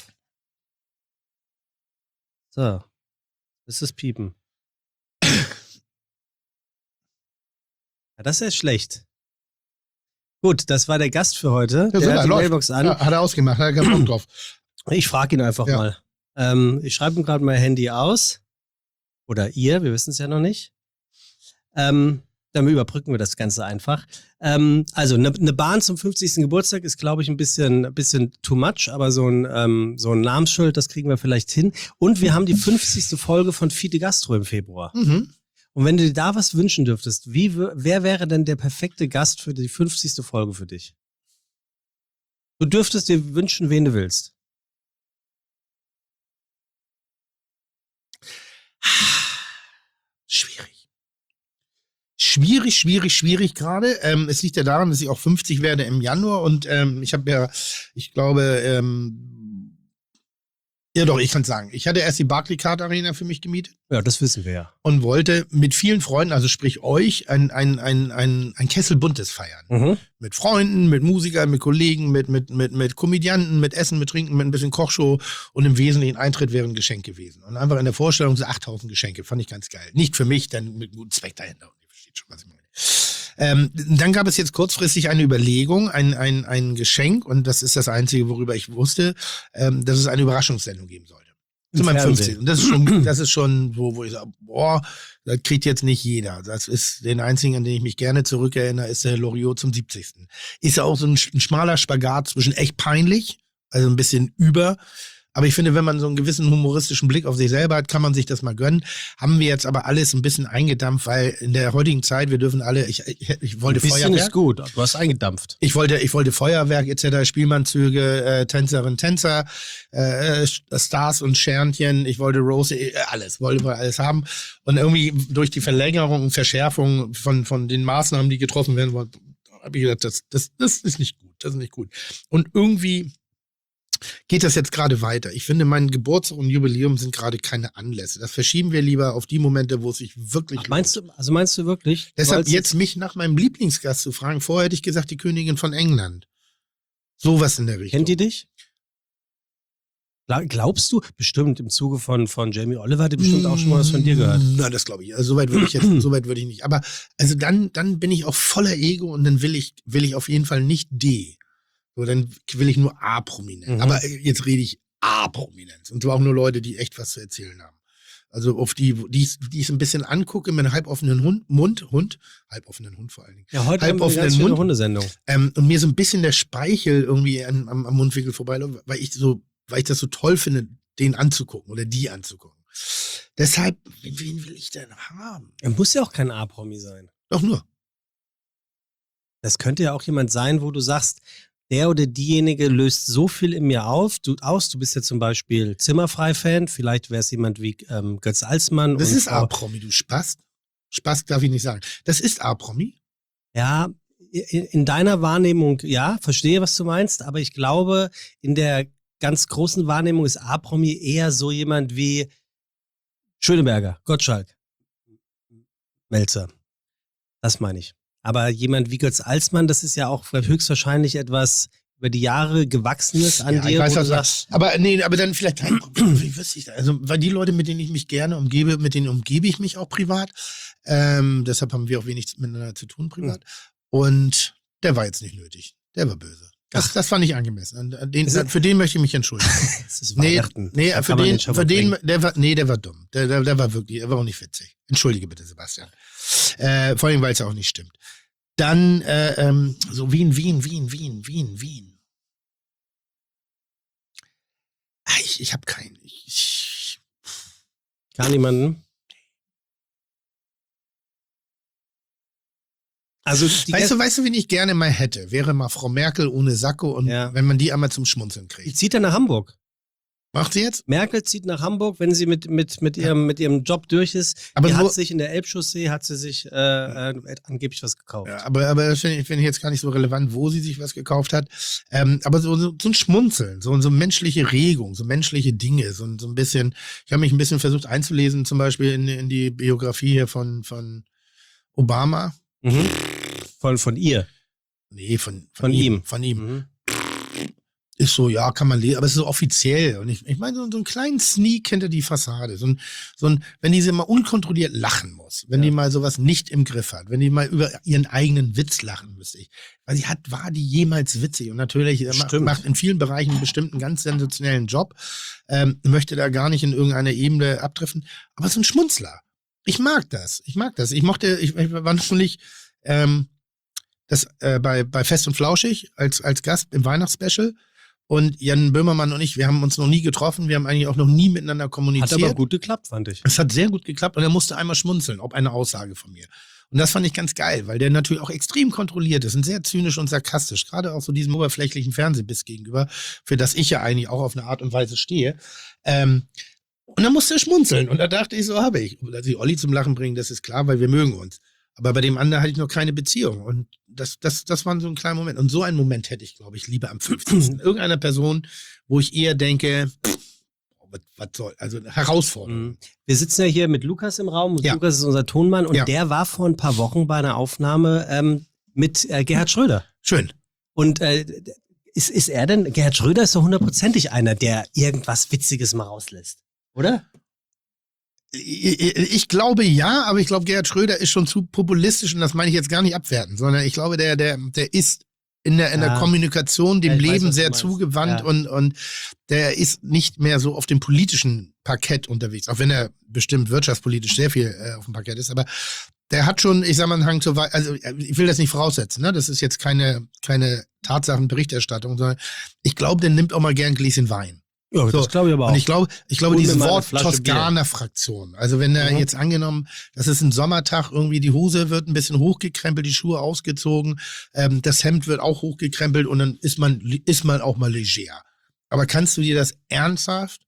So. Das ist Piepen. Ja, das ist ja schlecht. Gut, das war der Gast für heute. Ja, Der hat die läuft. Mailbox an. Ja, hat er ausgemacht, hat er keinen Bock drauf. Ich frage ihn einfach Ja. mal. Ich schreibe ihm gerade mein Handy aus. Oder ihr, wir wissen es ja noch nicht. Dann überbrücken wir das Ganze einfach. Also eine Bahn zum 50. Geburtstag ist, glaube ich, ein bisschen too much, aber so ein Namensschild, das kriegen wir vielleicht hin. Und wir haben die 50. Folge von Fide Gastro im Februar. Mhm. Und wenn du dir da was wünschen dürftest, wer wäre denn der perfekte Gast für die 50. Folge für dich? Du dürftest dir wünschen, wen du willst. Schwierig gerade. Es liegt ja daran, dass ich auch 50 werde im Januar und ich kann sagen, ich hatte erst die Barclaycard Arena für mich gemietet Ja, das wissen wir ja. und wollte mit vielen Freunden, also sprich euch, ein Kessel Buntes feiern. Mhm. Mit Freunden, mit Musikern, mit Kollegen, mit Komödianten, mit Essen, mit Trinken, mit ein bisschen Kochshow und im Wesentlichen Eintritt wäre ein Geschenk gewesen. Und einfach in der Vorstellung so 8000 Geschenke, fand ich ganz geil. Nicht für mich, denn mit gutem Zweck dahinter. Ihr versteht schon, was ich meine. Dann gab es jetzt kurzfristig eine Überlegung, ein Geschenk, und das ist das Einzige, worüber ich wusste, dass es eine Überraschungssendung geben sollte. Zu meinem Fernsehen. 15. Und das ist schon, wo ich sage, boah, das kriegt jetzt nicht jeder. Das ist den einzigen, an den ich mich gerne zurückerinnere, ist der Loriot zum 70. Ist ja auch so ein schmaler Spagat zwischen echt peinlich, also ein bisschen über. Aber ich finde, wenn man so einen gewissen humoristischen Blick auf sich selber hat, kann man sich das mal gönnen. Haben wir jetzt aber alles ein bisschen eingedampft, weil in der heutigen Zeit, wir dürfen alle, ich wollte Ein bisschen Feuerwerk. ist gut, du hast eingedampft. Ich wollte Feuerwerk etc., Spielmannzüge, Tänzerinnen, Tänzer, Stars und Sternchen, ich wollte Rose, wollte alles haben. Und irgendwie durch die Verlängerung und Verschärfung von den Maßnahmen, die getroffen werden wollen, habe ich gedacht, das ist nicht gut, das ist nicht gut. Und irgendwie geht das jetzt gerade weiter. Ich finde, mein Geburtstag und Jubiläum sind gerade keine Anlässe. Das verschieben wir lieber auf die Momente, wo es sich wirklich lohnt. Meinst du wirklich? Deshalb Du jetzt mich nach meinem Lieblingsgast zu fragen. Vorher hätte ich gesagt, die Königin von England. Sowas in der Richtung. Kennt die dich? Glaubst du? Bestimmt im Zuge von Jamie Oliver hat die bestimmt auch schon mal was von dir gehört. Na, das glaube ich. Also soweit würde ich nicht. Aber also dann bin ich auch voller Ego und dann will ich auf jeden Fall nicht D. So, dann will ich nur A-Prominenz. Mhm. Aber jetzt rede ich A-Prominenz. Und zwar auch nur Leute, die echt was zu erzählen haben. Also auf die ich ein bisschen angucke mit einem halboffenen halboffenen Hund vor allen Dingen. Ja, heute haben wir eine halboffenen ganz schöne Mund. Hundesendung. Und mir so ein bisschen der Speichel irgendwie am Mundwinkel vorbeiläuft, weil ich das so toll finde, den anzugucken oder die anzugucken. Deshalb, wen will ich denn haben? Er muss ja auch kein A-Promi sein. Doch nur. Das könnte ja auch jemand sein, wo du sagst, der oder diejenige löst so viel in mir Du bist ja zum Beispiel Zimmerfrei-Fan, vielleicht wäre es jemand wie Götz Alsmann. Das und ist A-Promi, du Spast. Spast darf ich nicht sagen. Das ist A-Promi. Ja, in deiner Wahrnehmung, ja, verstehe, was du meinst, aber ich glaube, in der ganz großen Wahrnehmung ist A-Promi eher so jemand wie Schöneberger, Gottschalk, Melzer. Das meine ich. Aber jemand wie Götz Alsmann, das ist ja auch höchstwahrscheinlich etwas über die Jahre Gewachsenes an dir, ich weiß, wo du was du sagst, aber dann vielleicht wie wüsste ich das? Also, weil die Leute, mit denen ich mich gerne umgebe, mit denen umgebe ich mich auch privat. Deshalb haben wir auch wenig miteinander zu tun privat. Und der war jetzt nicht nötig. Der war böse. Das fand ich angemessen. Für den möchte ich mich entschuldigen. Es ist Nee, Weihnachten. nee, Da für kann man den, schon für mal den, bringen. der war dumm. Der war wirklich, der war auch nicht witzig. Entschuldige bitte, Sebastian. Vor allem, weil es ja auch nicht stimmt. Dann, so Wien. Ich habe keinen. Gar niemanden. Also, Weißt du, wen ich gerne mal hätte? Wäre mal Frau Merkel ohne Sakko und Ja. wenn man die einmal zum Schmunzeln die kriegt. zieht dann nach Hamburg. Macht sie jetzt? Merkel zieht nach Hamburg, wenn sie mit ihrem Job durch ist. Aber Die nur- hat sich in der Elbchaussee, hat sie sich angeblich was gekauft. Ja, aber das finde ich jetzt gar nicht so relevant, wo sie sich was gekauft hat. Aber so ein Schmunzeln, so menschliche Regung, so menschliche Dinge, so ein bisschen. Ich habe mich ein bisschen versucht einzulesen, zum Beispiel in die Biografie hier von Obama. Mhm. Von ihr. Nee, von ihm. Von ihm. Mhm. Ist so, ja, kann man lesen, aber es ist so offiziell. Und ich meine, so einen kleinen Sneak hinter die Fassade. So ein, wenn die mal unkontrolliert lachen muss, wenn die mal sowas nicht im Griff hat, wenn die mal über ihren eigenen Witz lachen müsste. Weil war die jemals witzig? Und natürlich macht in vielen Bereichen bestimmt einen ganz sensationellen Job, möchte da gar nicht in irgendeine Ebene abtreffen. Aber so ein Schmunzler. Ich mag das. Ich war neulich bei Fest und Flauschig als Gast im Weihnachtsspecial. Und Jan Böhmermann und ich, wir haben uns noch nie getroffen, wir haben eigentlich auch noch nie miteinander kommuniziert. Hat aber gut geklappt, fand ich. Es hat sehr gut geklappt und er musste einmal schmunzeln, ob eine Aussage von mir. Und das fand ich ganz geil, weil der natürlich auch extrem kontrolliert ist und sehr zynisch und sarkastisch, gerade auch so diesem oberflächlichen Fernsehbiss gegenüber, für das ich ja eigentlich auch auf eine Art und Weise stehe. Und dann musste er schmunzeln und da dachte ich, so habe ich. Dass ich Olli zum Lachen bringen, das ist klar, weil wir mögen uns. Aber bei dem anderen hatte ich noch keine Beziehung. Und das war so ein kleiner Moment. Und so einen Moment hätte ich, glaube ich, lieber am 50. Irgendeiner Person, wo ich eher denke, was soll, also eine Herausforderung. Wir sitzen ja hier mit Lukas im Raum und Ja. Lukas ist unser Tonmann und Ja. der war vor ein paar Wochen bei einer Aufnahme mit Gerhard Schröder. Schön. Und ist er denn, Gerhard Schröder ist doch hundertprozentig einer, der irgendwas Witziges mal rauslässt, oder? Ich glaube ja, aber ich glaube, Gerhard Schröder ist schon zu populistisch und das meine ich jetzt gar nicht abwerten, sondern ich glaube, der ist in der Kommunikation dem Ja, ich weiß, Leben was du sehr meinst. zugewandt Ja. und der ist nicht mehr so auf dem politischen Parkett unterwegs, auch wenn er bestimmt wirtschaftspolitisch sehr viel auf dem Parkett ist, aber der hat schon, ich sag mal, einen Hang zur also ich will das nicht voraussetzen, ne? Das ist jetzt keine Tatsachenberichterstattung, sondern ich glaube, der nimmt auch mal gern ein Gläschen Wein. Ja, So, das glaube ich aber auch. Und ich glaube, Und dieses mir mal eine Wort Flasche Toskana-Fraktion, also wenn er jetzt angenommen, das ist ein Sommertag, irgendwie die Hose wird ein bisschen hochgekrempelt, die Schuhe ausgezogen, das Hemd wird auch hochgekrempelt und dann ist man auch mal leger. Aber kannst du dir das ernsthaft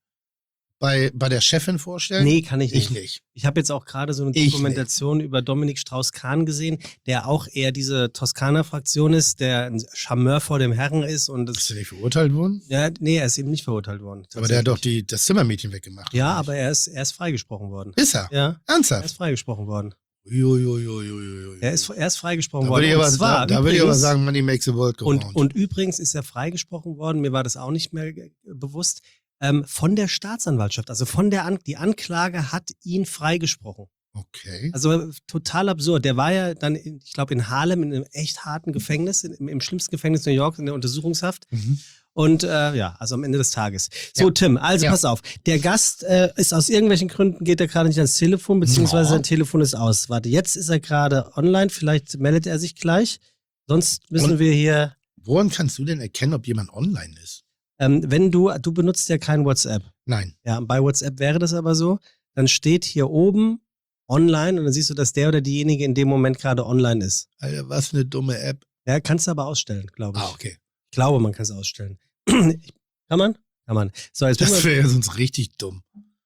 bei der Chefin vorstellen? Nee, kann ich nicht. Ich nicht. Ich habe jetzt auch gerade so eine Ich Dokumentation über Dominik Strauss-Kahn gesehen, der auch eher diese Toskana-Fraktion ist, der ein Charmeur vor dem Herren ist und Ist das, er nicht verurteilt worden? ja, nee, er ist eben nicht verurteilt worden. Aber der hat doch tatsächlich. das Zimmermädchen weggemacht. Ja, oder aber er ist freigesprochen worden. nicht? Ist er? Ja, er Ernsthaft? ist freigesprochen worden. Uiuiuiuiui. Er ist freigesprochen Da würde ich worden. aber, Und zwar da würde ich aber übrigens- sagen, Money makes the world go round. Und übrigens ist er freigesprochen worden, mir war das auch nicht mehr bewusst, von der Staatsanwaltschaft. Also die Anklage hat ihn freigesprochen. Okay. Also total absurd. Der war ja dann, ich glaube, in Harlem in einem echt harten Gefängnis, im schlimmsten Gefängnis New York, in der Untersuchungshaft. Und also am Ende des Tages. So, Ja. Tim, also Ja. pass auf. Der Gast ist aus irgendwelchen Gründen, geht er gerade nicht ans Telefon, beziehungsweise Ja. sein Telefon ist aus. Warte, jetzt ist er gerade online, vielleicht meldet er sich gleich. Sonst müssen Und- wir hier, Woran kannst du denn erkennen, ob jemand online ist? wenn du benutzt ja kein WhatsApp. Nein. Ja, bei WhatsApp wäre das aber so. Dann steht hier oben online und dann siehst du, dass der oder diejenige in dem Moment gerade online ist. Alter, was eine dumme App. Ja, kannst du aber ausstellen, glaube ich. Ah, okay. Ich glaube, man kann es ausstellen. Kann man? Kann man. So, jetzt Das müssen wir. wäre ja sonst richtig dumm.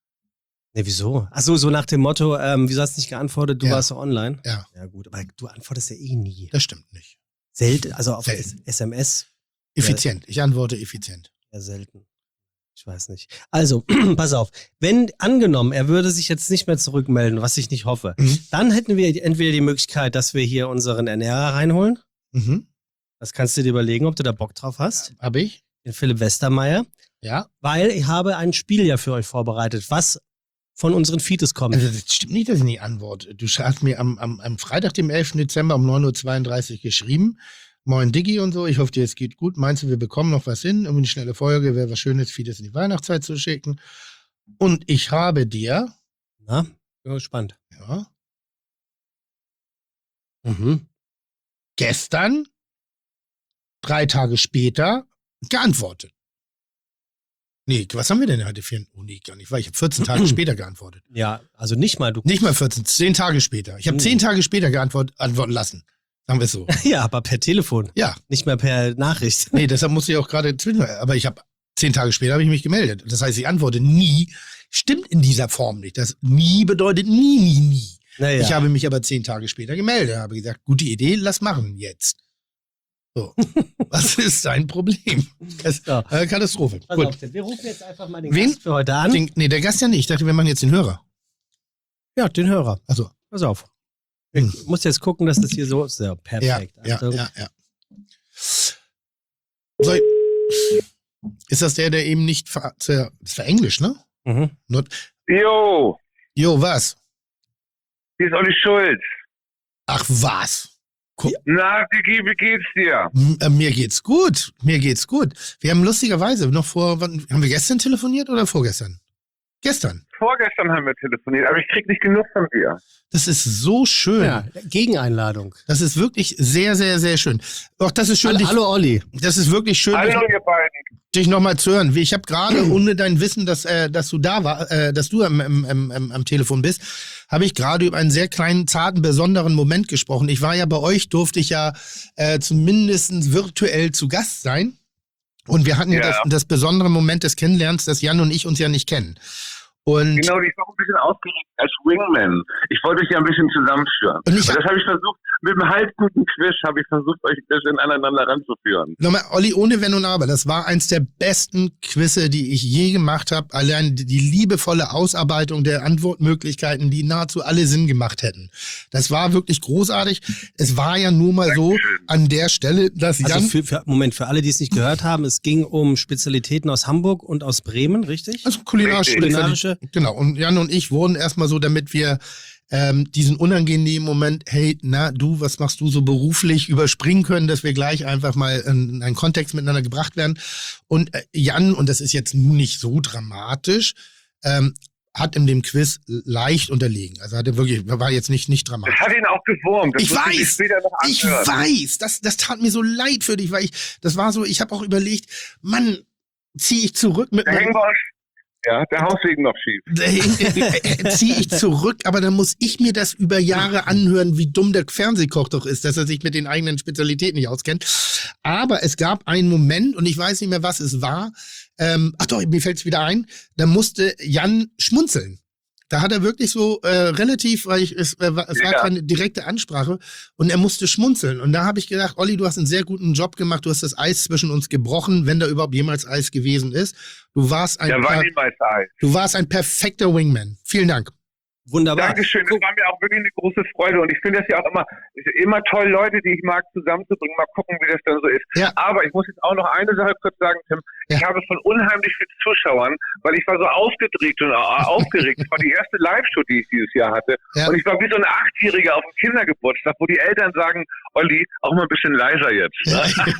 Ne, wieso? Achso, so nach dem Motto, wieso hast du nicht geantwortet, du Ja. warst so online? Ja, Ja, gut, aber du antwortest ja eh nie. das stimmt nicht. Selten, also auf Selten. SMS Effizient. Ich antworte effizient. ja selten. Ich weiß nicht. Also, pass auf. Wenn angenommen, er würde sich jetzt nicht mehr zurückmelden, was ich nicht hoffe, dann hätten wir entweder die Möglichkeit, dass wir hier unseren Ernährer reinholen. Mhm. Das kannst du dir überlegen, ob du da Bock drauf hast. Hab ich? Den Philipp Westermeier. Ja. Weil ich habe ein Spiel ja für euch vorbereitet, was von unseren Feeds kommt. Also, das stimmt nicht, dass ich nicht antworte. Du hast mir am Freitag, dem 11. Dezember um 9.32 Uhr geschrieben. Moin Diggi und so. Ich hoffe, dir es geht gut. Meinst du, wir bekommen noch was hin? Irgendwie eine schnelle Folge, wäre was Schönes, vieles in die Weihnachtszeit zu schicken. Und ich habe dir, Na, bin gespannt. ja, Mhm. gestern, 3 Tage später, geantwortet. Nee, was haben wir denn heute für ein... Oh nee, gar nicht, weil ich habe 14 Tage später geantwortet. Ja, also nicht mal du. Nicht mal 14, 10 Tage später. Ich habe 10 Tage später antworten lassen. Sagen wir es so. Ja, aber per Telefon. Ja, Nicht mehr per Nachricht. nee, deshalb musste ich auch gerade zwischendurch. Aber ich habe 10 Tage später habe ich mich gemeldet. Das heißt, ich antworte nie. Stimmt in dieser Form nicht. Das nie bedeutet nie. Naja. Ich habe mich aber 10 Tage später gemeldet. Habe gesagt, gute Idee, lass machen jetzt. So. Was ist dein Problem? Ja. Katastrophe. Pass Gut. auf, wir rufen jetzt einfach mal den Wen? Gast für heute an. Nee, der Gast ja nicht. Ich dachte, wir machen jetzt den Hörer. Ja, den Hörer. Also, Pass auf. Ich muss jetzt gucken, dass das hier so ist. Ja, ja, perfekt. ja, Achtung. ja. So, ist das der eben nicht das war Englisch, ne? Mhm. Jo, Jo, was? hier ist Olli Schulz. Ach, was? Na, Digi, wie geht's dir? Mir geht's gut. Mir geht's gut. Wir haben lustigerweise noch haben wir gestern telefoniert oder vorgestern? Gestern. Vorgestern haben wir telefoniert, aber ich krieg nicht genug von dir. Das ist so schön. Ja, Gegeneinladung. Das ist wirklich sehr, sehr, sehr schön. Auch das ist schön, Hallo Olli. das ist wirklich schön, Hallo, ihr beiden. dich nochmal zu hören. Ich habe gerade, ohne dein Wissen, dass du da war, dass du am Telefon bist, habe ich gerade über einen sehr kleinen, zarten, besonderen Moment gesprochen. Ich war ja bei euch, durfte ich ja zumindest virtuell zu Gast sein. Und wir hatten ja das besondere Moment des Kennenlernens, dass Jan und ich uns ja nicht kennen. Und Genau, ich war auch ein bisschen aufgeregt als Wingman. Ich wollte euch ja ein bisschen zusammenführen. Und Und das habe ich versucht, mit einem halbguten Quiz habe ich versucht, euch ein bisschen aneinander ranzuführen. nochmal, Olli, ohne Wenn und Aber, das war eins der besten Quizze, die ich je gemacht habe. Allein die liebevolle Ausarbeitung der Antwortmöglichkeiten, die nahezu alle Sinn gemacht hätten. Das war wirklich großartig. Es war ja nur mal so an der Stelle, dass Jan... Also für alle, die es nicht gehört haben, es ging um Spezialitäten aus Hamburg und aus Bremen, richtig? Also kulinarische. Genau. Und Jan und ich wurden erstmal so, damit wir diesen unangenehmen Moment, hey, na du, was machst du so beruflich, überspringen können, dass wir gleich einfach mal in einen Kontext miteinander gebracht werden. Und Jan, und das ist jetzt nun nicht so dramatisch, hat in dem Quiz leicht unterlegen. Also hatte wirklich, war jetzt nicht dramatisch. Das hat ihn auch gewurmt. Das Ich musste weiß, später noch ich anhören. weiß, das tat mir so leid für dich, weil das war so, ich habe auch überlegt, Mann, ziehe ich zurück mit Da hängen wir uns, ja, der Hauswegen noch schief. ziehe ich zurück, aber dann muss ich mir das über Jahre anhören, wie dumm der Fernsehkoch doch ist, dass er sich mit den eigenen Spezialitäten nicht auskennt. Aber es gab einen Moment, und ich weiß nicht mehr, was es war, ach doch, mir fällt es wieder ein, da musste Jan schmunzeln. Da hat er wirklich so relativ, weil es war keine direkte Ansprache, und er musste schmunzeln. Und da habe ich gedacht, Olli, du hast einen sehr guten Job gemacht, du hast das Eis zwischen uns gebrochen, wenn da überhaupt jemals Eis gewesen ist. Du warst Der war niemals Eis. Du warst ein perfekter Wingman. Vielen Dank. Wunderbar. Dankeschön, das war mir auch wirklich eine große Freude und ich finde das ja auch immer toll, Leute, die ich mag, zusammenzubringen, mal gucken, wie das dann so ist. Ja. Aber ich muss jetzt auch noch eine Sache kurz sagen, Tim. Ja. Ich habe von unheimlich vielen Zuschauern, weil ich war so aufgedreht und aufgeregt. Das war die erste Live-Show, die ich dieses Jahr hatte. Ja. Und ich war wie so ein Achtjähriger auf dem Kindergeburtstag, wo die Eltern sagen, Olli, auch mal ein bisschen leiser jetzt. Ne?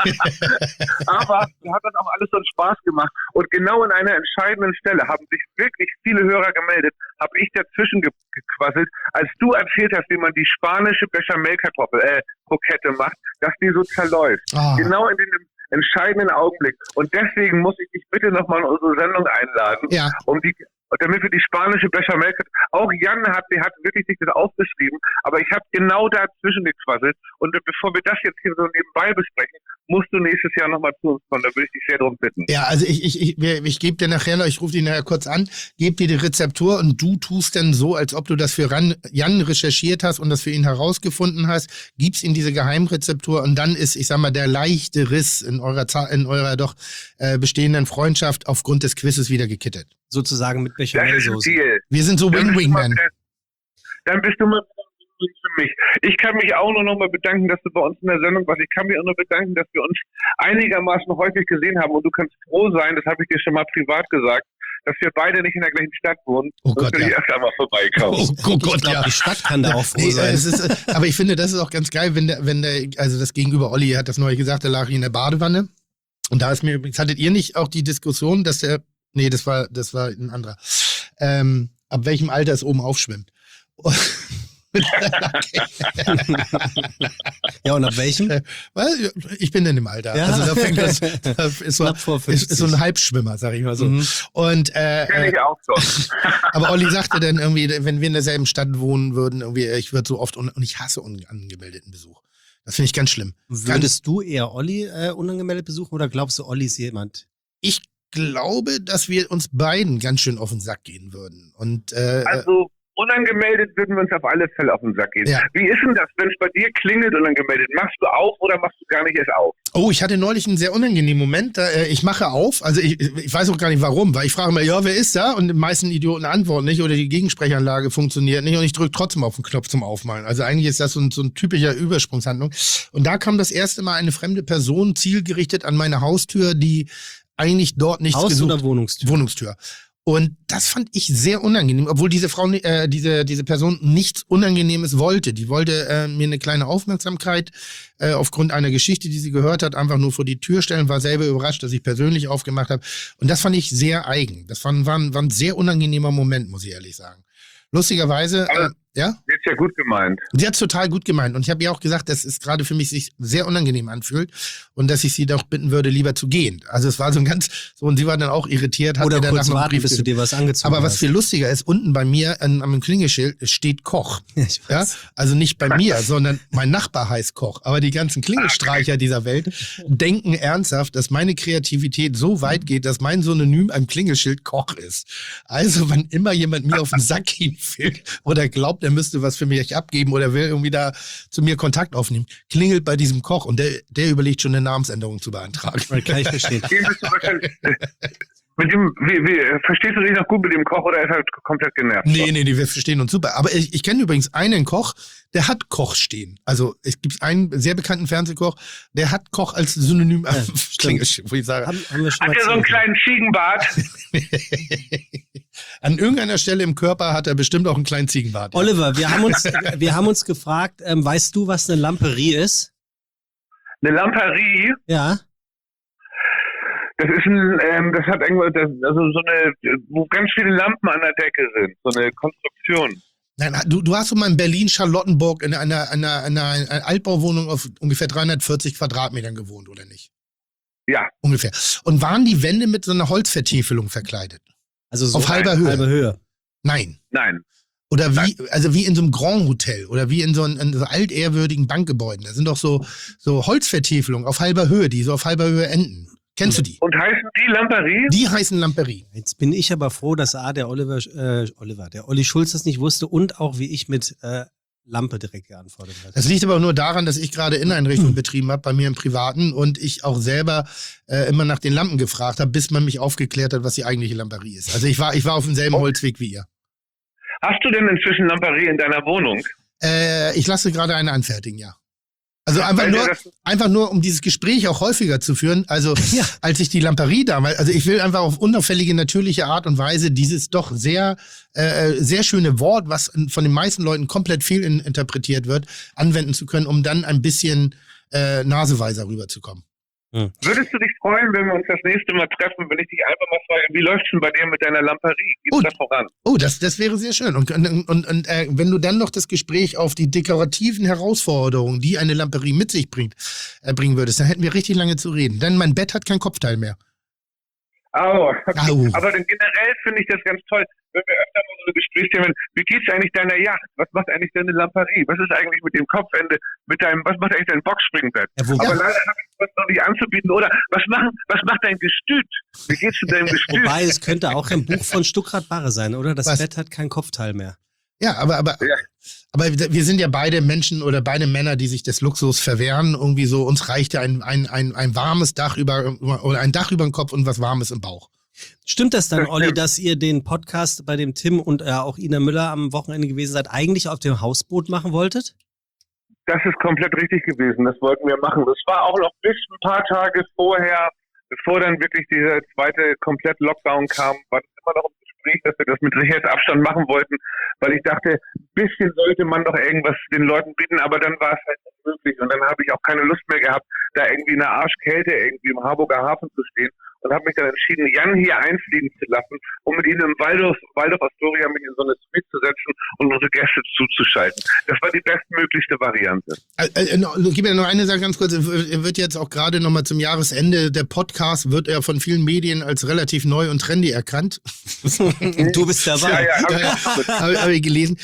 Aber mir hat das auch alles so einen Spaß gemacht. Und genau in einer entscheidenden Stelle haben sich wirklich viele Hörer gemeldet, habe ich dazwischen gequasselt, als du erzählt hast, wie man die spanische Bechamel-Krokette macht, dass die so zerläuft. Ah. Genau in dem entscheidenden Augenblick. Und deswegen muss ich dich bitte nochmal in unsere Sendung einladen, Ja. damit wir die spanische Bechamel, auch Jan hat wirklich sich das aufgeschrieben, aber ich habe genau dazwischen gequasselt und bevor wir das jetzt hier so nebenbei besprechen, musst du nächstes Jahr nochmal zu uns kommen, da würde ich dich sehr darum bitten. Ja, also ich gebe dir nachher noch, ich rufe dich nachher kurz an, gebe dir die Rezeptur und du tust dann so, als ob du das für Jan recherchiert hast und das für ihn herausgefunden hast, gibst ihm diese Geheimrezeptur und dann ist, ich sag mal, der leichte Riss in eurer doch bestehenden Freundschaft aufgrund des Quizzes wieder gekittet. Sozusagen mit Das ist ein Bechamelsoße. Deal. Wir sind so Wing-Wing-Man. Dann bist du mal für mich. Ich kann mich auch nur noch mal bedanken, dass du bei uns in der Sendung warst. Ich kann mich auch nur bedanken, dass wir uns einigermaßen häufig gesehen haben und du kannst froh sein, das habe ich dir schon mal privat gesagt, dass wir beide nicht in der gleichen Stadt wohnen. Oh Gott, will ich ja. öfter mal vorbeikommen. Oh Gott, Ich glaube, ja. die Stadt kann da auch froh Nee, sein. aber ich finde, das ist auch ganz geil, wenn also das Gegenüber Olli hat das neulich gesagt, der lag in der Badewanne. Und da ist mir übrigens, hattet ihr nicht auch die Diskussion, dass das war ein anderer, ab welchem Alter es oben aufschwimmt? Ja, und ab welchem? Weil ich bin in dem Alter. Ja. Also da fängt das ist Knapp vor 50. ist so ein Halbschwimmer, sag ich mal so. Mhm. Und Kenn ich auch so. aber Olli sagte dann irgendwie, wenn wir in derselben Stadt wohnen würden, irgendwie, ich würde so oft und ich hasse unangemeldeten Besuch. Das finde ich ganz schlimm. Würdest du eher Olli unangemeldet besuchen oder glaubst du, Olli ist jemand? Ich glaube, dass wir uns beiden ganz schön auf den Sack gehen würden. Und Also unangemeldet würden wir uns auf alle Fälle auf den Sack gehen. Ja. Wie ist denn das, wenn es bei dir klingelt unangemeldet? Machst du auf oder machst du gar nicht erst auf? oh, ich hatte neulich einen sehr unangenehmen Moment. Ich mache auf, also ich weiß auch gar nicht warum, weil ich frage mal, ja, wer ist da? Und die meisten Idioten antworten nicht oder die Gegensprechanlage funktioniert nicht und ich drücke trotzdem auf den Knopf zum Aufmalen. Also eigentlich ist das so ein typischer Übersprungshandlung. Und da kam das erste Mal eine fremde Person zielgerichtet an meine Haustür, die eigentlich dort nichts Haus- gesucht. oder Wohnungstür? Wohnungstür. Und das fand ich sehr unangenehm, obwohl diese Frau, diese Person nichts Unangenehmes wollte. Die wollte mir eine kleine Aufmerksamkeit aufgrund einer Geschichte, die sie gehört hat, einfach nur vor die Tür stellen, war selber überrascht, dass ich persönlich aufgemacht habe. Und das fand ich sehr eigen. Das war ein sehr unangenehmer Moment, muss ich ehrlich sagen. Lustigerweise, ja? Ist ja gut gemeint. Sie hat es total gut gemeint. Und ich habe ihr auch gesagt, dass es gerade für mich sich sehr unangenehm anfühlt und dass ich sie doch bitten würde, lieber zu gehen. Also es war und sie war dann auch irritiert. Hat Oder mir danach kurz noch einen warten, Brief bis du geschrieben. dir was angezogen Aber was hast. viel lustiger ist, unten bei mir am Klingelschild steht Koch. Ich Ja? weiß. Also nicht bei mir, sondern mein Nachbar heißt Koch. Aber die ganzen Klingelstreicher dieser Welt denken ernsthaft, dass meine Kreativität so weit geht, dass mein Synonym am Klingelschild Koch ist. Also wann immer jemand mir auf den Sack gehen will oder glaubt, er müsste was für mich abgeben oder will irgendwie da zu mir Kontakt aufnehmen, klingelt bei diesem Koch und der überlegt schon eine Namensänderung zu beantragen. Kann ich verstehen. Den bist du wahrscheinlich, mit dem, verstehst du dich noch gut mit dem Koch oder ist er komplett genervt? Nee, wir verstehen uns super. Aber ich kenne übrigens einen Koch, der hat Koch stehen. Also es gibt einen sehr bekannten Fernsehkoch, der hat Koch als Synonym am Klingelschild, wo ich sage, Haben wir schon Hat mal er so einen erzählt. kleinen Ziegenbart? an irgendeiner Stelle im Körper hat er bestimmt auch einen kleinen Ziegenbart. Ja. Oliver, wir haben uns gefragt, weißt du, was eine Lamperie ist? Eine Lamperie? Ja. Das ist das hat irgendwas, also so eine, wo ganz viele Lampen an der Decke sind. So eine Konstruktion. Nein, du hast doch mal in Berlin-Charlottenburg in einer Altbauwohnung auf ungefähr 340 Quadratmetern gewohnt, oder nicht? Ja. Ungefähr. Und waren die Wände mit so einer Holzvertiefelung verkleidet? Also so Auf halber Höhe? Halbe Höhe. Nein. Nein. Oder wie in so einem Grand Hotel oder wie in so altehrwürdigen Bankgebäuden. Da sind doch so Holzvertiefelungen auf halber Höhe, die so auf halber Höhe enden. Kennst du die? Und heißen die Lamperie? Die heißen Lamperie. Jetzt bin ich aber froh, dass der Olli Schulz das nicht wusste und auch wie ich mit Lampe direkt geantwortet hat. Das liegt aber nur daran, dass ich gerade Inneneinrichtungen betrieben habe, bei mir im Privaten und ich auch selber immer nach den Lampen gefragt habe, bis man mich aufgeklärt hat, was die eigentliche Lamperie ist. Also ich war auf demselben Holzweg wie ihr. Hast du denn inzwischen Lamperie in deiner Wohnung? Ich lasse gerade eine anfertigen, ja. Also Weil einfach nur, um dieses Gespräch auch häufiger zu führen. Also Ja. als ich die Lamperie damals, also ich will einfach auf unauffällige, natürliche Art und Weise dieses doch sehr, sehr schöne Wort, was von den meisten Leuten komplett fehlinterpretiert wird, anwenden zu können, um dann ein bisschen naseweiser rüberzukommen. Würdest du dich freuen, wenn wir uns das nächste Mal treffen, wenn ich dich einfach mal frage, wie läuft's denn bei dir mit deiner Lamperie? Geht's da voran? Oh, das wäre sehr schön. Und wenn du dann noch das Gespräch auf die dekorativen Herausforderungen, die eine Lamperie mit sich bringen würdest, dann hätten wir richtig lange zu reden. Denn mein Bett hat kein Kopfteil mehr. Oh, okay. Au. Aber dann generell finde ich das ganz toll, wenn wir öfter mal so eine Gesprächsthemen, wie geht's eigentlich deiner Yacht? Was macht eigentlich deine Lamperie? Was ist eigentlich mit dem Kopfende, was macht eigentlich dein Boxspringbett? Ja, Aber leider habe ich was noch nicht anzubieten. Oder was macht dein Gestüt? Wie geht's zu deinem Gestüt? Wobei, es könnte auch ein Buch von Stuckrad Barre sein, oder? Das Was? Bett hat kein Kopfteil mehr. Ja, aber wir sind ja beide Menschen oder beide Männer, die sich des Luxus verwehren. Irgendwie so, uns reicht ja ein warmes Dach oder ein Dach über den Kopf und was Warmes im Bauch. Stimmt das dann, Das Olli, stimmt. dass ihr den Podcast bei dem Tim und auch Ina Müller am Wochenende gewesen seid, eigentlich auf dem Hausboot machen wolltet? Das ist komplett richtig gewesen. Das wollten wir machen. Das war auch noch bis ein paar Tage vorher bevor dann wirklich dieser zweite komplett Lockdown kam, war das immer noch im Gespräch, dass wir das mit Sicherheitsabstand machen wollten, weil ich dachte, ein bisschen sollte man doch irgendwas den Leuten bieten, aber dann war es halt unmöglich und dann habe ich auch keine Lust mehr gehabt, da irgendwie in der Arschkälte irgendwie im Harburger Hafen zu stehen und habe mich dann entschieden, Jan hier einfliegen zu lassen, um mit ihm im Waldorf Astoria mich in so eine Suite zu setzen und unsere Gäste zuzuschalten. Das war die bestmöglichste Variante. Gib mir noch eine Sache ganz kurz. Er wird jetzt auch gerade nochmal zum Jahresende, der Podcast wird ja von vielen Medien als relativ neu und trendy erkannt. Du bist dabei. Habe ich gelesen.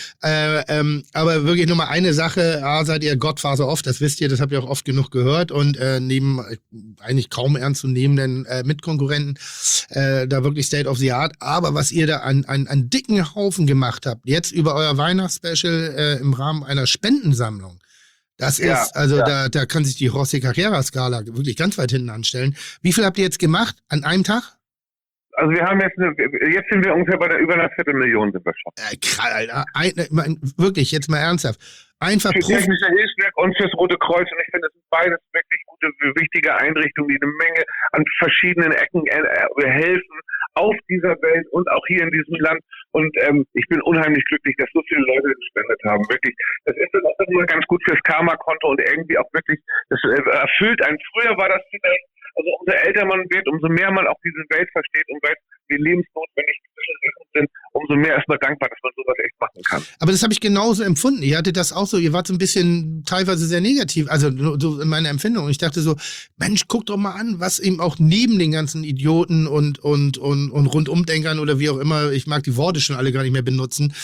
Aber wirklich nochmal eine Sache. A, seid ihr Godfather oft, das wisst ihr, das habt ihr auch oft genug gehört. Und neben eigentlich kaum ernstzunehmenden Mitkonkurrenten, da wirklich State of the Art. Aber was ihr da an dicken Haufen gemacht habt, jetzt über euer Weihnachtsspecial im Rahmen einer Spendensammlung, das ist, da kann sich die José Carrera-Skala wirklich ganz weit hinten anstellen. Wie viel habt ihr jetzt gemacht an einem Tag? Also wir haben jetzt sind wir ungefähr bei über einer Viertelmillion sind wir schon. Alter, wirklich, jetzt mal ernsthaft. Einfach für Technische Hilfswerk und fürs Rote Kreuz. Und ich finde, das sind beides wirklich gute, wichtige Einrichtungen, die eine Menge an verschiedenen Ecken helfen auf dieser Welt und auch hier in diesem Land. Und ich bin unheimlich glücklich, dass so viele Leute gespendet haben. Wirklich, das ist dann auch immer ganz gut fürs Karma-Konto und irgendwie auch wirklich, das erfüllt einen. Früher war das vielleicht, also umso älter man wird, umso mehr man auch diese Welt versteht und weiß, wie lebensnotwendig diese Sachen sind, umso mehr ist man dankbar, dass man sowas echt machen kann. Aber das habe ich genauso empfunden. Ihr hattet das auch so, ihr wart so ein bisschen teilweise sehr negativ, also so in meiner Empfindung. Ich dachte so, Mensch, guck doch mal an, was eben auch neben den ganzen Idioten und Rundumdenkern oder wie auch immer, ich mag die Worte schon alle gar nicht mehr benutzen,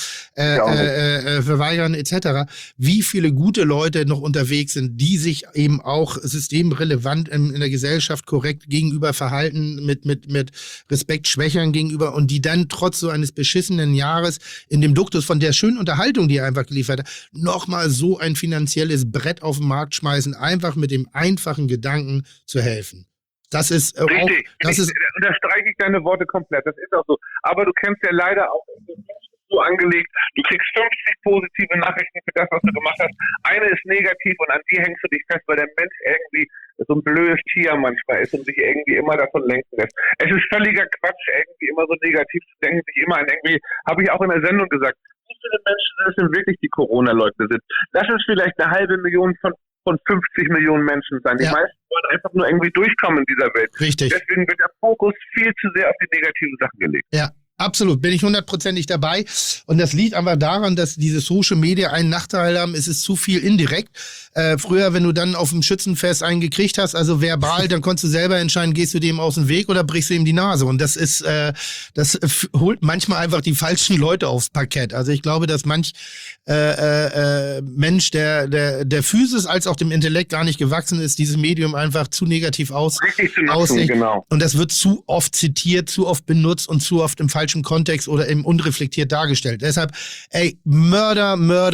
verweigern etc., wie viele gute Leute noch unterwegs sind, die sich eben auch systemrelevant in der Gesellschaft korrekt gegenüber verhalten, mit Respekt Schwächern gegenüber und die dann trotz so eines beschissenen Jahres in dem Duktus von der schönen Unterhaltung, die er einfach geliefert hat, nochmal so ein finanzielles Brett auf den Markt schmeißen, einfach mit dem einfachen Gedanken zu helfen. Das ist richtig, auch, das ist, unterstreiche ich deine Worte komplett, das ist auch so. Aber du kennst ja leider auch so angelegt, du kriegst 50 positive Nachrichten für das, was du gemacht hast. Eine ist negativ und an die hängst du dich fest, weil der Mensch irgendwie so ein blödes Tier manchmal ist und sich irgendwie immer davon lenken lässt. Es ist völliger Quatsch, irgendwie immer so negativ zu denken, sich immer an irgendwie, habe ich auch in der Sendung gesagt, wie viele Menschen das denn wirklich die Corona-Leugner sind. Das ist vielleicht 1/2 Million von 50 Millionen Menschen sein. Die meisten wollen einfach nur irgendwie durchkommen in dieser Welt. Richtig. Deswegen wird der Fokus viel zu sehr auf die negativen Sachen gelegt. Ja. Absolut, bin ich 100%ig dabei. Und das liegt einfach daran, dass diese Social Media einen Nachteil haben. Es ist zu viel indirekt. Früher, wenn du dann auf dem Schützenfest einen gekriegt hast, also verbal, dann konntest du selber entscheiden, gehst du dem aus dem Weg oder brichst du ihm die Nase. Und das ist, das holt manchmal einfach die falschen Leute aufs Parkett. Also ich glaube, dass manch Mensch, der Physis als auch dem Intellekt gar nicht gewachsen ist, dieses Medium einfach zu negativ auslegt. Genau. Und das wird zu oft zitiert, zu oft benutzt und zu oft im falschen Kontext oder eben unreflektiert dargestellt. Deshalb, Mörder.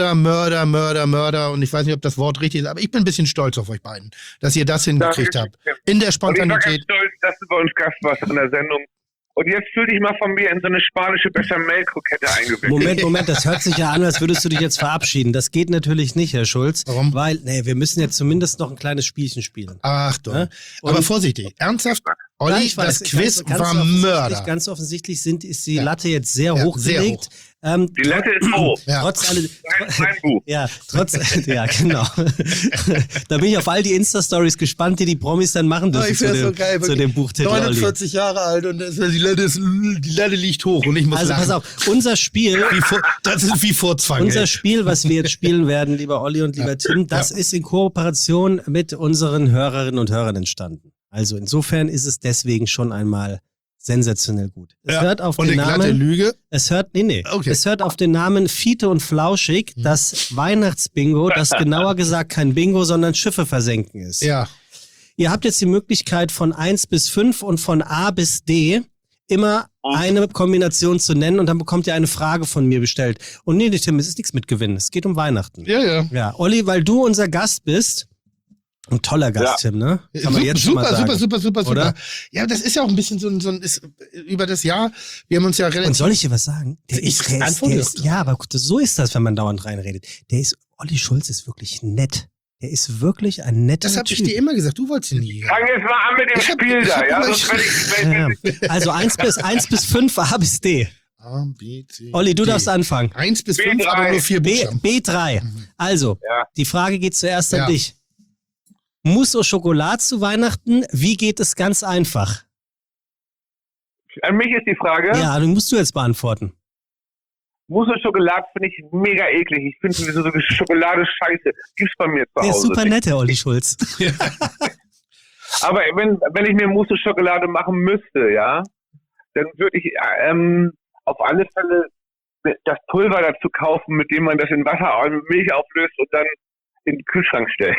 Und ich weiß nicht, ob das Wort richtig ist, aber ich bin ein bisschen stolz auf euch beiden, dass ihr das hingekriegt habt. In der Spontanität. Und ich war ganz stolz, dass du bei uns Gast warst in der Sendung. Und jetzt fühl dich mal von mir in so eine spanische Bechamel-Krokette eingewickelt. Moment, das hört sich ja an, als würdest du dich jetzt verabschieden. Das geht natürlich nicht, Herr Schulz. Warum? Weil, wir müssen jetzt zumindest noch ein kleines Spielchen spielen. Achtung. Ja? Aber vorsichtig, ernsthaft, Olli, Ja, ich weiß, das Quiz ganz war offensichtlich- Mörder. Ganz offensichtlich ist die Latte jetzt sehr hoch sehr gelegt. hoch. Die Latte ist hoch. Ja. Trotz alle, Mein Buch. ja, ja, genau. Da bin ich auf all die Insta-Stories gespannt, die Promis dann machen dürfen ich find's so geil, zu dem Buchtitel. 49 Jahre alt und die Latte liegt hoch und ich muss Also lachen. pass auf, unser Spiel, Das ist wie Furzfang. unser Spiel, was wir jetzt spielen werden, lieber Olli und lieber Tim, das ist in Kooperation mit unseren Hörerinnen und Hörern entstanden. Also insofern ist es deswegen schon einmal sensationell gut. Es hört auf und den eine glatte Namen. Lüge. Es hört, Okay. Es hört auf den Namen Fiete und Flauschig, das Weihnachtsbingo, das genauer gesagt kein Bingo, sondern Schiffe versenken ist. Ja. Ihr habt jetzt die Möglichkeit von 1 bis 5 und von A bis D immer eine Kombination zu nennen und dann bekommt ihr eine Frage von mir bestellt. Und nee, Tim, es ist nichts mit Gewinnen. Es geht um Weihnachten. Ja. Ja, Olli, weil du unser Gast bist, ein toller Gast, Tim, ne? Kann man jetzt schon mal sagen. Super. Oder? Ja, das ist ja auch ein bisschen so ein ist, über das Jahr, wir haben uns ja relativ... Und soll ich dir was sagen? Ja, aber gut, so ist das, wenn man dauernd reinredet. Olli Schulz ist wirklich nett. Er ist wirklich ein netter Das habe ich Typ. dir immer gesagt. Du wolltest ihn nie. Fang jetzt mal an mit dem Spiel da, ja? Sonst Ja. Also 1 bis 5, A bis D. A, B, C, Olli, du D. darfst anfangen. 1 bis 5, B3. aber nur 4 B, Buchstaben. B3. Also, Ja. die Frage geht zuerst Ja. an dich. Mousse au Chocolat zu Weihnachten, wie geht es ganz einfach? An mich ist die Frage, Ja, du musst du jetzt beantworten. Mousse Schokolade finde ich mega eklig. Ich finde sowieso so Schokolade scheiße. Gibt's bei mir zu Der ist Hause. super nett, der Olli Schulz. Aber wenn ich mir Mousse Schokolade machen müsste, ja, dann würde ich auf alle Fälle das Pulver dazu kaufen, mit dem man das in Wasser und Milch auflöst und dann in den Kühlschrank stellt.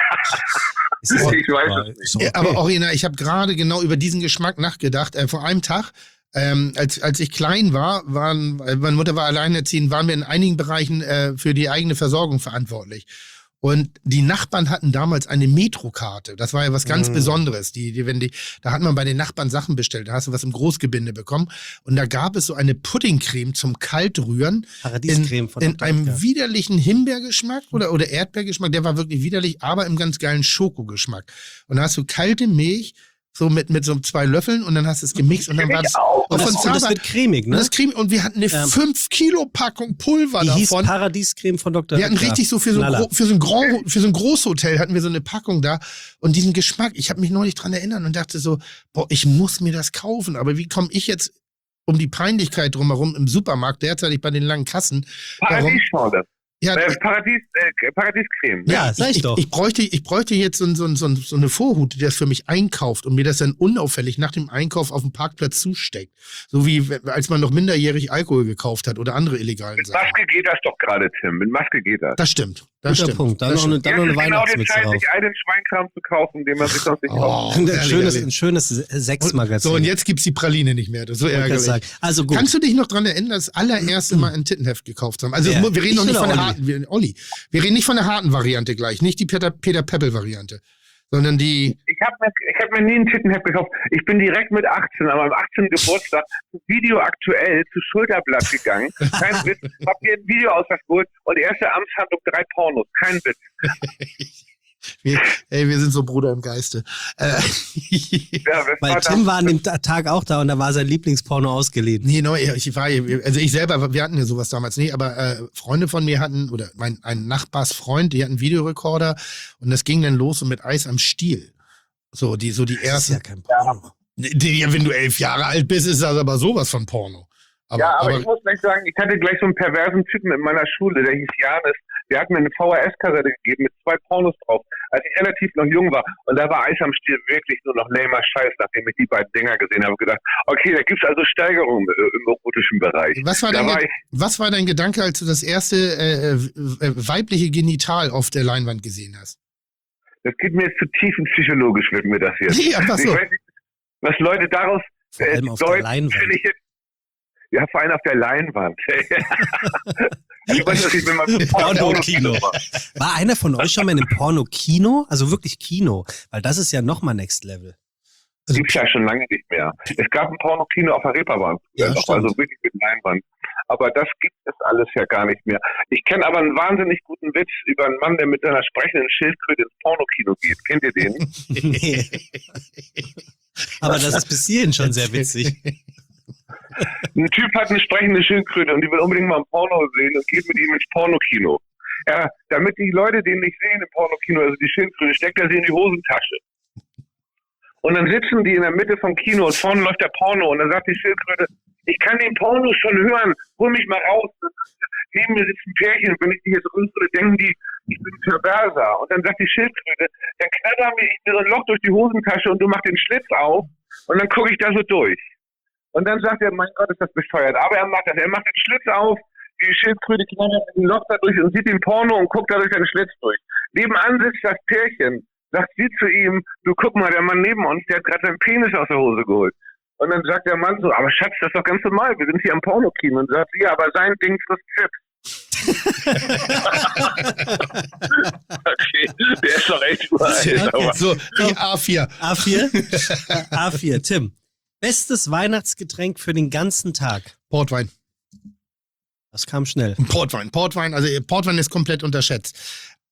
Es ist- Ich weiß es nicht. ist okay. Ja, aber Orina, ich habe gerade genau über diesen Geschmack nachgedacht. Vor einem Tag, als ich klein war, meine Mutter war alleinerziehend, waren wir in einigen Bereichen für die eigene Versorgung verantwortlich. Und die Nachbarn hatten damals eine Metrokarte. Das war ja was ganz Besonderes. Da hat man bei den Nachbarn Sachen bestellt. Da hast du was im Großgebinde bekommen. Und da gab es so eine Puddingcreme zum Kaltrühren. Paradiescreme von in Dr. einem Oetker. widerlichen Himbeergeschmack oder Erdbeergeschmack. Der war wirklich widerlich, aber im ganz geilen Schokogeschmack. Und da hast du kalte Milch, so mit so 2 Löffeln und dann hast du es gemixt und dann war das auch. und Und das wird cremig, und ne? das Creme, und wir hatten eine 5-Kilo-Packung Pulver Die hieß davon. Paradiescreme von Dr. Wir hatten Oetker. richtig so für so, Knaller. für so ein Großhotel hatten wir so eine Packung da und diesen Geschmack, ich habe mich neulich dran erinnert und dachte so, boah, ich muss mir das kaufen, aber wie komme ich jetzt um die Peinlichkeit drumherum im Supermarkt, derzeitig bei den langen Kassen, warum? Paradiesschorle. Ja, Paradiescreme. Ja, sag ich doch. Ich bräuchte jetzt so eine Vorhut, die das für mich einkauft und mir das dann unauffällig nach dem Einkauf auf dem Parkplatz zusteckt. So wie als man noch minderjährig Alkohol gekauft hat oder andere illegalen Mit Sachen. Maske geht das doch gerade, Tim. Mit Maske geht das. Das stimmt. Das Guter stimmt. Punkt. Dann Das noch eine, stimmt. dann noch eine Jetzt ist genau die Weihnachtsmütze Zeit, drauf. sich einen Schweinkram zu kaufen, den man sich sonst nicht kauft. Oh, Ein schönes Sexmagazin. So, und jetzt gibt's die Praline nicht mehr. Das ist so Wollte ich ärgerlich. sagen. Also gut. Kannst du dich noch dran erinnern, das allererste Mal ein Tittenheft gekauft haben? Also Ja, wir reden noch ich nicht oder von der Olli? harten, Olli. Wir reden nicht von der harten Variante gleich, nicht die Peter Peppel-Variante, sondern die. Ich hab mir nie ein Tittenheft gekauft. Ich bin direkt mit 18, aber am 18. Geburtstag zu Video aktuell zu Schulterblatt gegangen. Kein Witz. Hab hier ein Video ausgeholt und erste Amtshandlung 3 Pornos. Kein Witz. Wir sind so Bruder im Geiste. Ja, das Weil war Tim war an dem Tag auch da und da war sein Lieblingsporno ausgeliehen. Nee, ich selber, wir hatten ja sowas damals nie, aber Freunde von mir hatten, oder ein Nachbarsfreund, die hatten einen Videorekorder und das ging dann los so mit Eis am Stiel. So die Das ist ersten. ja kein Porno. Ja, wenn du 11 Jahre alt bist, ist das aber sowas von Porno. aber ich muss gleich sagen, ich hatte gleich so einen perversen Typen in meiner Schule, der hieß Janis. Der hat mir eine VHS-Kassette gegeben mit 2 Pornos drauf, als ich relativ noch jung war. Und da war Eis am Stiel wirklich nur noch lamer Scheiß, nachdem ich die beiden Dinger gesehen habe. Gedacht, okay, da gibt's also Steigerungen im erotischen Bereich. Was war dein Gedanke, als du das erste weibliche Genital auf der Leinwand gesehen hast? Das geht mir jetzt zu tiefenpsychologisch, wird mir das jetzt. Nee, einfach Ich so. weiß nicht, was Leute daraus Vor allem auf der deuten, Leinwand. finde ich jetzt. Ja, vor allem auf der Leinwand. Ich weiß nicht, wenn man Porno-Kino. War einer von euch schon mal in einem Porno-Kino? Also wirklich Kino? Weil das ist ja nochmal Next Level. Das gibt's ja schon lange nicht mehr. Es gab ein Pornokino auf der Reeperbahn. Ja, noch, stimmt. also wirklich mit Leinwand. Aber das gibt es alles ja gar nicht mehr. Ich kenne aber einen wahnsinnig guten Witz über einen Mann, der mit seiner sprechenden Schildkröte ins Pornokino geht. Kennt ihr den? Nee. Aber das ist bis hierhin schon sehr witzig. Ein Typ hat eine sprechende Schildkröte und die will unbedingt mal ein Porno sehen und geht mit ihm ins Pornokino. Ja, damit die Leute den nicht sehen im Pornokino, also die Schildkröte, steckt er sie in die Hosentasche. Und dann sitzen die in der Mitte vom Kino und vorne läuft der Porno und dann sagt die Schildkröte, ich kann den Porno schon hören, hol mich mal raus. Neben mir sitzt ein Pärchen, wenn ich die jetzt rüstere, denken die, ich bin perverser. Und dann sagt die Schildkröte, dann knattern wir mir so ein Loch durch die Hosentasche und du machst den Schlitz auf und dann gucke ich da so durch. Und dann sagt er, mein Gott, ist das bescheuert. Aber er macht das. Er macht den Schlitz auf, die Schildkröte knattert mit dem Loch da durch und sieht den Porno und guckt da durch den Schlitz durch. Nebenan sitzt das Pärchen. Sagt sie zu ihm, du guck mal, der Mann neben uns, der hat gerade seinen Penis aus der Hose geholt. Und dann sagt der Mann so, aber Schatz, das ist doch ganz normal, wir sind hier am Pornokino. Und sagt sie, ja, aber sein Ding frisst Chips. Okay, der ist doch echt uralt. Okay. Aber So, die A4. A4? A4. Tim, bestes Weihnachtsgetränk für den ganzen Tag. Portwein. Das kam schnell. Portwein, also Portwein ist komplett unterschätzt.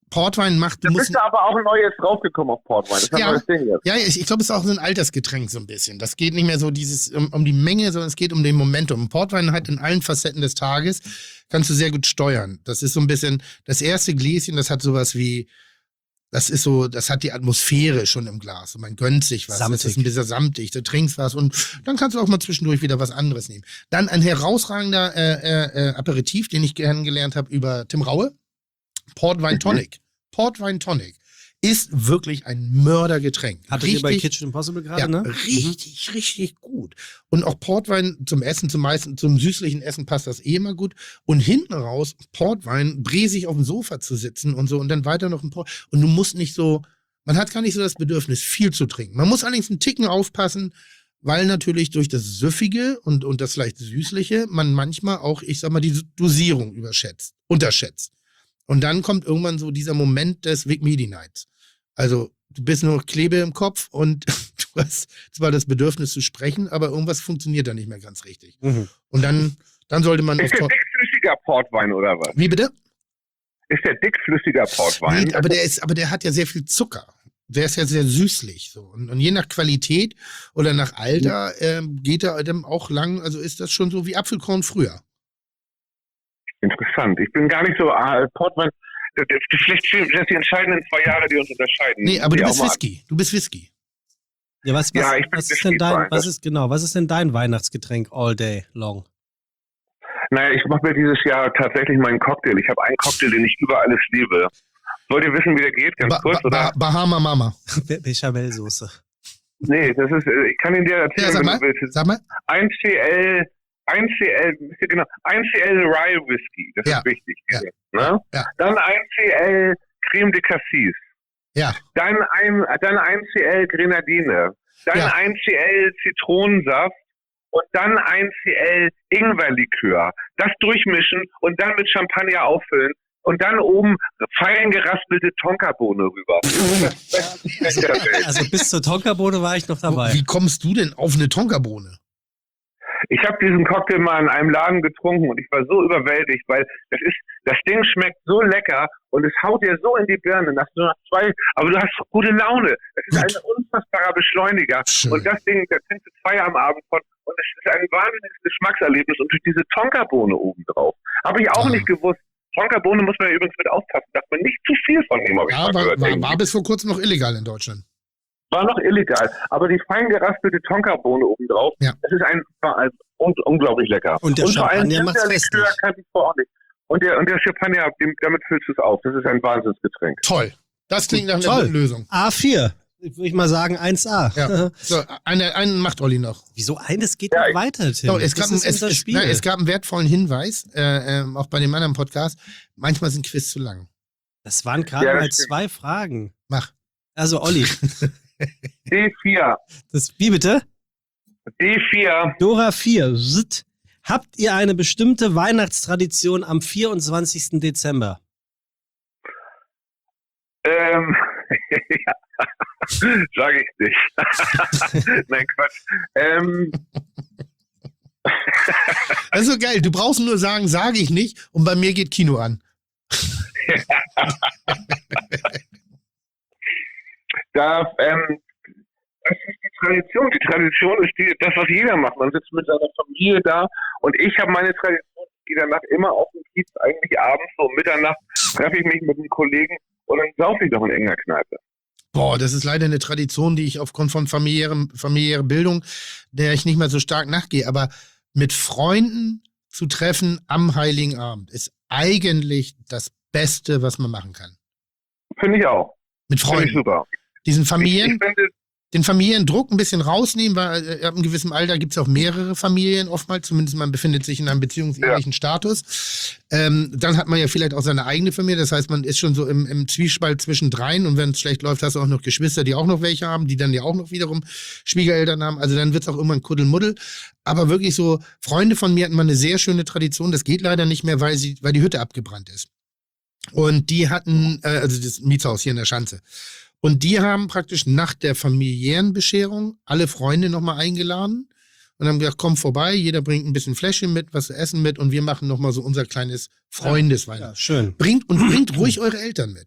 Portwein macht, Da bist du aber auch neu jetzt draufgekommen auf Portwein. Das ist ein Ja. neues Ding jetzt. Ja, ich glaube, es ist auch so ein Altersgetränk so ein bisschen. Das geht nicht mehr so um die Menge, sondern es geht um den Momentum. Portwein halt in allen Facetten des Tages kannst du sehr gut steuern. Das ist so ein bisschen, das erste Gläschen, das hat sowas wie, das hat die Atmosphäre schon im Glas. Und man gönnt sich was. Samtig. Das ist ein bisschen samtig. Du trinkst was und dann kannst du auch mal zwischendurch wieder was anderes nehmen. Dann ein herausragender Aperitif, den ich kennengelernt habe über Tim Raue. Portwein Tonic. Portwein Tonic ist wirklich ein Mördergetränk. Hattet ihr bei Kitchen Impossible gerade, Ja, ne? richtig gut. Und auch Portwein zum Essen, zum süßlichen Essen passt das eh immer gut. Und hinten raus, Portwein, bresig auf dem Sofa zu sitzen und so und dann weiter noch ein Port. Und du musst nicht so, man hat gar nicht so das Bedürfnis, viel zu trinken. Man muss allerdings einen Ticken aufpassen, weil natürlich durch das Süffige und das leicht Süßliche man manchmal auch, ich sag mal, die Dosierung unterschätzt. Und dann kommt irgendwann so dieser Moment des Vic Medi Nights. Also du bist nur noch Klebe im Kopf und du hast zwar das Bedürfnis zu sprechen, aber irgendwas funktioniert da nicht mehr ganz richtig. Mhm. Und dann sollte man... Ist der dickflüssiger Portwein oder was? Wie bitte? Ist der dickflüssiger Portwein? Nee, aber der hat ja sehr viel Zucker. Der ist ja sehr süßlich. So. Und je nach Qualität oder nach Alter geht er dann auch lang, also ist das schon so wie Apfelkorn früher. Interessant. Ich bin gar nicht so Portwein. Vielleicht sind das die entscheidenden 2 Jahre, die uns unterscheiden. Nee, aber Die du auch bist mal- Whisky. Du bist Whisky. Ja, was Ja, ich bin was ist denn dein Weihnachtsgetränk all day long? Naja, ich mache mir dieses Jahr tatsächlich meinen Cocktail. Ich habe einen Cocktail, den ich über alles liebe. Wollt ihr wissen, wie der geht? Ganz kurz, oder? Bahama Mama. Bechamelsoße. Nee, das ist, ich kann ihn dir erzählen, Ja, sag wenn mal. du willst. Sag mal. 1CL Rye Whisky, das Ja. ist wichtig. Ja. Ne? Ja. Dann 1CL Creme de Cassis. Ja. Dann 1CL Grenadine. Dann Ja. 1CL Zitronensaft. Und dann 1CL Ingwerlikör. Das durchmischen und dann mit Champagner auffüllen. Und dann oben fein geraspelte Tonkabohne rüber. Also bis zur Tonkabohne war ich noch dabei. Wie kommst du denn auf eine Tonkabohne? Ich habe diesen Cocktail mal in einem Laden getrunken und ich war so überwältigt, weil das Ding schmeckt so lecker und es haut dir so in die Birne nach so nach 2, aber du hast so gute Laune. Das ist ein unfassbarer Beschleuniger. Schön. Und das Ding, da trinkst du 2 am Abend von und es ist ein wahnsinniges Geschmackserlebnis und durch diese Tonkabohne obendrauf. Habe ich auch Ah. nicht gewusst. Tonkabohne muss man ja übrigens mit aufpassen, darf man nicht zu viel von nehmen, habe ich Ja, mal gehört. war bis vor kurzem noch illegal in Deutschland. War noch illegal, aber die fein geraspelte Tonkabohne obendrauf, Ja. das ist unglaublich lecker. Und der vor allem Champagner macht's Likör festlich. kannte ich vorher auch nicht. Und der Champagner, damit füllst du es auf. Das ist ein Wahnsinnsgetränk. Toll. Das klingt nach einer Toll. guten Lösung. A4. Würde ich mal sagen 1A. Ja. So, einen macht Olli noch. Wieso eines geht Ja, noch weiter, Tim? So, es gab Das ist unser Spiel. es gab einen wertvollen Hinweis, auch bei dem anderen Podcast. Manchmal sind Quiz zu lang. Das waren gerade Ja, das mal stimmt. 2 Fragen. Mach. Also Olli, D4. wie bitte? D4. Dora 4. Zzt. Habt ihr eine bestimmte Weihnachtstradition am 24. Dezember? Ja. Sag ich nicht. Nein, Quatsch. Das ist so geil. Du brauchst nur sagen, sage ich nicht. Und bei mir geht Kino an. Das ist die Tradition. Die Tradition ist das, was jeder macht. Man sitzt mit seiner Familie da und ich habe meine Tradition, die danach immer auf dem Kiez, eigentlich abends, so um Mitternacht, treffe ich mich mit einem Kollegen und dann saufe ich doch in enger Kneipe. Boah, das ist leider eine Tradition, die ich aufgrund von familiärer Bildung, der ich nicht mehr so stark nachgehe. Aber mit Freunden zu treffen am Heiligen Abend ist eigentlich das Beste, was man machen kann. Finde ich auch. Mit Finde ich Freunden. super. Diesen Ich Familien, finde, den Familiendruck ein bisschen rausnehmen, weil ab einem gewissen Alter gibt es auch mehrere Familien oftmals, zumindest man befindet sich in einem beziehungsähnlichen Status. Dann hat man ja vielleicht auch seine eigene Familie, das heißt, man ist schon so im Zwiespalt zwischen dreien und wenn es schlecht läuft, hast du auch noch Geschwister, die auch noch welche haben, die dann ja auch noch wiederum Schwiegereltern haben, also dann wird es auch irgendwann Kuddelmuddel. Aber wirklich so, Freunde von mir hatten mal eine sehr schöne Tradition, das geht leider nicht mehr, weil die Hütte abgebrannt ist. Und die hatten, also das Mietshaus hier in der Schanze. Und die haben praktisch nach der familiären Bescherung alle Freunde nochmal eingeladen und haben gesagt, komm vorbei, jeder bringt ein bisschen Fläschchen mit, was zu essen mit und wir machen nochmal so unser kleines Freundesweihnachten. Ja, schön. Bringt ruhig eure Eltern mit.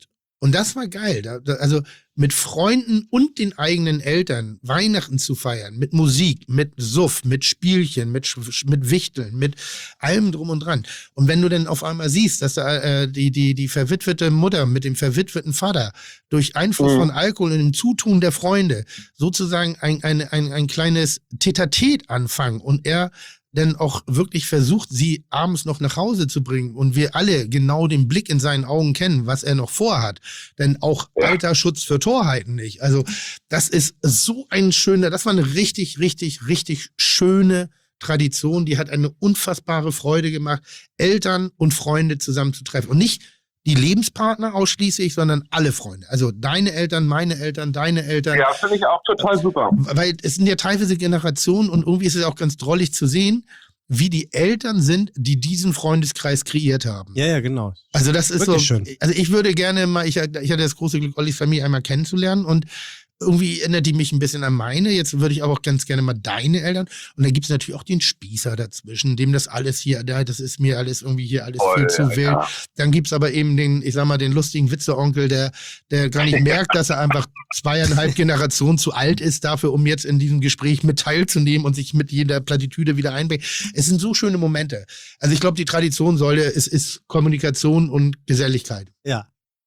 Und das war geil. Also mit Freunden und den eigenen Eltern Weihnachten zu feiern, mit Musik, mit Suff, mit Spielchen, mit Wichteln, mit allem drum und dran. Und wenn du dann auf einmal siehst, dass da die verwitwete Mutter mit dem verwitweten Vater durch Einfluss von Alkohol und dem Zutun der Freunde sozusagen ein kleines Tete-a-Tete anfangen und er dann auch wirklich versucht, sie abends noch nach Hause zu bringen und wir alle genau den Blick in seinen Augen kennen, was er noch vorhat. Denn auch alter Schutz für Torheiten nicht. Also das ist so ein schöner, das war eine richtig, richtig, richtig schöne Tradition. Die hat eine unfassbare Freude gemacht, Eltern und Freunde zusammenzutreffen. Und nicht die Lebenspartner ausschließlich, sondern alle Freunde. Also deine Eltern, meine Eltern, deine Eltern. Ja, finde ich auch total super. Weil es sind ja teilweise Generationen und irgendwie ist es auch ganz drollig zu sehen, wie die Eltern sind, die diesen Freundeskreis kreiert haben. Ja, genau. Also das ist Wirklich so, schön. also ich würde gerne mal, ich hatte das große Glück, Ollis Familie einmal kennenzulernen und irgendwie erinnert die mich ein bisschen an meine. Jetzt würde ich aber auch ganz gerne mal deine Eltern. Und dann gibt es natürlich auch den Spießer dazwischen, dem das alles hier, das ist mir alles irgendwie hier alles viel zu wild. Ja. Dann gibt es aber eben den, ich sag mal, den lustigen Witzeonkel, der gar nicht merkt, dass er einfach 2,5 Generationen zu alt ist dafür, um jetzt in diesem Gespräch mit teilzunehmen und sich mit jeder Plattitüde wieder einbringen. Es sind so schöne Momente. Also ich glaube, die Traditionssäule ist Kommunikation und Geselligkeit. Ja.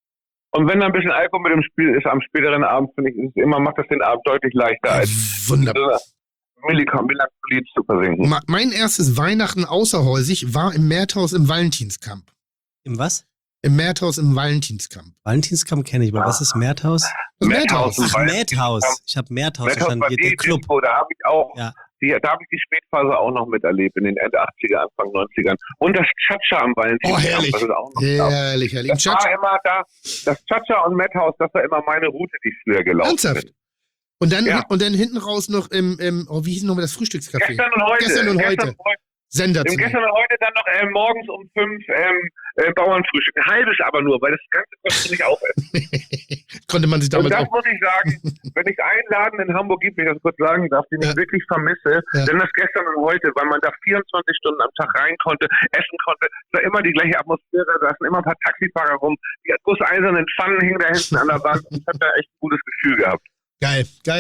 Und wenn da ein bisschen Alkohol mit im Spiel ist am späteren Abend, finde ich, macht das den Abend deutlich leichter, als Wunderbar. Melancholie zu versinken. Mein erstes Weihnachten außerhäusig war im Märthaus im Valentinskamp. Im was? Im Märthaus im Valentinskamp. Valentinskamp kenne ich, aber was ist Märthaus? Das Märthaus. Ach, Märthaus. Ich habe Märthaus Märthaus verstanden. war Hier, der Club. Da habe ich auch, Ja. da habe ich die Spätphase auch noch miterlebt, in den Ende 80er, Anfang 90ern. Und das Cha-Cha am Valentinstag. Oh, herrlich. Das ist auch noch Herrlich. das war immer da, das Cha-Cha und Madhouse, das war immer meine Route, die ich früher gelaufen Ernsthaft? bin. Und dann, Ja. und dann hinten raus noch wie hieß nochmal das Frühstückscafé? Gestern und heute. Gestern und heute. Sensationell. Gestern und heute dann noch morgens um 5 Bauernfrühstück. Ein halbes aber nur, weil das Ganze kostet nicht aufessen. Konnte man sich Und damals das auch. muss ich sagen, wenn ich einen Laden in Hamburg gibt, wenn ich das kurz sagen darf, den ich wirklich vermisse, denn das gestern und heute, weil man da 24 Stunden am Tag rein konnte, essen konnte, es war immer die gleiche Atmosphäre, da sind immer ein paar Taxifahrer rum, die gusseisernen Pfannen hingen da hinten an der Wand und ich habe da echt ein gutes Gefühl gehabt. Geil. Da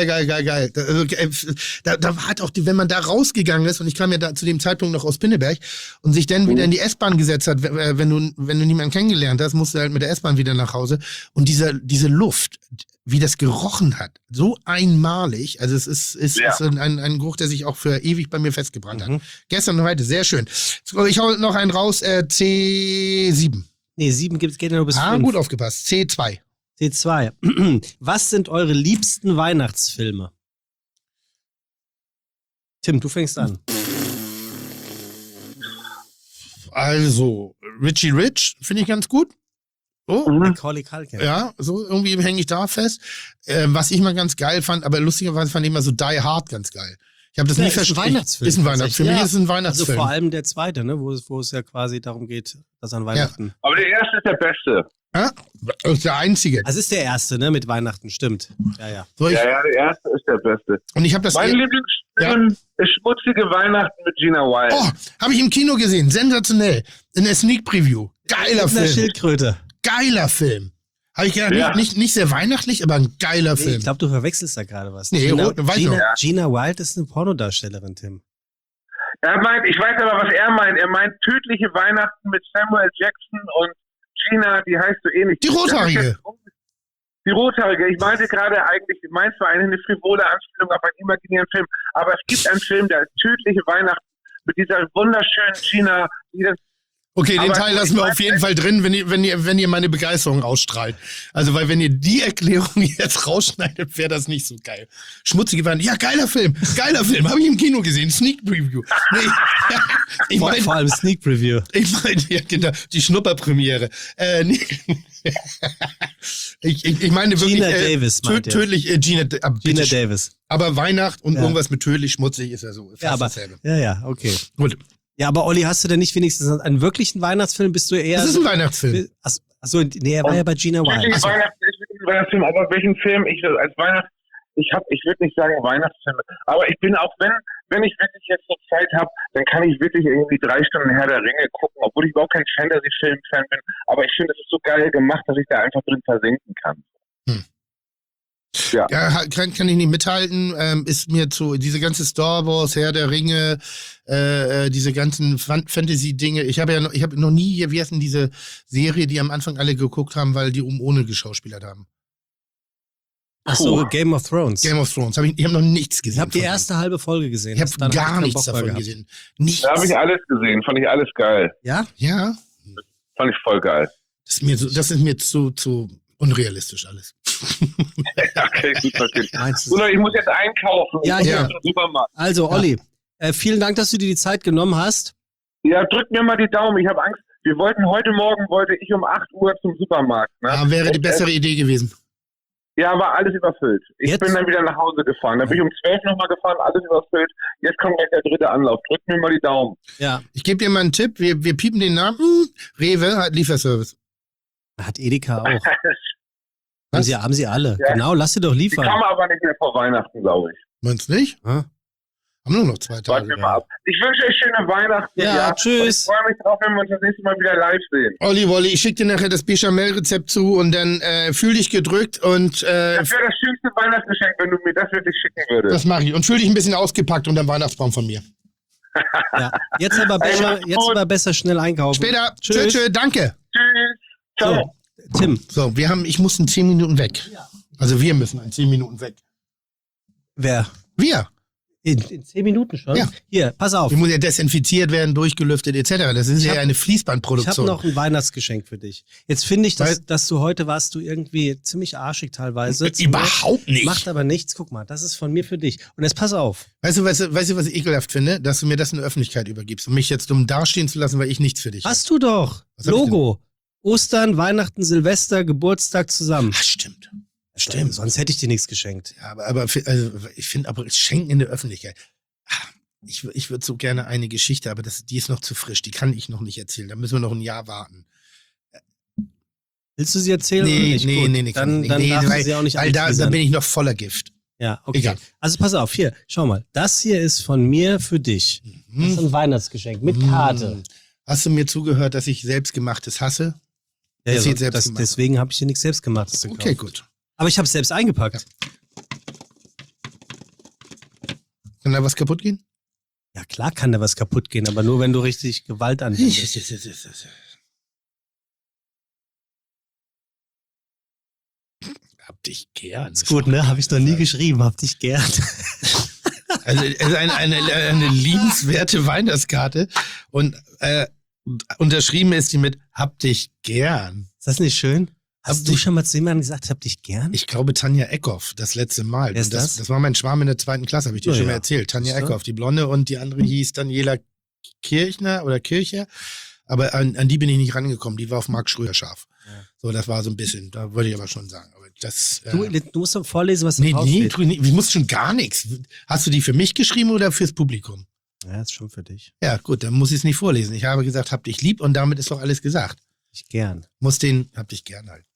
hat auch wenn man da rausgegangen ist, und ich kam ja da zu dem Zeitpunkt noch aus Pinneberg und sich dann wieder in die S-Bahn gesetzt hat, wenn du niemanden kennengelernt hast, musst du halt mit der S-Bahn wieder nach Hause. Und diese Luft, wie das gerochen hat, so einmalig, also es ist ein Geruch, der sich auch für ewig bei mir festgebrannt hat. Gestern und heute, sehr schön. Ich hau noch einen raus, C7. Nee, 7 geht ja nur bis 5. Gut aufgepasst, C2. C2. Was sind eure liebsten Weihnachtsfilme? Tim, du fängst an. Also, Richie Rich finde ich ganz gut. Oh, Macaulay Culkin. ja, so irgendwie hänge ich da fest. Was ich mal ganz geil fand, aber lustigerweise fand ich immer so Die Hard ganz geil. Ich habe das nie verstanden. Ist ein Weihnachtsfilm. Ist ein Weihnachtsfilm. Für mich ist es ein Also Weihnachtsfilm. vor allem der zweite, ne, wo es ja quasi darum geht, dass an Weihnachten. Aber der erste ist der beste. Ja? Das ist der einzige. Also ist der erste, ne, mit Weihnachten, stimmt. Ja. So, Ja, der erste ist der beste. Und ich habe das. Mein Lieblingsfilm ist Schmutzige Weihnachten mit Gina Wild. Oh, habe ich im Kino gesehen. Sensationell. In der Sneak Preview. Geiler Mit einer Film. Schildkröte. Geiler Film. Habe ich gedacht, Ja. nicht sehr weihnachtlich, aber ein geiler Nee, Film. ich glaube, du verwechselst da gerade was. Nee, weiß noch. Gina Wild ist eine Pornodarstellerin, Tim. Ich weiß aber, was er meint. Er meint Tödliche Weihnachten mit Samuel Jackson und Gina, die heißt so ähnlich. Die Rothaarige. Die Rothaarige. Ich meinte gerade eigentlich, meins war eine frivole Anspielung auf einen imaginären Film. Aber es gibt einen Film, der ist Tödliche Weihnachten mit dieser wunderschönen Gina, die das. Okay, den Aber Teil lassen wir auf jeden Fall drin, wenn ihr meine Begeisterung ausstrahlt. Also, weil wenn ihr die Erklärung jetzt rausschneidet, wäre das nicht so geil. Schmutzige Weihnachten. Ja, geiler Film. Habe ich im Kino gesehen. Sneak Preview. Nee, ich Vor meine, allem Sneak Preview. ja, genau, die Schnupperpremiere. Nee. ich meine wirklich Gina Davis meint ihr. tödlich, Gina Davis. Aber Weihnacht und Ja. irgendwas mit tödlich, schmutzig ist ja so. Fast Ja, aber, dasselbe. ja, okay. Gut. Ja, aber Olli, hast du denn nicht wenigstens einen wirklichen Weihnachtsfilm? Bist du eher. Das ist ein Weihnachtsfilm. Achso, nee, er war ja bei Gina Wild. Tödliche Achso. Weihnachten ist wirklich ein Weihnachtsfilm. Aber welchen Film ich als Weihnachten. Ich würde nicht sagen Weihnachtsfilme, aber ich bin auch, wenn wenn ich wirklich jetzt so Zeit habe, dann kann ich wirklich irgendwie 3 Stunden Herr der Ringe gucken, obwohl ich überhaupt kein Fantasy-Film-Fan bin. Aber ich finde, es ist so geil gemacht, dass ich da einfach drin versinken kann. Ja. Ja, kann ich nicht mithalten. Ist mir diese ganze Star Wars, Herr der Ringe, diese ganzen Fantasy-Dinge. Ich habe noch nie hier, wie heißt denn diese Serie, die am Anfang alle geguckt haben, weil die ohne geschauspielert haben. Ach so, Game of Thrones. Game of Thrones. Ich habe noch nichts gesehen. Ich habe die erste halbe Folge gesehen. Ich habe gar nichts davon gesehen. Nichts. Da habe ich alles gesehen, fand ich alles geil. Ja? Ja. Fand ich voll geil. Das ist mir zu unrealistisch alles. Okay, gut verstehen. Meinst du? So, Leute, ich muss jetzt einkaufen. Ja, Ich muss ja. jetzt zum Supermarkt. Also, Olli, vielen Dank, dass du dir die Zeit genommen hast. Ja, drückt mir mal die Daumen. Ich habe Angst. Heute Morgen wollte ich um 8 Uhr zum Supermarkt. Ne? Ja, wäre die bessere Idee gewesen. Ja, war alles überfüllt. Ich Jetzt? bin dann wieder nach Hause gefahren. Dann bin ich um 12 nochmal gefahren, alles überfüllt. Jetzt kommt gleich der 3. Anlauf. Drückt mir mal die Daumen. Ja. Ich gebe dir mal einen Tipp. Wir piepen den Namen. Rewe hat Lieferservice. Hat Edeka auch. Was? Haben sie alle. Ja. Genau, lass sie doch Die liefern. kam aber nicht mehr vor Weihnachten, glaube ich. Meinst du nicht? Hm? Haben nur noch 2 Warten Tage. wir mal ab. Ich wünsche euch schöne Weihnachten. Ja, Und tschüss. ich freue mich drauf, wenn wir uns das nächste Mal wieder live sehen. Olli Wolli, ich schicke dir nachher das Bechamel-Rezept zu und dann fühl dich gedrückt und Das wäre das schönste Weihnachtsgeschenk, wenn du mir das wirklich schicken würdest. das mache ich. Und fühl dich ein bisschen ausgepackt unter dem Weihnachtsbaum von mir. Ja. Jetzt aber besser schnell einkaufen. Später. Tschüss. Tschüss, danke. Tschüss. Ciao. So, Tim, So, ich muss in 10 Minuten weg. Also wir müssen in 10 Minuten weg. wer? Wir. In 10 Minuten schon? Ja. Hier, pass auf. Die muss ja desinfiziert werden, durchgelüftet etc. Das ist ja eine Ich habe Fließbandproduktion. noch ein Weihnachtsgeschenk für dich. Jetzt finde ich, Weil- dass du heute warst du irgendwie ziemlich arschig teilweise. Überhaupt nicht. Macht aber nichts. Guck mal, das ist von mir für dich. Und jetzt pass auf. Weißt du, was ich ekelhaft finde? Dass du mir das in der Öffentlichkeit übergibst, um mich jetzt dumm dastehen zu lassen, weil ich nichts für dich habe. Hast du doch. Was hab ich Logo. Ostern, Weihnachten, Silvester, Geburtstag zusammen. Ach, stimmt. Stimmt. Sonst hätte ich dir nichts geschenkt. Ja, aber ich finde aber Schenken in der Öffentlichkeit. Ich würde so gerne eine Geschichte, aber die ist noch zu frisch. Die kann ich noch nicht erzählen. Da müssen wir noch ein Jahr warten. Willst du sie erzählen? oder Nee, nicht? nee, Gut. nee, nee, Dann nee, darfst weil, du sie auch nicht weil da anteasern. bin ich noch voller Gift. Ja, okay. Egal. Also pass auf, hier, schau mal. Das hier ist von mir für dich. Das ist ein Weihnachtsgeschenk mit Karte. Hast du mir zugehört, dass ich selbstgemachtes hasse? Ja, Das sieht selbst das, gemacht. deswegen habe ich dir nichts selbst gemacht. Okay, gut. Aber ich habe es selbst eingepackt. Kann da was kaputt gehen? Ja, klar kann da was kaputt gehen, aber nur wenn du richtig Gewalt anwendest. Hab dich gern. Ist gut, ne? Habe ich noch nie geschrieben. Hab dich gern. Also es ist eine liebenswerte Weihnachtskarte und unterschrieben ist die mit Hab dich gern. Ist das nicht schön? Hast Hab du dich- schon mal zu jemandem gesagt, hab dich gern? Ich glaube Tanja Eckhoff, das letzte Mal. Wer ist Und das? das war mein Schwarm in der 2. Klasse, habe ich dir Ja, schon mal ja. erzählt. Tanja Siehst du? Eckhoff, die Blonde, und die andere hieß Daniela Kirchner oder Kircher. Aber an die bin ich nicht rangekommen. Die war auf Marc Schröer scharf. Ja. So, das war so ein bisschen, da wollte ich aber schon sagen. Aber das, Du musst doch vorlesen, was da nee, drauf nee, steht. ich muss schon gar nichts. Hast du die für mich geschrieben oder fürs Publikum? Ja, ist schon für dich. Ja, gut, dann muss ich es nicht vorlesen. Ich habe gesagt, hab dich lieb und damit ist doch alles gesagt. Ich gern. Hab dich gern halt.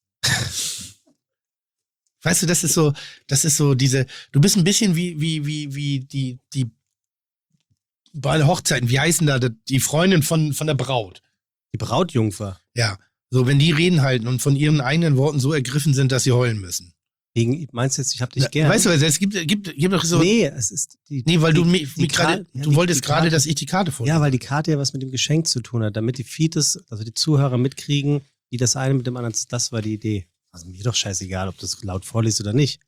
Weißt du, das ist so diese, du bist ein bisschen wie die bei Hochzeiten, wie heißen da, die Freundin von der Braut. Die Brautjungfer. Ja, so wenn die Reden halten und von ihren eigenen Worten so ergriffen sind, dass sie heulen müssen. Meinst du jetzt, ich hab dich gern? Weißt du, es gibt doch so, Nee, es ist die. nee, weil die, du mich die gerade, Karte- ja, du die- wolltest die gerade, Karte- dass ich die Karte vorlese. Ja, weil die Karte ja was mit dem Geschenk zu tun hat, damit die Feeds, also die Zuhörer mitkriegen, wie das eine mit dem anderen, das war die Idee. Also mir doch scheißegal, ob du es laut vorliest oder nicht.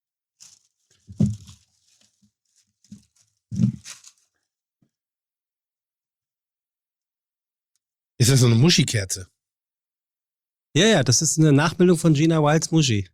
Ist das so eine Muschikerze? Ja, das ist eine Nachbildung von Gina Wilds Muschi.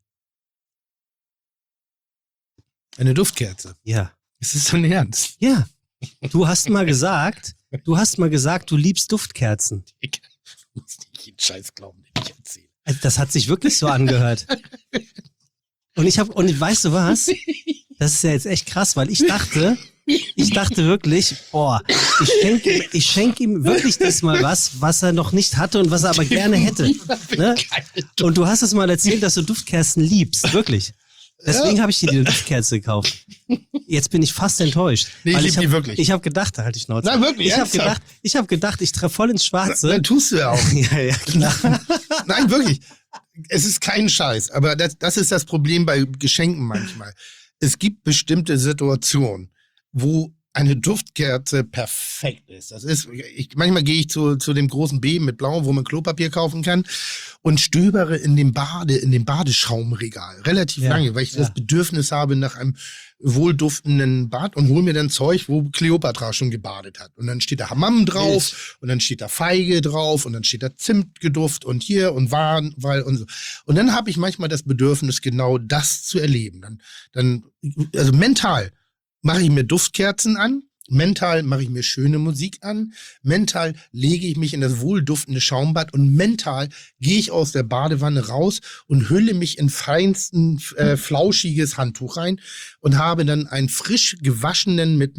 Eine Duftkerze. Ja. Ist das so ein Ernst? Ja. Du hast mal gesagt, du liebst Duftkerzen. Ich muss nicht jeden Scheiß glauben, den ich erzähle. Also das hat sich wirklich so angehört. Und weißt du was? Das ist ja jetzt echt krass, weil ich dachte wirklich, boah, ich schenk ihm wirklich diesmal was er noch nicht hatte und was er aber gerne hätte. Ne? Und du hast es mal erzählt, dass du Duftkerzen liebst, wirklich. Deswegen habe ich dir die Duftkerze gekauft. Jetzt bin ich fast enttäuscht. Nee, weil ich lieb die wirklich. Ich habe gedacht, halt ich Schnauze. Na, wirklich, Ich habe gedacht, ich treffe voll ins Schwarze. Dann tust du ja auch. Ja, klar. Nein, wirklich. Es ist kein Scheiß. Aber das ist das Problem bei Geschenken manchmal. Es gibt bestimmte Situationen, wo eine Duftkerze perfekt ist. Manchmal gehe ich zu dem großen B mit Blau, wo man Klopapier kaufen kann und stöbere in dem Badeschaumregal relativ lange, weil ich das Bedürfnis habe nach einem wohlduftenden Bad und hole mir dann Zeug, wo Kleopatra schon gebadet hat. Und dann steht da Hammam drauf und dann steht da Feige drauf und dann steht da Zimtgeduft und hier und Warnwall und so. Und dann habe ich manchmal das Bedürfnis, genau das zu erleben. Also mental mache ich mir Duftkerzen an, mental mache ich mir schöne Musik an, mental lege ich mich in das wohlduftende Schaumbad und mental gehe ich aus der Badewanne raus und hülle mich in feinsten, flauschiges Handtuch rein und habe dann einen frisch gewaschenen, mit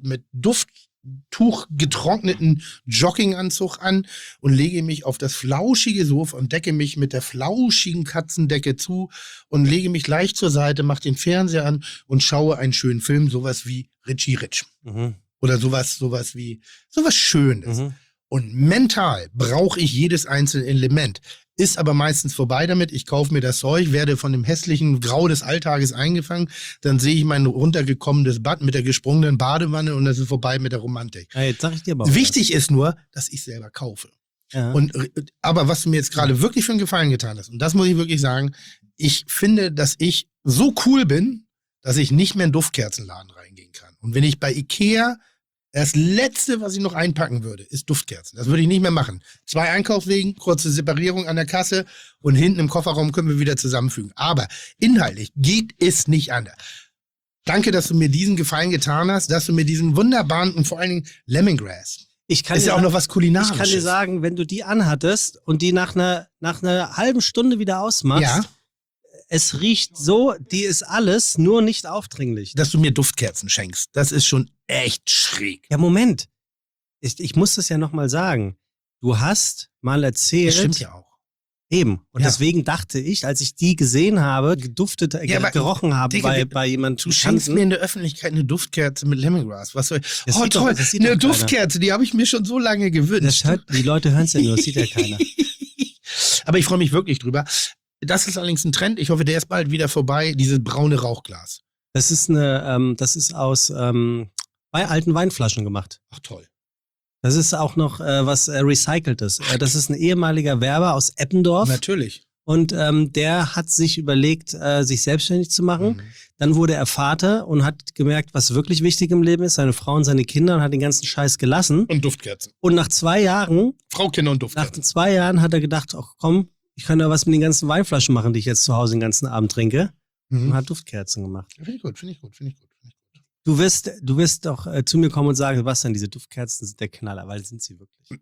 Dufttuch getrockneten Jogginganzug an und lege mich auf das flauschige Sofa und decke mich mit der flauschigen Katzendecke zu und lege mich leicht zur Seite, mache den Fernseher an und schaue einen schönen Film, sowas wie Richie Rich. Mhm. Oder sowas Schönes. Mhm. Und mental brauche ich jedes einzelne Element. Ist aber meistens vorbei damit. Ich kaufe mir das Zeug, werde von dem hässlichen Grau des Alltages eingefangen. Dann sehe ich mein runtergekommenes Bad mit der gesprungenen Badewanne und das ist vorbei mit der Romantik. Ja, jetzt sag ich dir mal was. Wichtig ist nur, dass ich selber kaufe. Ja. Aber was du mir jetzt gerade wirklich für einen Gefallen getan hast, und das muss ich wirklich sagen, ich finde, dass ich so cool bin, dass ich nicht mehr in den Duftkerzenladen reingehen kann. Und wenn ich bei Ikea das Letzte, was ich noch einpacken würde, ist Duftkerzen. Das würde ich nicht mehr machen. 2 Einkaufswegen, kurze Separierung an der Kasse und hinten im Kofferraum können wir wieder zusammenfügen. Aber inhaltlich geht es nicht anders. Danke, dass du mir diesen Gefallen getan hast, dass du mir diesen wunderbaren und vor allen Dingen Lemongrass. Ist ja auch noch was Kulinarisches. Ich kann dir sagen, wenn du die anhattest und die nach einer halben Stunde wieder ausmachst, es riecht so, die ist alles, nur nicht aufdringlich. Dass du mir Duftkerzen schenkst, das ist schon echt schräg. Ja, Moment. Ich muss das ja nochmal sagen. Du hast mal erzählt. Das stimmt ja auch. Eben. Und deswegen dachte ich, als ich die gesehen habe, gerochen habe bei jemandem. Du schenkst mir in der Öffentlichkeit eine Duftkerze mit Lemongrass. Was soll ich? Oh, toll. Eine Duftkerze, die habe ich mir schon so lange gewünscht. Die Leute hören es ja nur, das sieht ja keiner. Aber ich freue mich wirklich drüber. Das ist allerdings ein Trend. Ich hoffe, der ist bald wieder vorbei. Dieses braune Rauchglas. Das ist aus bei alten Weinflaschen gemacht. Ach toll. Das ist auch noch was Recyceltes. Das ist ein ehemaliger Werber aus Eppendorf. Natürlich. Und der hat sich überlegt, sich selbstständig zu machen. Dann wurde er Vater und hat gemerkt, was wirklich wichtig im Leben ist, seine Frau und seine Kinder, und hat den ganzen Scheiß gelassen. Und Duftkerzen. Und nach 2 Jahren, Frau, Kinder und Duftkerzen. nach 2 Jahren hat er gedacht, ach komm, ich kann ja was mit den ganzen Weinflaschen machen, die ich jetzt zu Hause den ganzen Abend trinke. Und hat Duftkerzen gemacht. Finde ich gut. Du wirst doch zu mir kommen und sagen, Sebastian, diese Duftkerzen sind der Knaller, weil sind sie wirklich.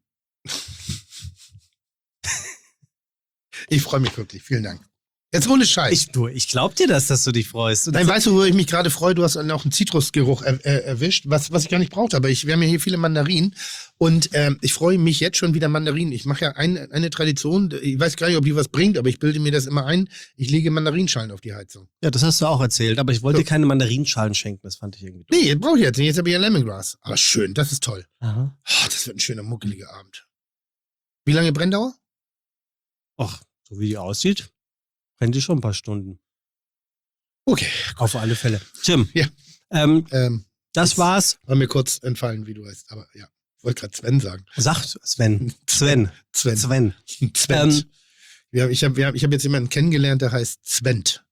Ich freue mich wirklich. Vielen Dank. Jetzt ohne Scheiß. Ich glaub dir das, dass du dich freust. Nein, weißt du, wo ich mich gerade freue? Du hast auch einen Zitrusgeruch erwischt, was ich gar nicht brauchte. Aber wir haben ja hier viele Mandarinen. Und ich freue mich jetzt schon wieder Mandarinen. Ich mache ja eine Tradition. Ich weiß gar nicht, ob die was bringt, aber ich bilde mir das immer ein. Ich lege Mandarinschalen auf die Heizung. Ja, das hast du auch erzählt. Aber ich wollte dir keine Mandarinschalen schenken. Das fand ich irgendwie doof. Nee, brauche ich jetzt nicht. Jetzt habe ich ja Lemongrass. Aber schön, das ist toll. Aha. Oh, das wird ein schöner, muckeliger Abend. Wie lange Brenndauer? Ach, so wie die aussieht, brennt die schon ein paar Stunden. Okay. Auf alle Fälle. Tim, Ja. Das war's. War mir kurz entfallen, wie du heißt. Aber ja, ich wollte gerade Sven sagen. Sag Sven. Sven. Zwent. Ich hab jetzt jemanden kennengelernt, der heißt Zwent.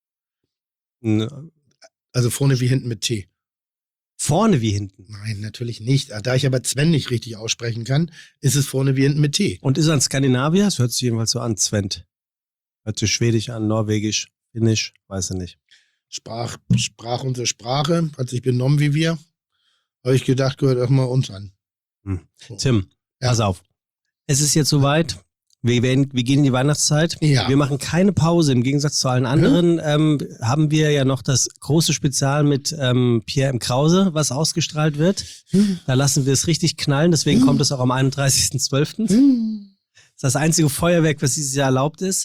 Also vorne wie hinten mit T. Vorne wie hinten. Nein, natürlich nicht. Da ich aber Sven nicht richtig aussprechen kann, ist es vorne wie hinten mit T. Und ist er ein Skandinavier? Das hört sich jedenfalls so an, Svent. Hört sich schwedisch an, norwegisch, finnisch, weiß er nicht. Sprach unsere Sprache, hat sich benommen wie wir. Habe ich gedacht, gehört auch mal uns an. So. Tim, Ja. pass auf. Es ist jetzt soweit. Wir gehen in die Weihnachtszeit. Ja. Wir machen keine Pause. Im Gegensatz zu allen anderen haben wir ja noch das große Spezial mit Pierre M. Krause, was ausgestrahlt wird. Da lassen wir es richtig knallen. Deswegen kommt es auch am 31.12. Das ist das einzige Feuerwerk, was dieses Jahr erlaubt ist.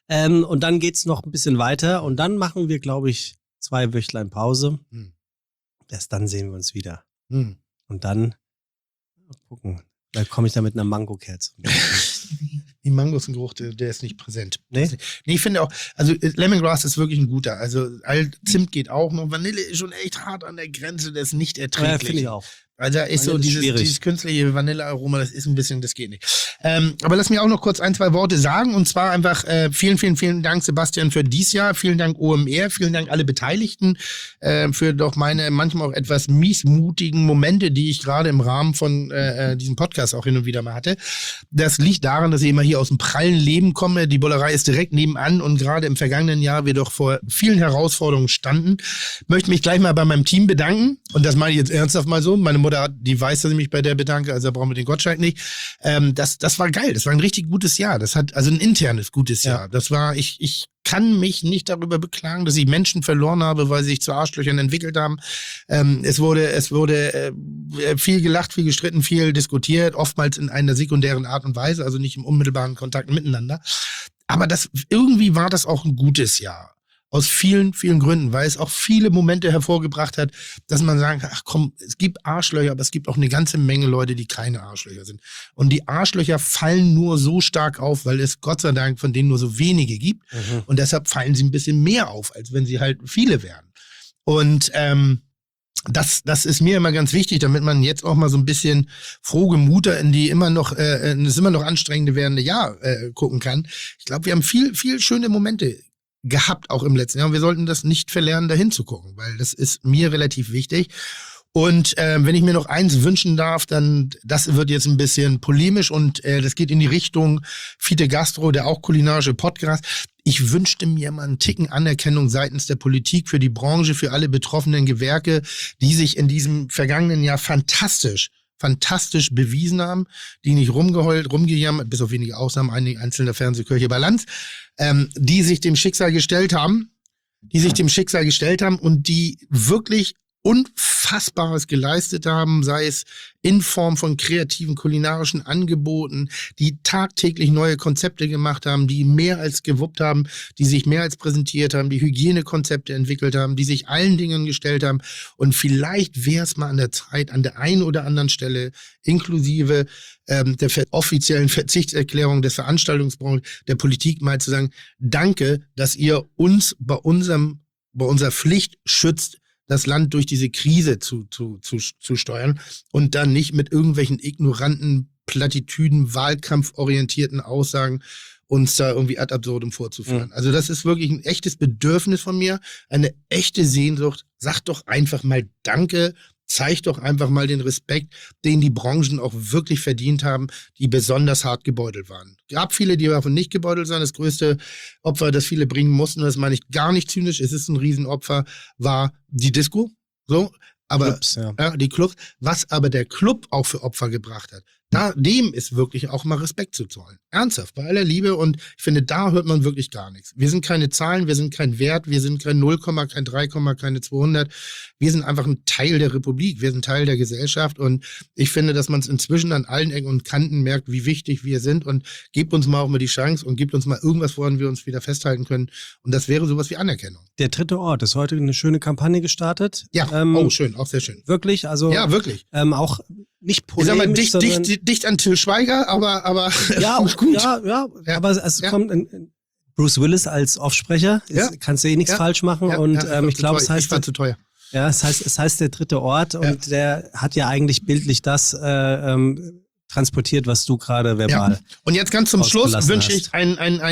Und dann geht's noch ein bisschen weiter und dann machen wir, glaube ich, 2 Wöchlein Pause. Erst dann sehen wir uns wieder. Und dann gucken. Da komme ich da mit einer Mango-Kerze. Die Mangostengeruch, der ist nicht präsent. Nee? Nee, ich finde auch, also Lemongrass ist wirklich ein guter. Also Zimt geht auch noch. Vanille ist schon echt hart an der Grenze, das ist nicht erträglich. Ja, finde ich auch. Also da ist Vanille so ist schwierig. dieses künstliche Vanillearoma, das ist ein bisschen, das geht nicht. Aber lass mich auch noch kurz 1, 2 Worte sagen. Und zwar einfach vielen, vielen, vielen Dank, Sebastian, für dies Jahr. Vielen Dank, OMR. Vielen Dank alle Beteiligten für doch meine manchmal auch etwas miesmutigen Momente, die ich gerade im Rahmen von diesem Podcast auch hin und wieder mal hatte. Das liegt daran, dass ich immer hier aus dem prallen Leben komme. Die Bullerei ist direkt nebenan und gerade im vergangenen Jahr wir doch vor vielen Herausforderungen standen. Möchte mich gleich mal bei meinem Team bedanken. Und das meine ich jetzt ernsthaft mal so. Meine Mutter, die weiß, dass ich mich bei der bedanke, also da brauchen wir den Gottschalk nicht. Das war geil. Das war ein richtig gutes Jahr. Das hat also ein internes gutes Jahr. Das war, ich kann mich nicht darüber beklagen, dass ich Menschen verloren habe, weil sie sich zu Arschlöchern entwickelt haben. Es wurde viel gelacht, viel gestritten, viel diskutiert, oftmals in einer sekundären Art und Weise, also nicht im unmittelbaren Kontakt miteinander. Aber irgendwie war das auch ein gutes Jahr. Aus vielen, vielen Gründen, weil es auch viele Momente hervorgebracht hat, dass man sagen kann, ach komm, es gibt Arschlöcher, aber es gibt auch eine ganze Menge Leute, die keine Arschlöcher sind. Und die Arschlöcher fallen nur so stark auf, weil es Gott sei Dank von denen nur so wenige gibt. Und deshalb fallen sie ein bisschen mehr auf, als wenn sie halt viele wären. Und das ist mir immer ganz wichtig, damit man jetzt auch mal so ein bisschen frohgemuter in die immer noch anstrengende werdende Jahr gucken kann. Ich glaube, wir haben viel, viel schöne Momente gehabt, auch im letzten Jahr. Und wir sollten das nicht verlernen, dahin zu gucken, weil das ist mir relativ wichtig. Und wenn ich mir noch eins wünschen darf, dann, das wird jetzt ein bisschen polemisch und das geht in die Richtung Fide Gastro, der auch kulinarische Podcast. Ich wünschte mir mal einen Ticken Anerkennung seitens der Politik für die Branche, für alle betroffenen Gewerke, die sich in diesem vergangenen Jahr fantastisch bewiesen haben, die nicht rumgejammert, bis auf wenige Ausnahmen, einige einzelne Fernsehkirche Balance, die sich dem Schicksal gestellt haben und die wirklich Unfassbares geleistet haben, sei es in Form von kreativen kulinarischen Angeboten, die tagtäglich neue Konzepte gemacht haben, die mehr als gewuppt haben, die sich mehr als präsentiert haben, die Hygienekonzepte entwickelt haben, die sich allen Dingen gestellt haben. Und vielleicht wäre es mal an der Zeit, an der einen oder anderen Stelle, inklusive der offiziellen Verzichtserklärung des Veranstaltungsbranche, der Politik mal zu sagen, danke, dass ihr uns bei unserer Pflicht schützt, das Land durch diese Krise zu steuern und dann nicht mit irgendwelchen ignoranten Plattitüden, wahlkampforientierten Aussagen uns da irgendwie ad absurdum vorzuführen. Also das ist wirklich ein echtes Bedürfnis von mir, eine echte Sehnsucht. Sag doch einfach mal Danke, zeig doch einfach mal den Respekt, den die Branchen auch wirklich verdient haben, die besonders hart gebeutelt waren. Es gab viele, die davon nicht gebeutelt sind. Das größte Opfer, das viele bringen mussten, das meine ich gar nicht zynisch, es ist ein Riesenopfer, war die Disco. So, aber Clubs, die Clubs, was aber der Club auch für Opfer gebracht hat, dem ist wirklich auch mal Respekt zu zollen. Ernsthaft, bei aller Liebe, und ich finde, da hört man wirklich gar nichts. Wir sind keine Zahlen, wir sind kein Wert, wir sind kein 0, kein 3, keine 200. Wir sind einfach ein Teil der Republik, wir sind Teil der Gesellschaft und ich finde, dass man es inzwischen an allen Ecken und Kanten merkt, wie wichtig wir sind und gebt uns mal auch mal die Chance und gebt uns mal irgendwas, woran wir uns wieder festhalten können und das wäre sowas wie Anerkennung. Der 3. Ort ist heute eine schöne Kampagne gestartet. Ja, schön, auch sehr schön. Wirklich, also ja, wirklich. Auch nicht polemisch, ich sag mal, dicht an Till Schweiger, aber ja, auch gut. Ja, aber es kommt Bruce Willis als Offsprecher, kannst du nichts falsch machen und ich glaube, es heißt, ich war zu teuer. Ja, es heißt der 3. Ort und der hat ja eigentlich bildlich das transportiert, was du gerade verbal. Ja. Und jetzt ganz zum Schluss wünsche ich ein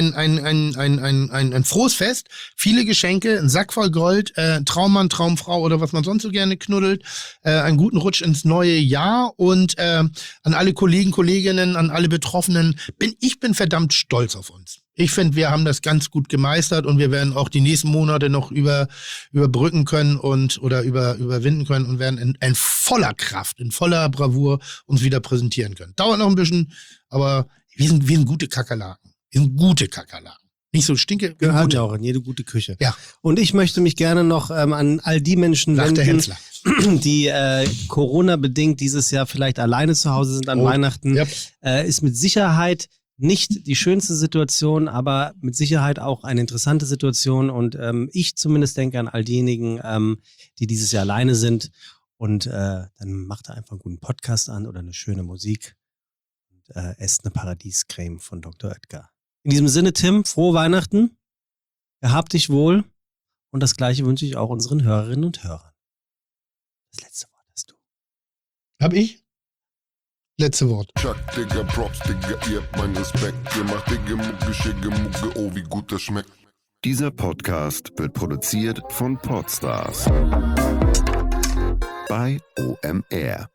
frohes Fest, viele Geschenke, einen Sack voll Gold, Traummann, Traumfrau oder was man sonst so gerne knuddelt, einen guten Rutsch ins neue Jahr und an alle Kollegen, Kolleginnen, an alle Betroffenen. Ich bin verdammt stolz auf uns. Ich finde, wir haben das ganz gut gemeistert und wir werden auch die nächsten Monate noch überbrücken können oder überwinden können und werden in voller Kraft, in voller Bravour uns wieder präsentieren können. Dauert noch ein bisschen, aber wir sind gute Kakerlaken. Wir sind gute Kakerlaken. Nicht so stinke. Gehört ja auch in jede gute Küche. Ja. Und ich möchte mich gerne noch an all die Menschen wenden, die Corona-bedingt dieses Jahr vielleicht alleine zu Hause sind an Weihnachten. Yep. Ist mit Sicherheit nicht die schönste Situation, aber mit Sicherheit auch eine interessante Situation. Und ich zumindest denke an all diejenigen, die dieses Jahr alleine sind. Und dann macht er einfach einen guten Podcast an oder eine schöne Musik und esst eine Paradiescreme von Dr. Oetker. In diesem Sinne, Tim, frohe Weihnachten. Gehabt dich wohl. Und das Gleiche wünsche ich auch unseren Hörerinnen und Hörern. Das letzte Wort hast du. Hab ich? Letzte Wort. Chuck, Digga, Props, Digga, ihr habt meinen Respekt. Ihr macht Digga, Mucke, Schicke, Mucke, oh, wie gut das schmeckt. Dieser Podcast wird produziert von Podstars bei OMR.